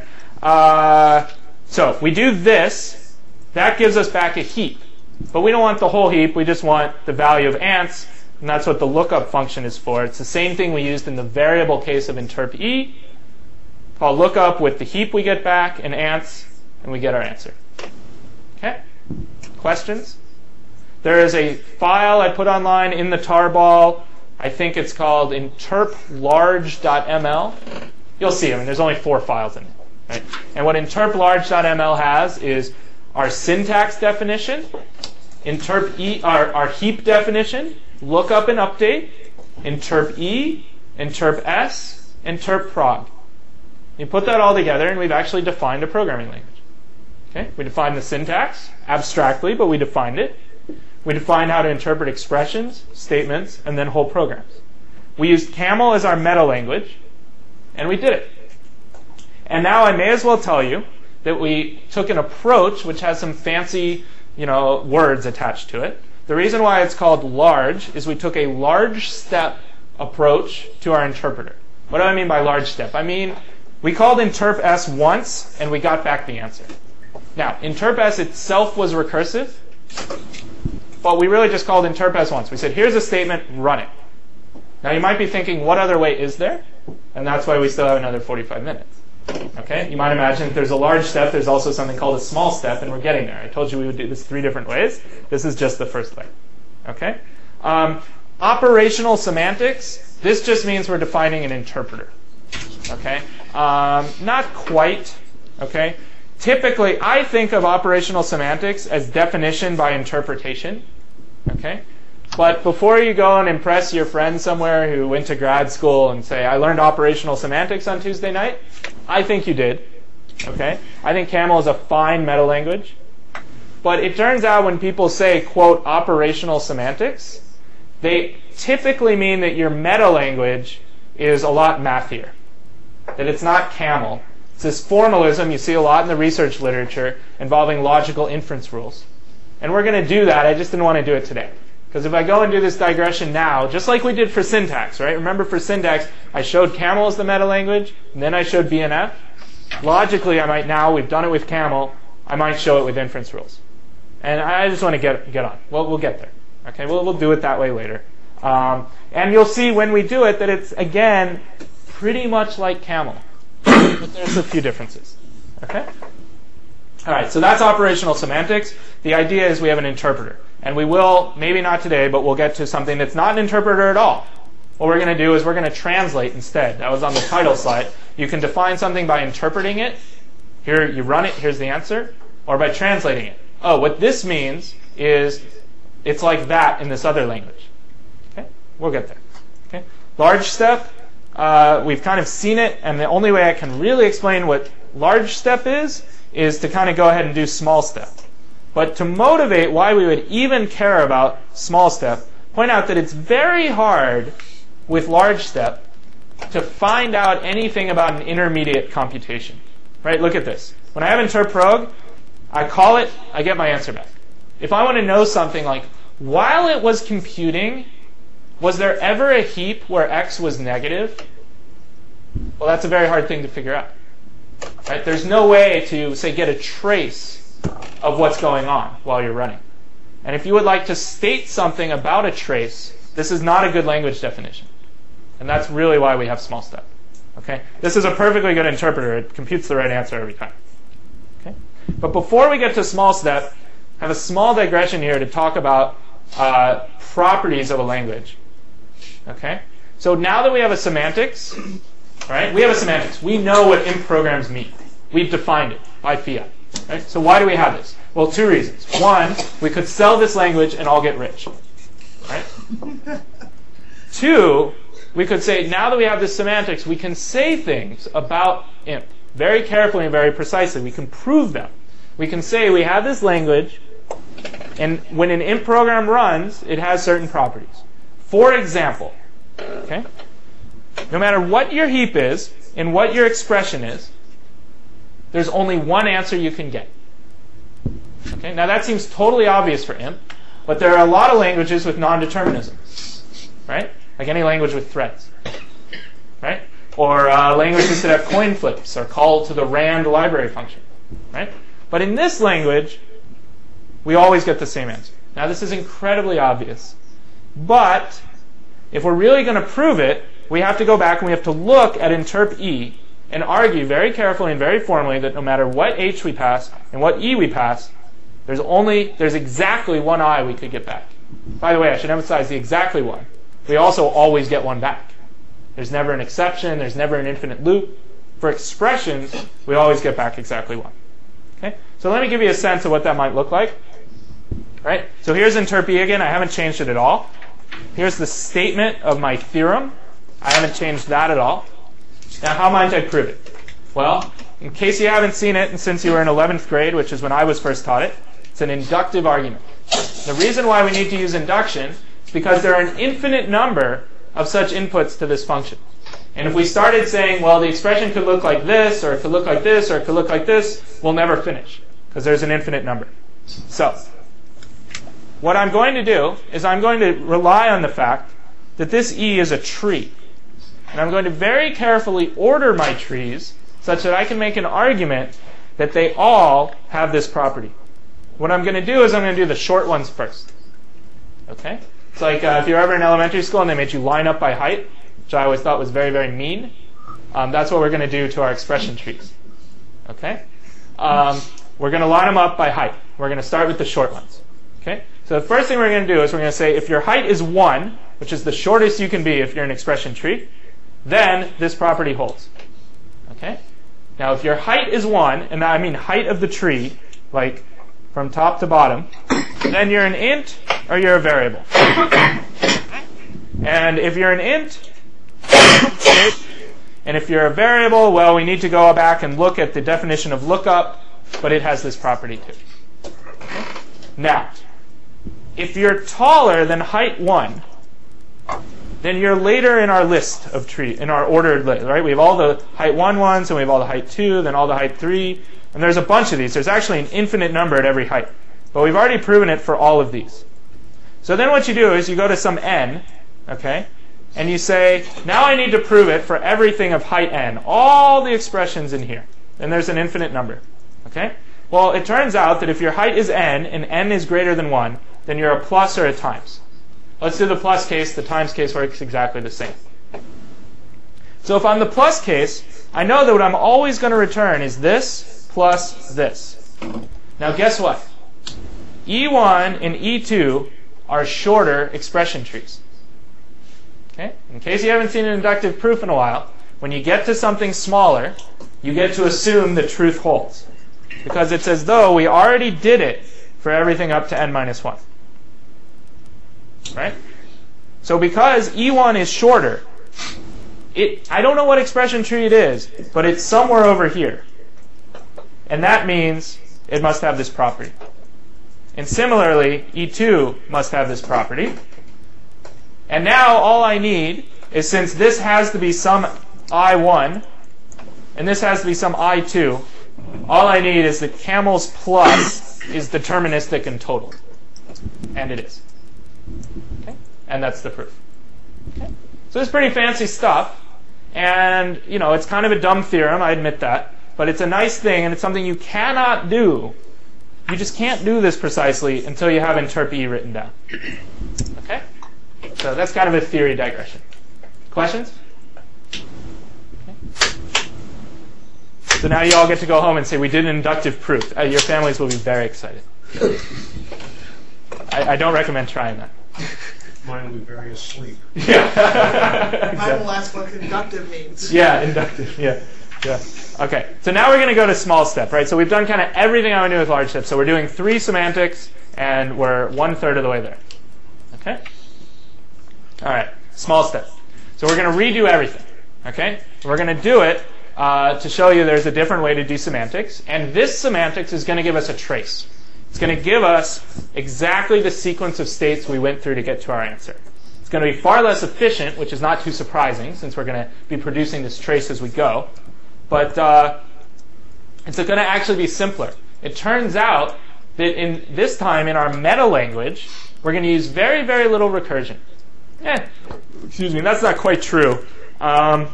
S4: So we do this. That gives us back a heap. But we don't want the whole heap. We just want the value of ants. And that's what the lookup function is for. It's the same thing we used in the variable case of interp e. Call lookup with the heap we get back and ants, and we get our answer. Okay? Questions? There is a file I put online in the tarball. I think it's called interplarge.ml. You'll see, I mean, there's only 4 files in it. Right? And what interplarge.ml has is our syntax definition, interp e, our heap definition, lookup and update, interp e, interp s, interp prog. You put that all together, and we've actually defined a programming language. Okay? We defined the syntax abstractly, but we defined it. We defined how to interpret expressions, statements, and then whole programs. We used Camel as our meta language, and we did it. And now I may as well tell you that we took an approach which has some fancy, words attached to it. The reason why it's called large is we took a large step approach to our interpreter. What do I mean by large step? I mean, we called interp s once, and we got back the answer. Now, interp s itself was recursive, but we really just called interp s once. We said, here's a statement, run it. Now, you might be thinking, what other way is there? And that's why we still have another 45 minutes. Okay? You might imagine if there's a large step, there's also something called a small step, and we're getting there. I told you we would do this 3 different ways. This is just the first way. Okay? Operational semantics, this just means we're defining an interpreter. Okay? Not quite. Okay? Typically, I think of operational semantics as definition by interpretation. Okay? But before you go and impress your friend somewhere who went to grad school and say, I learned operational semantics on Tuesday night, I think you did. Okay? I think Camel is a fine meta language. But it turns out when people say, quote, operational semantics, they typically mean that your meta language is a lot mathier. That it's not Camel. It's this formalism you see a lot in the research literature involving logical inference rules. And we're going to do that. I just didn't want to do it today. Because if I go and do this digression now, just like we did for syntax, right? Remember for syntax, I showed Camel as the meta language, and then I showed BNF. Logically, I might now, we've done it with Camel, I might show it with inference rules. And I just want to get on. Well, we'll get there. Okay, we'll do it that way later. And you'll see when we do it that it's, again, pretty much like Camel. But there's a few differences. Okay? All right, so that's operational semantics. The idea is we have an interpreter. And we will, maybe not today, but we'll get to something that's not an interpreter at all. What we're going to do is we're going to translate instead. That was on the title slide. You can define something by interpreting it. Here, you run it, here's the answer. Or by translating it. Oh, what this means is it's like that in this other language. Okay? We'll get there. Okay? Large step, we've kind of seen it, and the only way I can really explain what large step is to kind of go ahead and do small step. But to motivate why we would even care about small step, point out that it's very hard with large step to find out anything about an intermediate computation. Right? Look at this. When I have interprog, I call it, I get my answer back. If I want to know something like, while it was computing, was there ever a heap where x was negative? Well, that's a very hard thing to figure out. Right? There's no way to, say, get a trace of what's going on while you're running. And if you would like to state something about a trace, this is not a good language definition. And that's really why we have small step. Okay? This is a perfectly good interpreter. It computes the right answer every time. Okay? But before we get to small step, have a small digression here to talk about properties of a language. Okay? So now that we have a semantics, right? We have a semantics. We know what imp programs mean. We've defined it by fiat. Right? So why do we have this? Well, two reasons. One, we could sell this language and all get rich. Right? Two, we could say, now that we have this semantics, we can say things about imp very carefully and very precisely. We can prove them. We can say we have this language, and when an imp program runs, it has certain properties. For example, okay, no matter what your heap is and what your expression is, there's only one answer you can get. Okay, now that seems totally obvious for imp, but there are a lot of languages with non-determinism, right? Like any language with threads, right? Or languages that have coin flips or call to the rand library function, right? But in this language, we always get the same answer. Now this is incredibly obvious, but if we're really going to prove it, we have to go back and we have to look at interp E and argue very carefully and very formally that no matter what H we pass and what E we pass, there's exactly one I we could get back. By the way, I should emphasize the exactly one. We also always get one back. There's never an exception. There's never an infinite loop. For expressions, we always get back exactly one. Okay? So let me give you a sense of what that might look like. Right? So here's interp E again. I haven't changed it at all. Here's the statement of my theorem. I haven't changed that at all. Now, how might I prove it? Well, in case you haven't seen it, and since you were in 11th grade, which is when I was first taught it, it's an inductive argument. The reason why we need to use induction is because there are an infinite number of such inputs to this function. And if we started saying, well, the expression could look like this, or it could look like this, or it could look like this, we'll never finish, because there's an infinite number. So, what I'm going to do is I'm going to rely on the fact that this E is a tree. And I'm going to very carefully order my trees such that I can make an argument that they all have this property. What I'm going to do is I'm going to do the short ones first. Okay? It's like if you're ever in elementary school and they made you line up by height, which I always thought was very, very mean. That's what we're going to do to our expression trees. Okay? We're going to line them up by height. We're going to start with the short ones. Okay? So the first thing we're going to do is we're going to say if your height is 1, which is the shortest you can be if you're an expression tree, then this property holds. Okay? Now if your height is 1, and I mean height of the tree, like from top to bottom, then you're an int or you're a variable. And if you're an int, and if you're a variable, well, we need to go back and look at the definition of lookup, but it has this property too. Now, if you're taller than height 1, then you're later in our list of tree, in our ordered list, right? We have all the height 1 ones, and we have all the height 2, then all the height 3, and there's a bunch of these. There's actually an infinite number at every height. But we've already proven it for all of these. So then what you do is you go to some n, okay, and you say, now I need to prove it for everything of height n, all the expressions in here. And there's an infinite number, okay? Well, it turns out that if your height is n, and n is greater than 1, then you're a plus or a times. Let's do the plus case. The times case works exactly the same. So if I'm the plus case, I know that what I'm always going to return is this plus this. Now guess what? E1 and E2 are shorter expression trees. Okay? In case you haven't seen an inductive proof in a while, when you get to something smaller, you get to assume the truth holds. Because it's as though we already did it for everything up to n minus 1. Right? So because E1 is shorter, I don't know what expression tree it is, but it's somewhere over here. And that means it must have this property. And similarly, E2 must have this property. And now all I need is, since this has to be some I1, and this has to be some I2, all I need is that Camel's plus is deterministic and total. And it is. Okay? And that's the proof. Okay? So it's pretty fancy stuff. And, you know, it's kind of a dumb theorem, I admit that. But it's a nice thing, and it's something you cannot do. You just can't do this precisely until you have interp E written down. Okay? So that's kind of a theory digression. Questions? Okay. So now you all get to go home and say, we did an inductive proof. Your families will be very excited. I don't recommend trying that.
S2: Mine will be very asleep.
S4: Yeah.
S3: I will ask what inductive means.
S4: Yeah, inductive. Yeah. Okay. So now we're going to go to small step, right? So we've done kind of everything I want to do with large step. So we're doing 3 semantics, and we're 1/3 of the way there. Okay. All right. Small step. So we're going to redo everything. Okay. We're going to do it to show you there's a different way to do semantics, and this semantics is going to give us a trace. It's going to give us exactly the sequence of states we went through to get to our answer. It's going to be far less efficient, which is not too surprising since we're going to be producing this trace as we go. But it's going to actually be simpler. It turns out that in this time in our meta language, we're going to use very, very little recursion. Excuse me, that's not quite true. Well,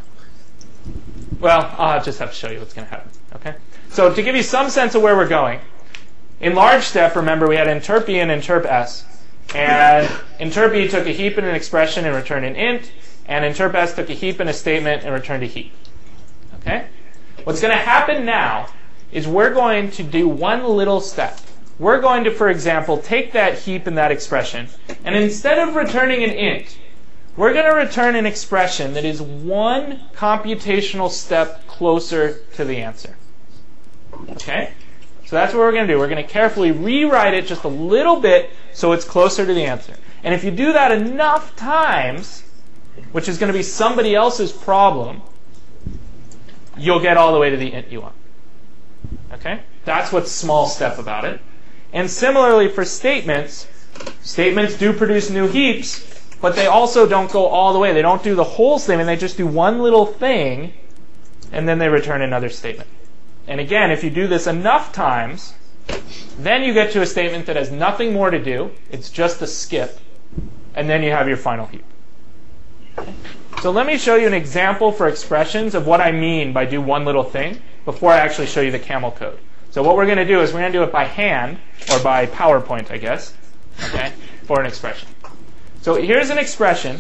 S4: I'll just have to show you what's going to happen. Okay. So to give you some sense of where we're going, in large step, remember we had interp E and interp S. And interp E took a heap and an expression and returned an int, and interp S took a heap and a statement and returned a heap. Okay? What's going to happen now is we're going to do one little step. We're going to, for example, take that heap and that expression, and instead of returning an int, we're going to return an expression that is one computational step closer to the answer. Okay? So that's what we're going to do. We're going to carefully rewrite it just a little bit so it's closer to the answer. And if you do that enough times, which is going to be somebody else's problem, you'll get all the way to the int you want. Okay? That's what's small step about it. And similarly for statements, statements do produce new heaps, but they also don't go all the way. They don't do the whole statement. They just do one little thing, and then they return another statement. And again, if you do this enough times, then you get to a statement that has nothing more to do. It's just a skip. And then you have your final heap. So let me show you an example for expressions of what I mean by do one little thing before I actually show you the camel code. So what we're going to do is we're going to do it by hand, or by PowerPoint, I guess, okay, for an expression. So here's an expression.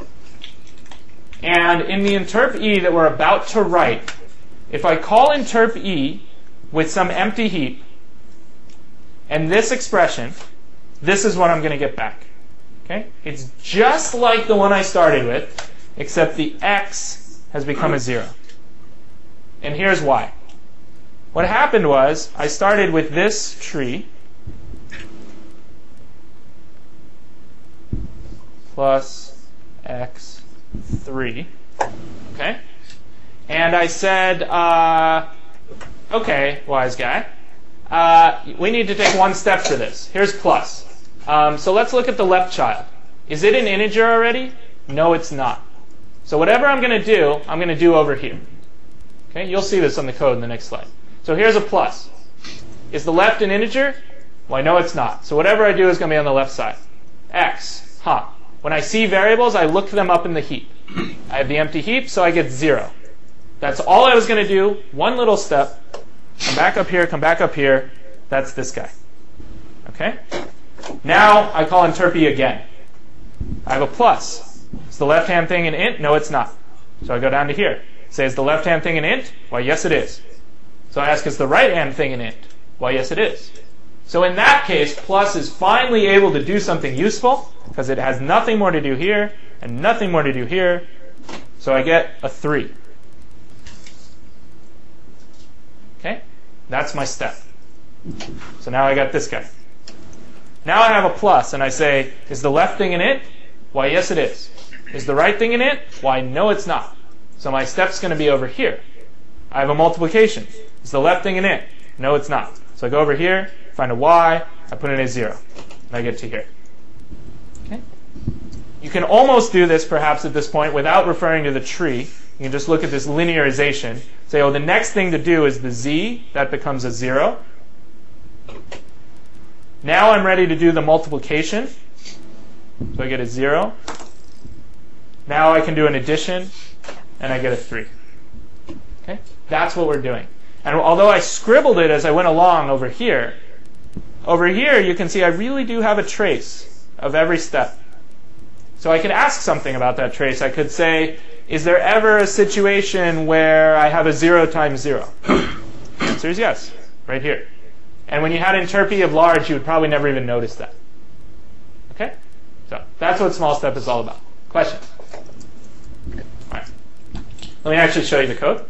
S4: And in the interp E that we're about to write, if I call interp E with some empty heap and this expression, this is what I'm going to get back. Okay? It's just like the one I started with, except the x has become a 0. And here's why. What happened was I started with this tree plus x3. Okay? And I said, okay, wise guy, we need to take one step for this. Here's plus. So let's look at the left child. Is it an integer already? No, it's not. So whatever I'm going to do over here. Okay, you'll see this on the code in the next slide. So here's a plus. Is the left an integer? Well, I know it's not. So whatever I do is going to be on the left side. X, When I see variables, I look them up in the heap. I have the empty heap, so I get 0. That's all I was going to do. One little step. Come back up here, come back up here. That's this guy. Okay? Now I call interp E again. I have a plus. Is the left-hand thing an int? No, it's not. So I go down to here. Say, is the left-hand thing an int? Why, yes, it is. So I ask, is the right-hand thing an int? Why, yes, it is. So in that case, plus is finally able to do something useful because it has nothing more to do here and nothing more to do here. So I get a 3. Okay? That's my step. So now I got this guy. Now I have a plus, and I say, is the left thing an int? Why, yes, it is. Is the right thing an int? Why, no, it's not. So my step's going to be over here. I have a multiplication. Is the left thing an int? No, it's not. So I go over here, find a y, I put in a 0, and I get to here. Okay? You can almost do this, perhaps, at this point without referring to the tree. You can just look at this linearization. Say, oh, the next thing to do is the z. That becomes a 0. Now I'm ready to do the multiplication. So I get a 0. Now I can do an addition, and I get a 3. Okay? That's what we're doing. And although I scribbled it as I went along over here you can see I really do have a trace of every step. So I could ask something about that trace. I could say, is there ever a situation where I have a 0 times 0? The answer is yes, right here. And when you had entropy of large, you would probably never even notice that. Okay? So that's what small step is all about. Questions? All right. Let me actually show you the code.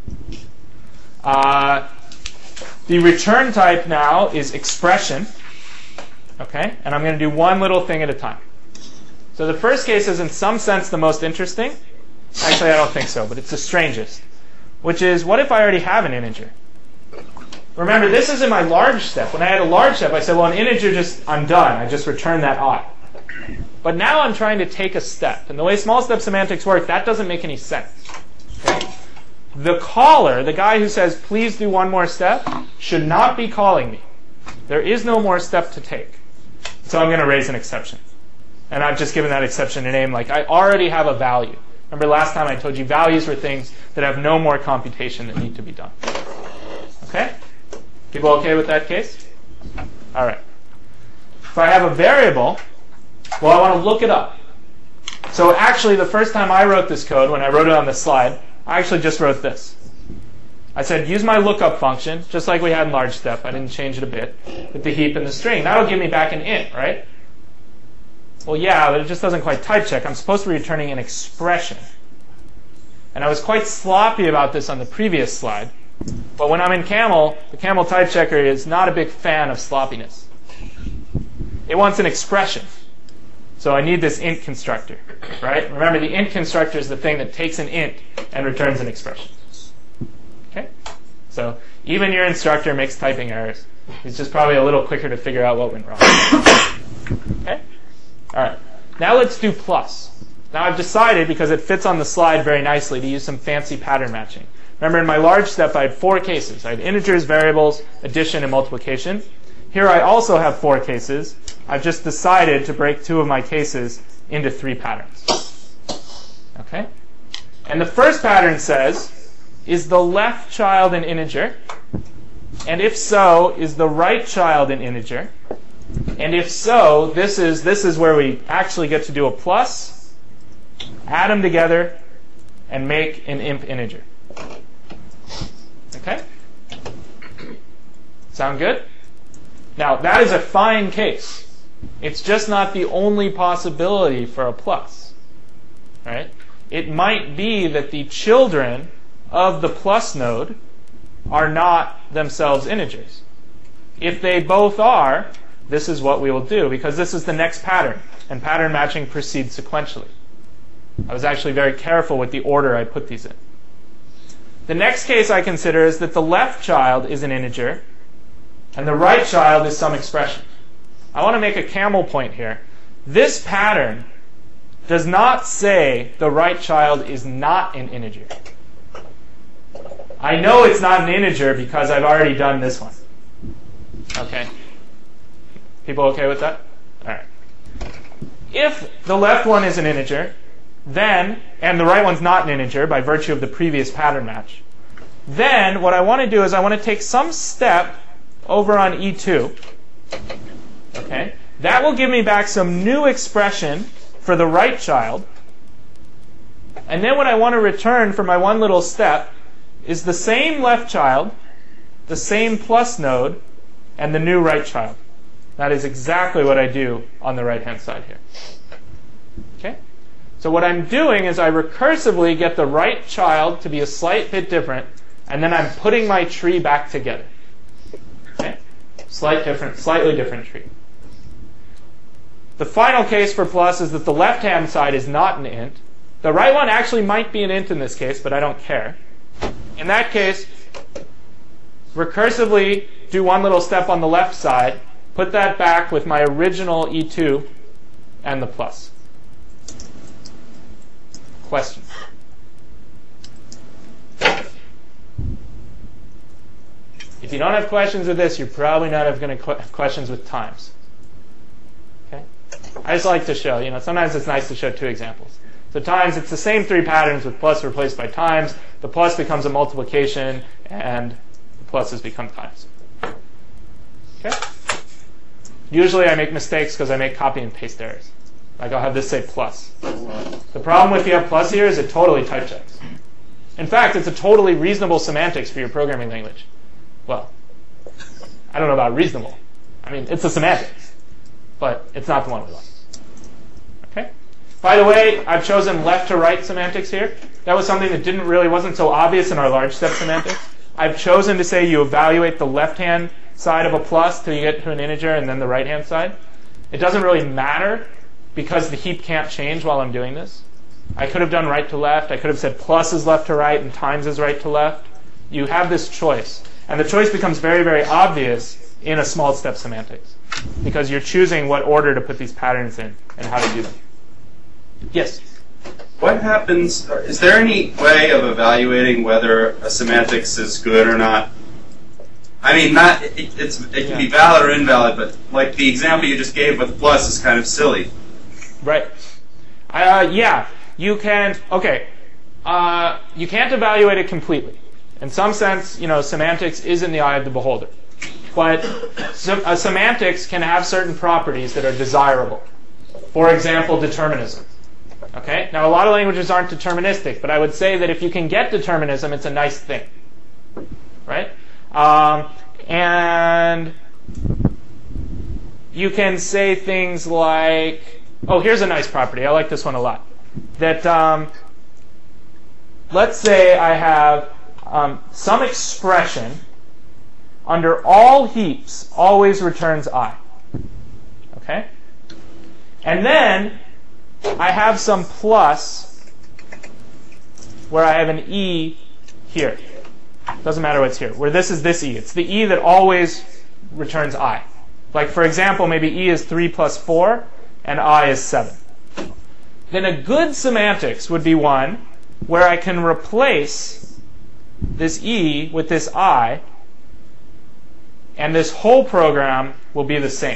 S4: The return type now is expression. Okay? And I'm going to do one little thing at a time. So the first case is in some sense the most interesting. Actually, I don't think so, but it's the strangest. Which is, what if I already have an integer? Remember, this is in my large step. When I had a large step, I said, well, an integer, I'm done. I just return that odd. But now I'm trying to take a step. And the way small step semantics work, that doesn't make any sense. Okay? The caller, the guy who says, please do one more step, should not be calling me. There is no more step to take. So I'm going to raise an exception. And I've just given that exception a name like I already have a value. Remember last time I told you values were things that have no more computation that need to be done. Okay? People okay with that case? All right. If I have a variable, well, I want to look it up. So actually, the first time I wrote this code, when I wrote it on the slide, I actually just wrote this. I said, use my lookup function, just like we had in large step. I didn't change it a bit, with the heap and the string. That'll give me back an int, right? Well, yeah, but it just doesn't quite type check. I'm supposed to be returning an expression. And I was quite sloppy about this on the previous slide. But when I'm in Camel, the Camel type checker is not a big fan of sloppiness. It wants an expression. So I need this int constructor, right? Remember, the int constructor is the thing that takes an int and returns an expression. Okay? So even your instructor makes typing errors. He's just probably a little quicker to figure out what went wrong. Okay? All right. Now let's do plus. Now I've decided, because it fits on the slide very nicely, to use some fancy pattern matching. Remember, in my large step, I had 4 cases. I had integers, variables, addition, and multiplication. Here I also have 4 cases. I've just decided to break 2 of my cases into 3 patterns. Okay? And the first pattern says, is the left child an integer? And if so, is the right child an integer? And if so, this is where we actually get to do a plus, add them together, and make an imp integer. Okay? Sound good? Now, that is a fine case. It's just not the only possibility for a plus. Right? It might be that the children of the plus node are not themselves integers. If they both are, this is what we will do, because this is the next pattern, and pattern matching proceeds sequentially. I was actually very careful with the order I put these in. The next case I consider is that the left child is an integer, and the right child is some expression. I want to make a camel point here. This pattern does not say the right child is not an integer. I know it's not an integer because I've already done this one. Okay? People okay with that? All right. If the left one is an integer, then, and the right one's not an integer by virtue of the previous pattern match, then what I want to do is I want to take some step over on E2. Okay? That will give me back some new expression for the right child. And then what I want to return for my one little step is the same left child, the same plus node, and the new right child. That is exactly what I do on the right-hand side here. Okay? So what I'm doing is I recursively get the right child to be a slight bit different, and then I'm putting my tree back together. Okay? Slightly different tree. The final case for plus is that the left-hand side is not an int. The right one actually might be an int in this case, but I don't care. In that case, recursively do one little step on the left side, put that back with my original E2 and the plus. Question? If you don't have questions with this, you're probably not going to have questions with times. Okay? I just like to show, sometimes it's nice to show 2 examples. So times, it's the same 3 patterns with plus replaced by times. The plus becomes a multiplication, and the pluses become times. Okay? Usually I make mistakes because I make copy and paste errors. Like I'll have this say plus. The problem with you have plus here is it totally type checks. In fact, it's a totally reasonable semantics for your programming language. Well, I don't know about reasonable. I mean, it's a semantics, but it's not the one we want. Okay? By the way, I've chosen left to right semantics here. That was something that wasn't so obvious in our large step semantics. I've chosen to say you evaluate the left-hand side of a plus till you get to an integer and then the right-hand side. It doesn't really matter because the heap can't change while I'm doing this. I could have done right to left. I could have said plus is left to right and times is right to left. You have this choice. And the choice becomes very, very obvious in a small step semantics because you're choosing what order to put these patterns in and how to do them. Yes?
S10: What happens, is there any way of evaluating whether a semantics is good or not? I mean, it can be valid or invalid, but like the example you just gave with plus is kind of silly.
S4: Right. Yeah, you can, okay. You can't evaluate it completely. In some sense, semantics is in the eye of the beholder. But semantics can have certain properties that are desirable. For example, determinism. Okay? Now, a lot of languages aren't deterministic, but I would say that if you can get determinism, it's a nice thing. Right? And you can say things like, oh, here's a nice property. I like this one a lot. That, let's say I have some expression under all heaps always returns I. Okay? And then I have some plus where I have an E here. Doesn't matter what's here. Where this is this E. It's the E that always returns I. Like, for example, maybe E is 3 plus 4, and I is 7. Then a good semantics would be one where I can replace this E with this I, and this whole program will be the same.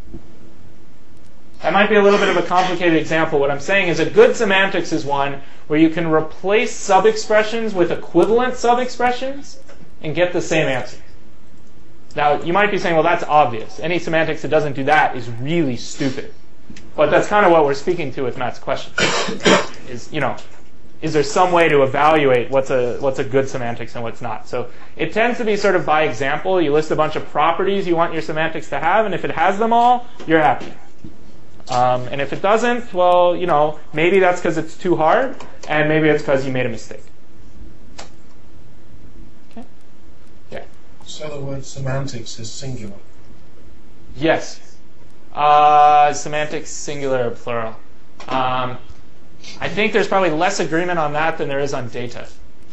S4: That might be a little bit of a complicated example. What I'm saying is a good semantics is one where you can replace sub-expressions with equivalent sub-expressions and get the same answer. Now, you might be saying, well, that's obvious. Any semantics that doesn't do that is really stupid. But that's kind of what we're speaking to with Matt's question. Is there some way to evaluate what's a good semantics and what's not? So it tends to be sort of by example. You list a bunch of properties you want your semantics to have, and if it has them all, you're happy. And if it doesn't, well, maybe that's because it's too hard, and maybe it's because you made a mistake. Okay? Yeah.
S11: So the word semantics is singular.
S4: Yes. Semantics, singular or plural. I think there's probably less agreement on that than there is on data.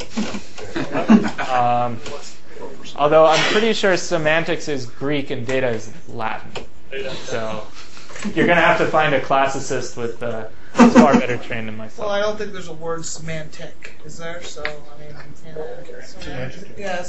S4: Although I'm pretty sure semantics is Greek and data is Latin. So you're going to have to find a classicist with who's far better trained than myself.
S3: Well, I don't think there's a word semantic, is there? So, I mean, semantic. Yeah,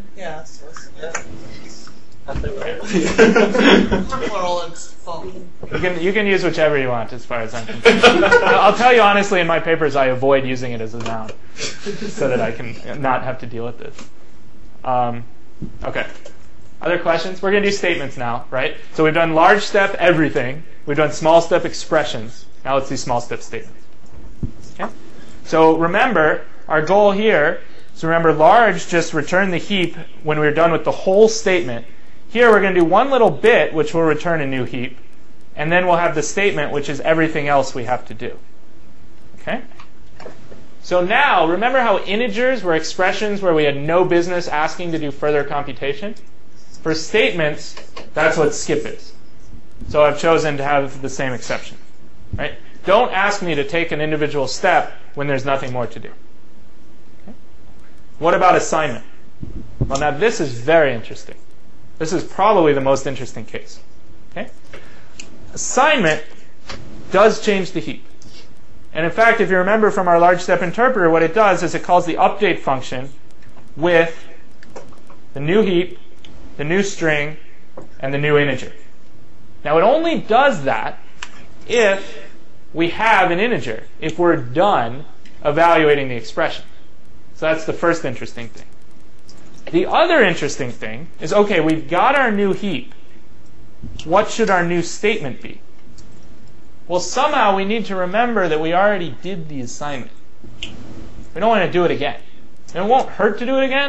S3: plural, it's phone.
S4: You can use whichever you want as far as I'm concerned. I'll tell you honestly, in my papers, I avoid using it as a noun so that I can not have to deal with this. Okay. Other questions? We're going to do statements now, right? So we've done large step everything. We've done small step expressions. Now let's do small step statements. Okay? So remember, our goal here is remember large just return the heap when we're done with the whole statement. Here we're going to do one little bit, which will return a new heap. And then we'll have the statement, which is everything else we have to do. Okay? So now, remember how integers were expressions where we had no business asking to do further computation? For statements, that's what skip is. So I've chosen to have the same exception. Right? Don't ask me to take an individual step when there's nothing more to do. Okay? What about assignment? Well, now this is very interesting. This is probably the most interesting case. Okay? Assignment does change the heap. And in fact, if you remember from our large step interpreter, what it does is it calls the update function with the new heap, the new string, and the new integer. Now it only does that if we have an integer, if we're done evaluating the expression. So that's the first interesting thing. The other interesting thing is, okay, we've got our new heap. What should our new statement be? Well, somehow we need to remember that we already did the assignment. We don't want to do it again. And it won't hurt to do it again,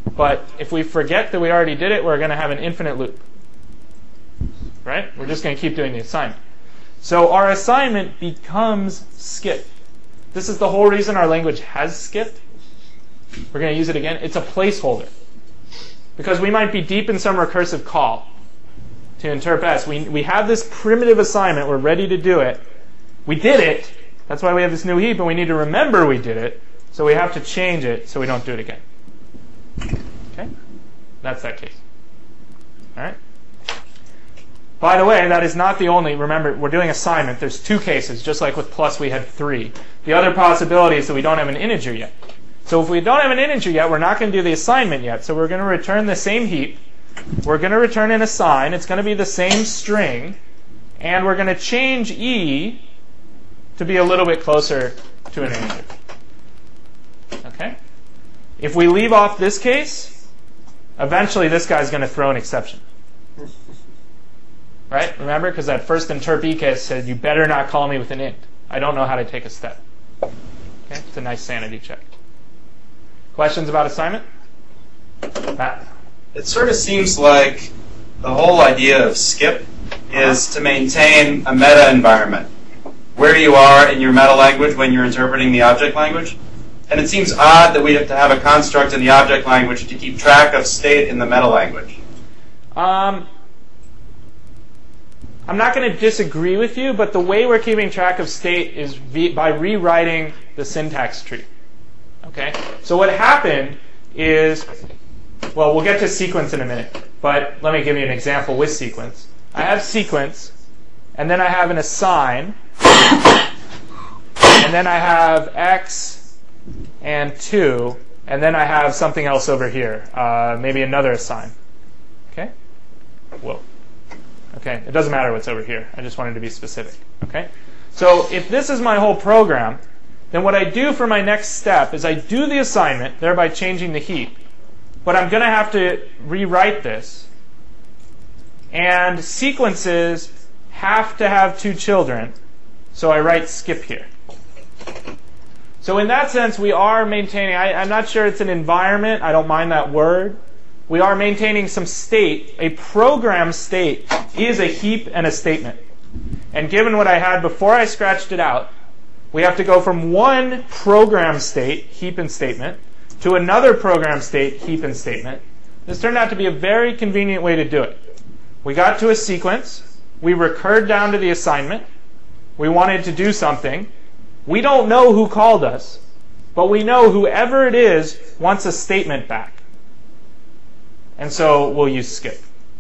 S4: But if we forget that we already did it, we're going to have an infinite loop. Right? We're just going to keep doing the assignment. So our assignment becomes skip. This is the whole reason our language has skip. We're going to use it again. It's a placeholder. Because we might be deep in some recursive call to interp S. We have this primitive assignment. We're ready to do it. We did it. That's why we have this new heap, and we need to remember we did it. So we have to change it so we don't do it again. Okay? That's that case. All right? By the way, that is not the only. Remember, we're doing assignment. There's two cases. Just like with plus, we had 3. The other possibility is that we don't have an integer yet. So if we don't have an integer yet, we're not going to do the assignment yet. So we're going to return the same heap. We're going to return an assign. It's going to be the same string. And we're going to change E to be a little bit closer to an integer. Okay? If we leave off this case, eventually this guy's going to throw an exception. Right? Remember? Because that first interp E case said, you better not call me with an int. I don't know how to take a step. Okay? It's a nice sanity check. Questions about assignment? Matt?
S5: It sort of seems like the whole idea of skip is to maintain a meta environment, where you are in your meta language when you're interpreting the object language. And it seems odd that we have to have a construct in the object language to keep track of state in the meta language.
S4: I'm not going to disagree with you, but the way we're keeping track of state is by rewriting the syntax tree. Okay? So what happened is, well, we'll get to sequence in a minute, but let me give you an example with sequence. I have sequence, and then I have an assign, and then I have x and 2, and then I have something else over here, maybe another assign. Okay? Whoa. Okay, it doesn't matter what's over here. I just wanted to be specific. Okay? So if this is my whole program, then what I do for my next step is I do the assignment, thereby changing the heap. But I'm going to have to rewrite this. And sequences have to have 2 children, so I write skip here. So in that sense, we are maintaining, I'm not sure it's an environment, I don't mind that word. We are maintaining some state. A program state is a heap and a statement. And given what I had before I scratched it out, we have to go from one program state, heap and statement, to another program state, heap and statement. This turned out to be a very convenient way to do it. We got to a sequence. We recurred down to the assignment. We wanted to do something. We don't know who called us, but we know whoever it is wants a statement back. And so we'll use skip.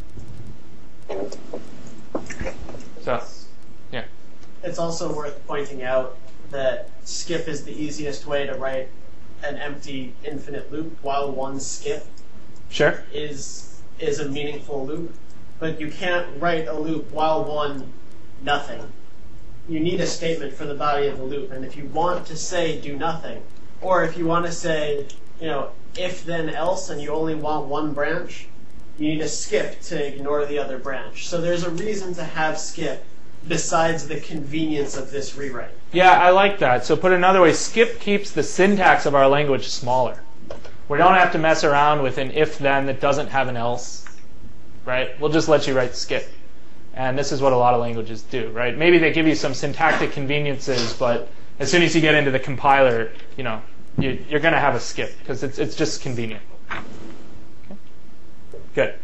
S4: So, yeah.
S7: It's also worth pointing out that skip is the easiest way to write an empty infinite loop, while one skip is a meaningful loop. But you can't write a loop while one nothing. You need a statement for the body of the loop. And if you want to say do nothing, or if you want to say, if then else, and you only want one branch, you need a skip to ignore the other branch. So there's a reason to have skip besides the convenience of this rewrite.
S4: Yeah, I like that. So put another way, skip keeps the syntax of our language smaller. We don't have to mess around with an if-then that doesn't have an else, right? We'll just let you write skip. And this is what a lot of languages do, right? Maybe they give you some syntactic conveniences, but as soon as you get into the compiler, you're going to have a skip because it's just convenient. Okay. Good.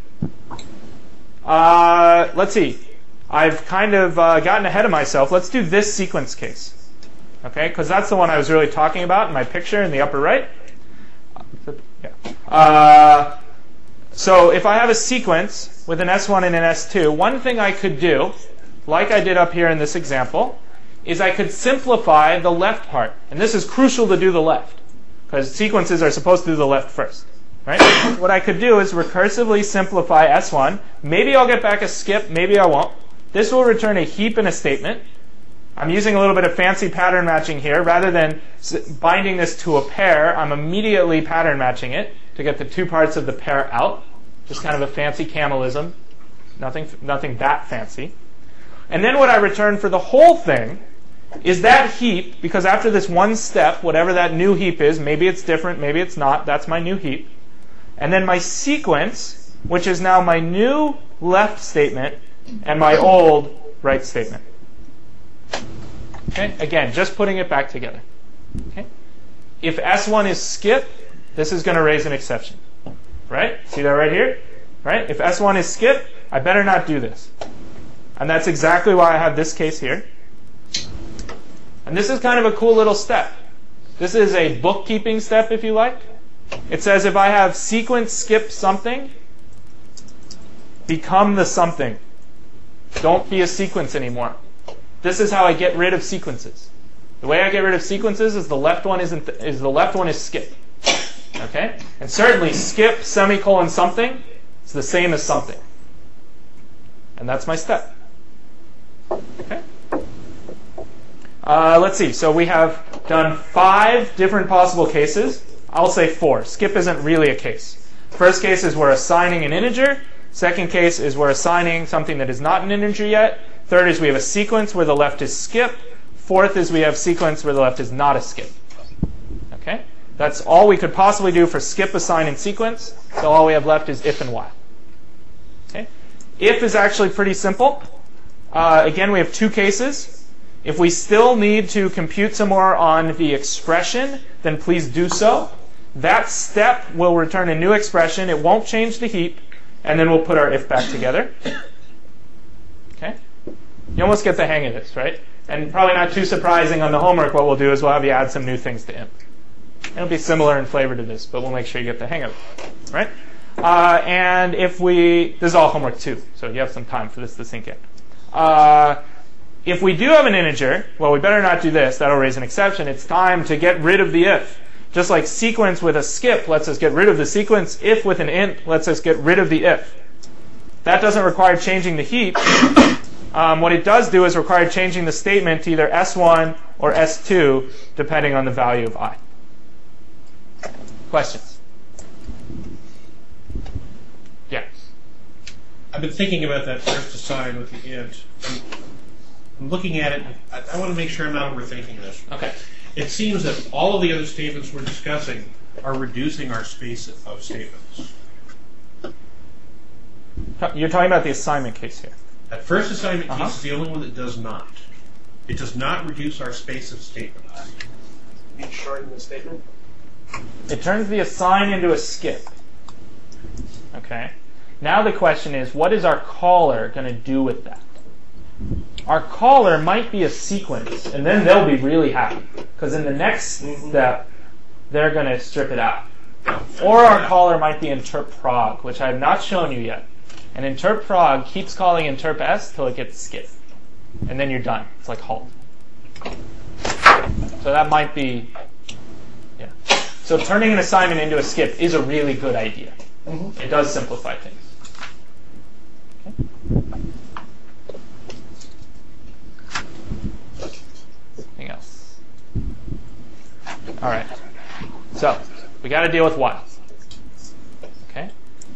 S4: Let's see. I've kind of gotten ahead of myself. Let's do this sequence case. Okay, because that's the one I was really talking about in my picture in the upper right. Yeah. So if I have a sequence with an S1 and an S2, one thing I could do, like I did up here in this example, is I could simplify the left part. And this is crucial to do the left, because sequences are supposed to do the left first. Right? What I could do is recursively simplify S1. Maybe I'll get back a skip, maybe I won't. This will return a heap and a statement. I'm using a little bit of fancy pattern matching here. Rather than binding this to a pair, I'm immediately pattern matching it to get the 2 parts of the pair out. Just kind of a fancy camalism. Nothing that fancy. And then what I return for the whole thing is that heap, because after this one step, whatever that new heap is, maybe it's different, maybe it's not, that's my new heap. and then my sequence, which is now my new left statement and my old right statement. Okay? Again, just putting it back together. Okay? If S1 is skip, this is going to raise an exception. Right? See that right here? Right? If S1 is skip, I better not do this. And that's exactly why I have this case here. And this is kind of a cool little step. This is a bookkeeping step, if you like. It says if I have sequence skip something, become the something. Don't be a sequence anymore. This is how I get rid of sequences. The way I get rid of sequences is the left one is skip. Okay? And certainly skip semicolon something is the same as something. And that's my step. Okay? Let's see. So we have done 5 different possible cases. I'll say 4. Skip isn't really a case. First case is we're assigning an integer. Second case is we're assigning something that is not an integer yet. Third is we have a sequence where the left is skip. Fourth is we have sequence where the left is not a skip. Okay? That's all we could possibly do for skip, assign, and sequence. So all we have left is if and while. Okay? If is actually pretty simple. Again, we have 2 cases. If we still need to compute some more on the expression, then please do so. That step will return a new expression. It won't change the heap. And then we'll put our if back together. Okay? You almost get the hang of this, right? And probably not too surprising on the homework, what we'll do is we'll have you add some new things to imp. It'll be similar in flavor to this, but we'll make sure you get the hang of it. Right? And if this is all homework too, so you have some time for this to sink in. If we do have an integer, well, we better not do this. That'll raise an exception. It's time to get rid of the if. Just like sequence with a skip lets us get rid of the sequence, if with an int lets us get rid of the if. That doesn't require changing the heap. What it does do is require changing the statement to either S1 or S2, depending on the value of I. Questions? Yeah.
S11: I've been thinking about that first assign with the int. I'm looking at it. I want to make sure I'm not overthinking this.
S4: Okay.
S11: It seems that all of the other statements we're discussing are reducing our space of statements.
S4: You're talking about the assignment case here.
S11: That first assignment case is the only one that does not. It does not reduce our space of statements.
S7: You mean shorten the statement?
S4: It turns the assign into a skip. Okay. Now the question is, what is our caller going to do with that? Our caller might be a sequence, and then they'll be really happy. Because in the next step, they're going to strip it out. Or our caller might be interp_prog, which I have not shown you yet. And interp_prog keeps calling interp_s till it gets skipped. And then you're done. It's like halt. So that might be... Yeah. So turning an assignment into a skip is a really good idea. It does simplify things. Okay. Anything else? All right. So we got to deal with while. Okay.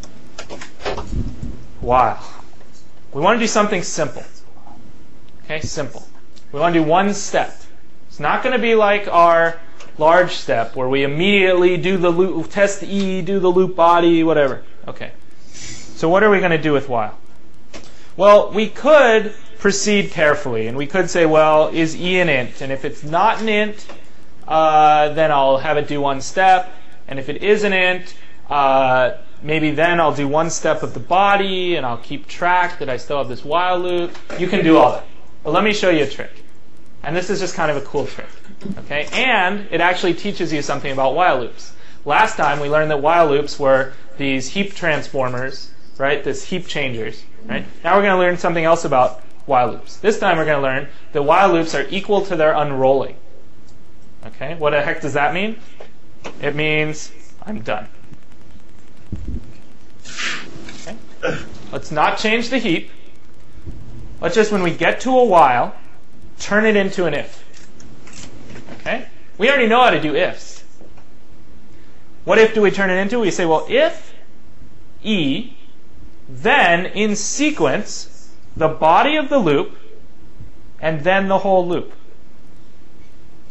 S4: While. We want to do something simple. Okay, simple. We want to do one step. It's not going to be like our large step where we immediately do the loop, test E, do the loop body, whatever. Okay. So what are we going to do with while? Well, we could proceed carefully, and we could say, well, is E an int? And if it's not an int, then I'll have it do one step. And if it is an int, maybe then I'll do one step of the body, and I'll keep track that I still have this while loop. You can do all that. But let me show you a trick. And this is just kind of a cool trick. Okay? And it actually teaches you something about while loops. Last time we learned that while loops were these heap transformers, right? This heap changers, right? Now we're going to learn something else about while loops. This time we're going to learn that while loops are equal to their unrolling. Okay? What the heck does that mean? It means I'm done. Okay? Let's not change the heap. Let's just, when we get to a while, turn it into an if. Okay? We already know how to do ifs. What if do we turn it into? We say, well, if E, then in sequence, the body of the loop, and then the whole loop.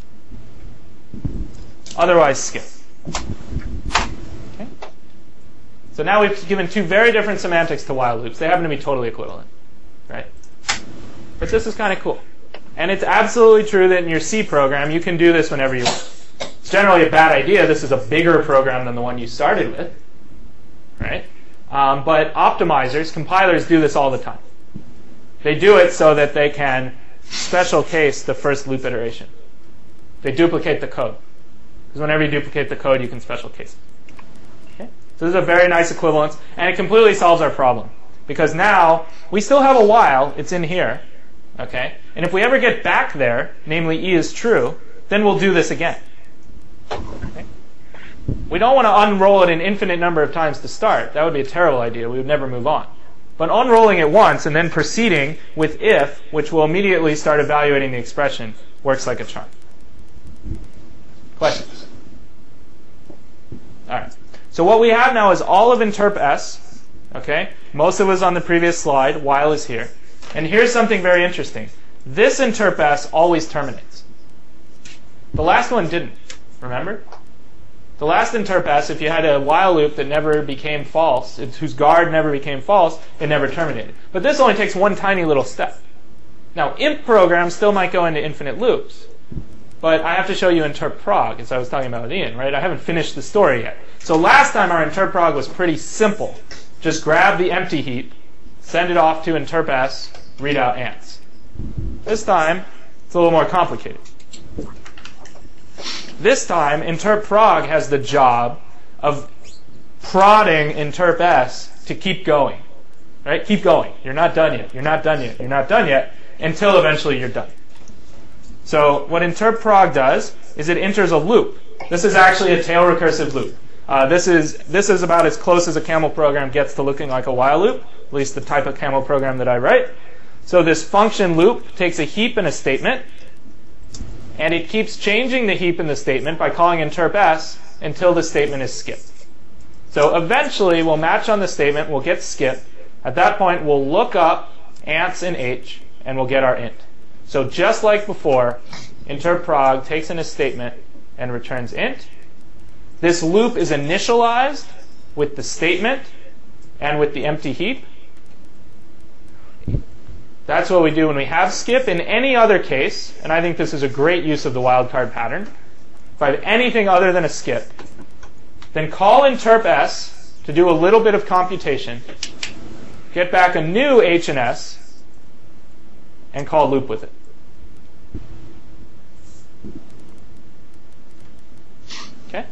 S4: Otherwise, skip. Okay? So now we've given two very different semantics to while loops. They happen to be totally equivalent, right? But this is kind of cool. And it's absolutely true that in your C program, you can do this whenever you want. It's generally a bad idea. This is a bigger program than the one you started with, right? But optimizers, compilers, do this all the time. They do it so that they can special case the first loop iteration. They duplicate the code. Because whenever you duplicate the code, you can special case it. Okay? So this is a very nice equivalence, and it completely solves our problem. Because now, we still have a while, it's in here, okay? And if we ever get back there, namely E is true, then we'll do this again. Okay? We don't want to unroll it an infinite number of times to start. That would be a terrible idea. We would never move on. But unrolling it once and then proceeding with if, which will immediately start evaluating the expression, works like a charm. Questions? All right. So what we have now is all of interp S. Okay. Most of it was on the previous slide. While is here. And here's something very interesting. This interp S always terminates. The last one didn't. Remember? The last interp S, if you had a while loop that never became false, whose guard never became false, it never terminated. But this only takes one tiny little step. Now, imp programs still might go into infinite loops. But I have to show you interp prog, as I was talking about with Ian, right? I haven't finished the story yet. So last time our interp prog was pretty simple. Just grab the empty heap, send it off to interp S, read out ants. This time, it's a little more complicated. This time, interp prog has the job of prodding interp S to keep going. Right? Keep going. You're not done yet. You're not done yet. You're not done yet, until eventually you're done. So what interp prog does is it enters a loop. This is actually a tail recursive loop. This is about as close as a camel program gets to looking like a while loop, at least the type of camel program that I write. So this function loop takes a heap and a statement, and it keeps changing the heap in the statement by calling interp S until the statement is skipped. So eventually we'll match on the statement, we'll get skip. At that point we'll look up ants in H and we'll get our int. So just like before, interp prog takes in a statement and returns int. This loop is initialized with the statement and with the empty heap. That's what we do when we have skip. In any other case, and I think this is a great use of the wildcard pattern, if I have anything other than a skip, then call interp S to do a little bit of computation, get back a new H and S, and call loop with it. Okay?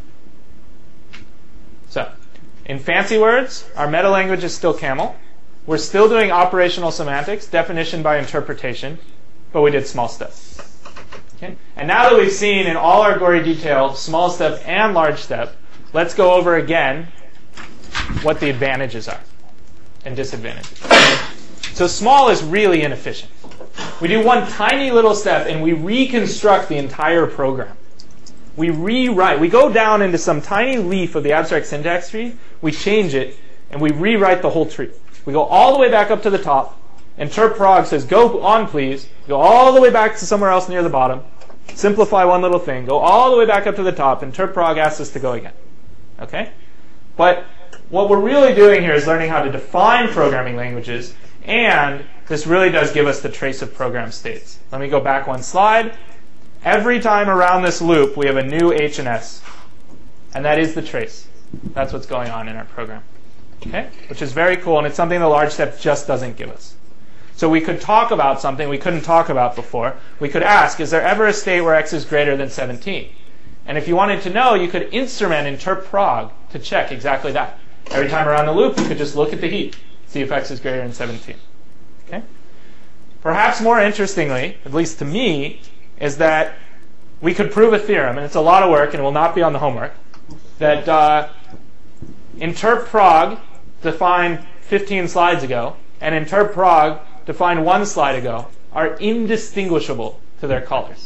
S4: So, in fancy words, our meta language is still camel. We're still doing operational semantics, definition by interpretation, but we did small step. Okay? And now that we've seen in all our gory detail small step and large step, let's go over again what the advantages are and disadvantages. So small is really inefficient. We do one tiny little step and we reconstruct the entire program. We rewrite. We go down into some tiny leaf of the abstract syntax tree, we change it, and we rewrite the whole tree. We go all the way back up to the top. Interp prog says, go on, please. Go all the way back to somewhere else near the bottom. Simplify one little thing. Go all the way back up to the top. Interp prog asks us to go again. Okay? But what we're really doing here is learning how to define programming languages. And this really does give us the trace of program states. Let me go back one slide. Every time around this loop, we have a new H and S. And that is the trace. That's what's going on in our program. Okay? Which is very cool, and it's something the large step just doesn't give us. So we could talk about something we couldn't talk about before. We could ask, is there ever a state where x is greater than 17? And if you wanted to know, you could instrument interp prog to check exactly that. Every time around the loop, you could just look at the heap, see if x is greater than 17. Okay? Perhaps more interestingly, at least to me, is that we could prove a theorem, and it's a lot of work, and it will not be on the homework, that interp prog defined 15 slides ago and interp prog defined 1 slide ago are indistinguishable to their callers.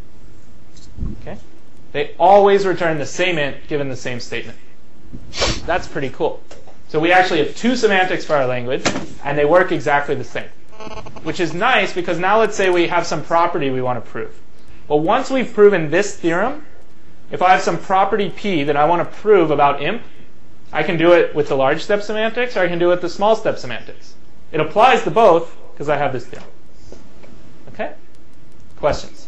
S4: Okay? They always return the same int given the same statement. That's pretty cool. So we actually have 2 semantics for our language, and they work exactly the same. Which is nice because now let's say we have some property we want to prove. Well, once we've proven this theorem, if I have some property P that I want to prove about imp, I can do it with the large step semantics, or I can do it with the small step semantics. It applies to both because I have this theorem. Okay? Questions?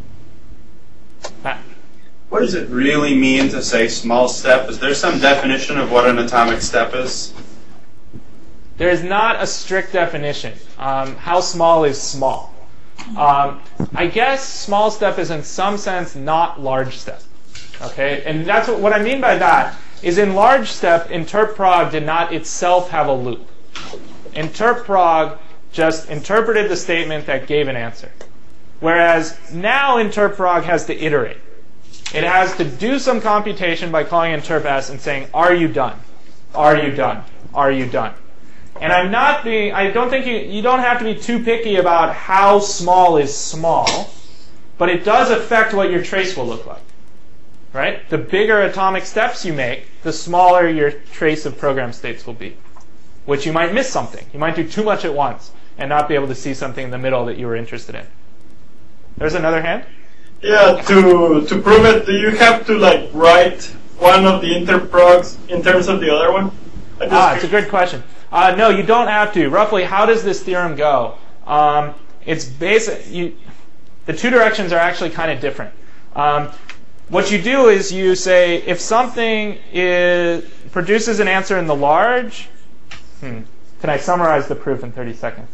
S4: Matt?
S10: What does it really mean to say small step? Is there some definition of what an atomic step is?
S4: There is not a strict definition. How small is small? I guess small step is in some sense not large step. Okay, and that's what I mean by that is in large step, interprog did not itself have a loop. Interprog just interpreted the statement that gave an answer. Whereas now interprog has to iterate. It has to do some computation by calling interp_s and saying, are you done? Are you done? Are you done? And I don't think you don't have to be too picky about how small is small, but it does affect what your trace will look like. Right? The bigger atomic steps you make, the smaller your trace of program states will be. Which you might miss something. You might do too much at once and not be able to see something in the middle that you were interested in. There's another hand?
S6: Yeah, to prove it, do you have to write one of the interprogs in terms of the other one?
S4: It's a good question. No, you don't have to. Roughly, how does this theorem go? It's basic. The two directions are actually kind of different. What you do is you say if something produces an answer in the large. Can I summarize the proof in 30 seconds?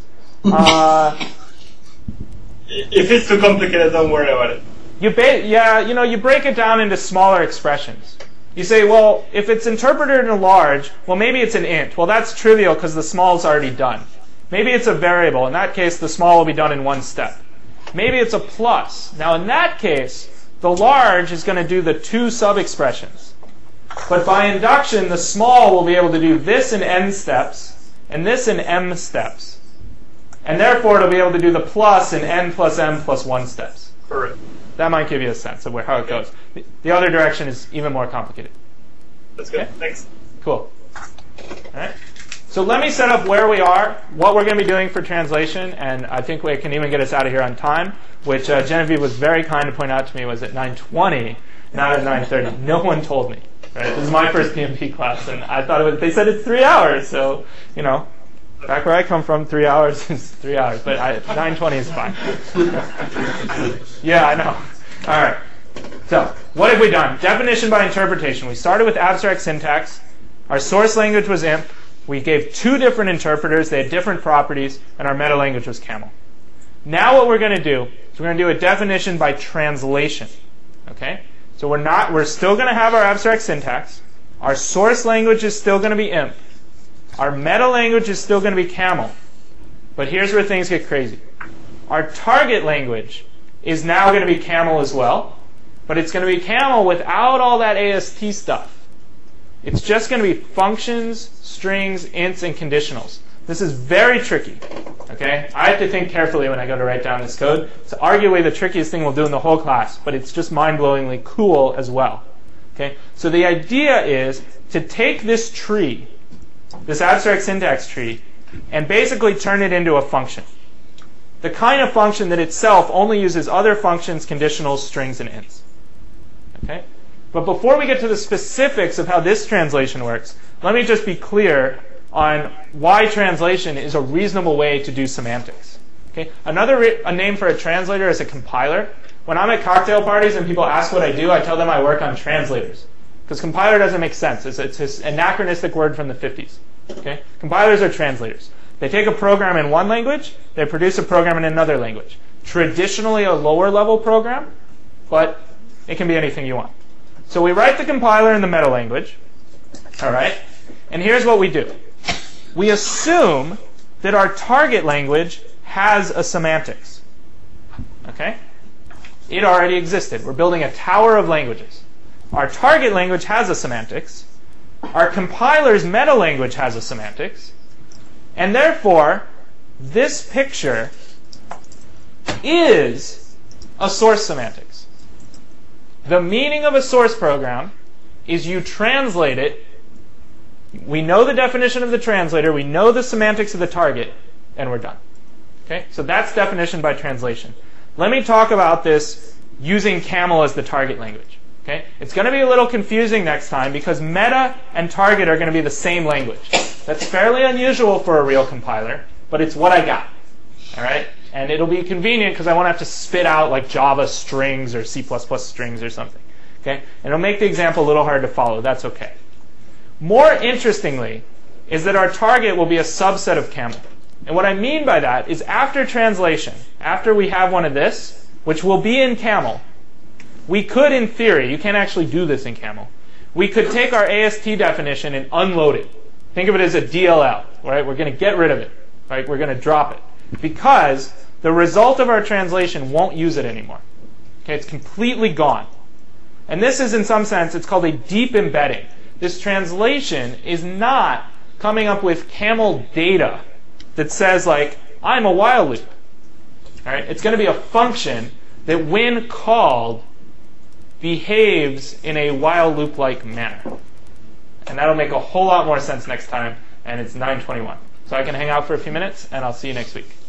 S6: If it's too complicated, don't worry about it.
S4: You break it down into smaller expressions. You say, well, if it's interpreted in a large, well, maybe it's an int. Well, that's trivial because the small is already done. Maybe it's a variable. In that case, the small will be done in one step. Maybe it's a plus. Now, in that case, the large is going to do the two sub-expressions. But by induction, the small will be able to do this in n steps and this in m steps. And therefore, it'll be able to do the plus in n plus m plus 1 steps.
S6: Correct.
S4: That might give you a sense of how it goes. The other direction is even more complicated.
S6: That's good. Okay? Thanks.
S4: Cool. All right. So let me set up where we are, what we're going to be doing for translation, and I think we can even get us out of here on time, which Genevieve was very kind to point out to me was at 9:20, not at 9:30. No one told me. Right? This is my first PMP class, and I thought they said it's 3 hours, so, back where I come from, 3 hours is 3 hours, but 9:20 is fine. Yeah, I know. All right. So, what have we done? Definition by interpretation. We started with abstract syntax. Our source language was IMP. We gave two different interpreters. They had different properties, and our meta language was Camel. Now what we're going to do is we're going to do a definition by translation. Okay? So we're still going to have our abstract syntax. Our source language is still going to be IMP. Our meta language is still going to be Camel. But here's where things get crazy. Our target language is now going to be Camel as well, but it's going to be Camel without all that AST stuff. It's just going to be functions, strings, ints, and conditionals. This is very tricky. Okay? I have to think carefully when I go to write down this code. It's arguably the trickiest thing we'll do in the whole class, but it's just mind-blowingly cool as well. Okay? So the idea is to take this tree, this abstract syntax tree, and basically turn it into a function. The kind of function that itself only uses other functions, conditionals, strings, and ints. Okay? But before we get to the specifics of how this translation works, let me just be clear on why translation is a reasonable way to do semantics. Okay? A name for a translator is a compiler. When I'm at cocktail parties and people ask what I do, I tell them I work on translators. Because compiler doesn't make sense. It's this anachronistic word from the 50s. Okay? Compilers are translators. They take a program in one language, they produce a program in another language. Traditionally a lower level program, but it can be anything you want. So we write the compiler in the meta language. All right? And here's what we do. We assume that our target language has a semantics. Okay? It already existed. We're building a tower of languages. Our target language has a semantics. Our compiler's meta language has a semantics. And therefore, this picture is a source semantics. The meaning of a source program is you translate it. We know the definition of the translator. We know the semantics of the target. And we're done. Okay? So that's definition by translation. Let me talk about this using Camel as the target language. Okay? It's going to be a little confusing next time because meta and target are going to be the same language. That's fairly unusual for a real compiler, but it's what I got. All right? And it'll be convenient because I won't have to spit out like Java strings or C++ strings or something. Okay? And it'll make the example a little hard to follow. That's okay. More interestingly is that our target will be a subset of camel. And what I mean by that is after translation, after we have one of this, which will be in camel, we could, in theory, you can't actually do this in camel, we could take our AST definition and unload it. Think of it as a DLL, right? We're going to get rid of it, right? We're going to drop it. Because the result of our translation won't use it anymore. Okay, it's completely gone. And this is, in some sense, it's called a deep embedding. This translation is not coming up with camel data that says, like, I'm a while loop. All right? It's going to be a function that, when called, behaves in a while loop-like manner. And that'll make a whole lot more sense next time, and it's 9:21. So I can hang out for a few minutes, and I'll see you next week.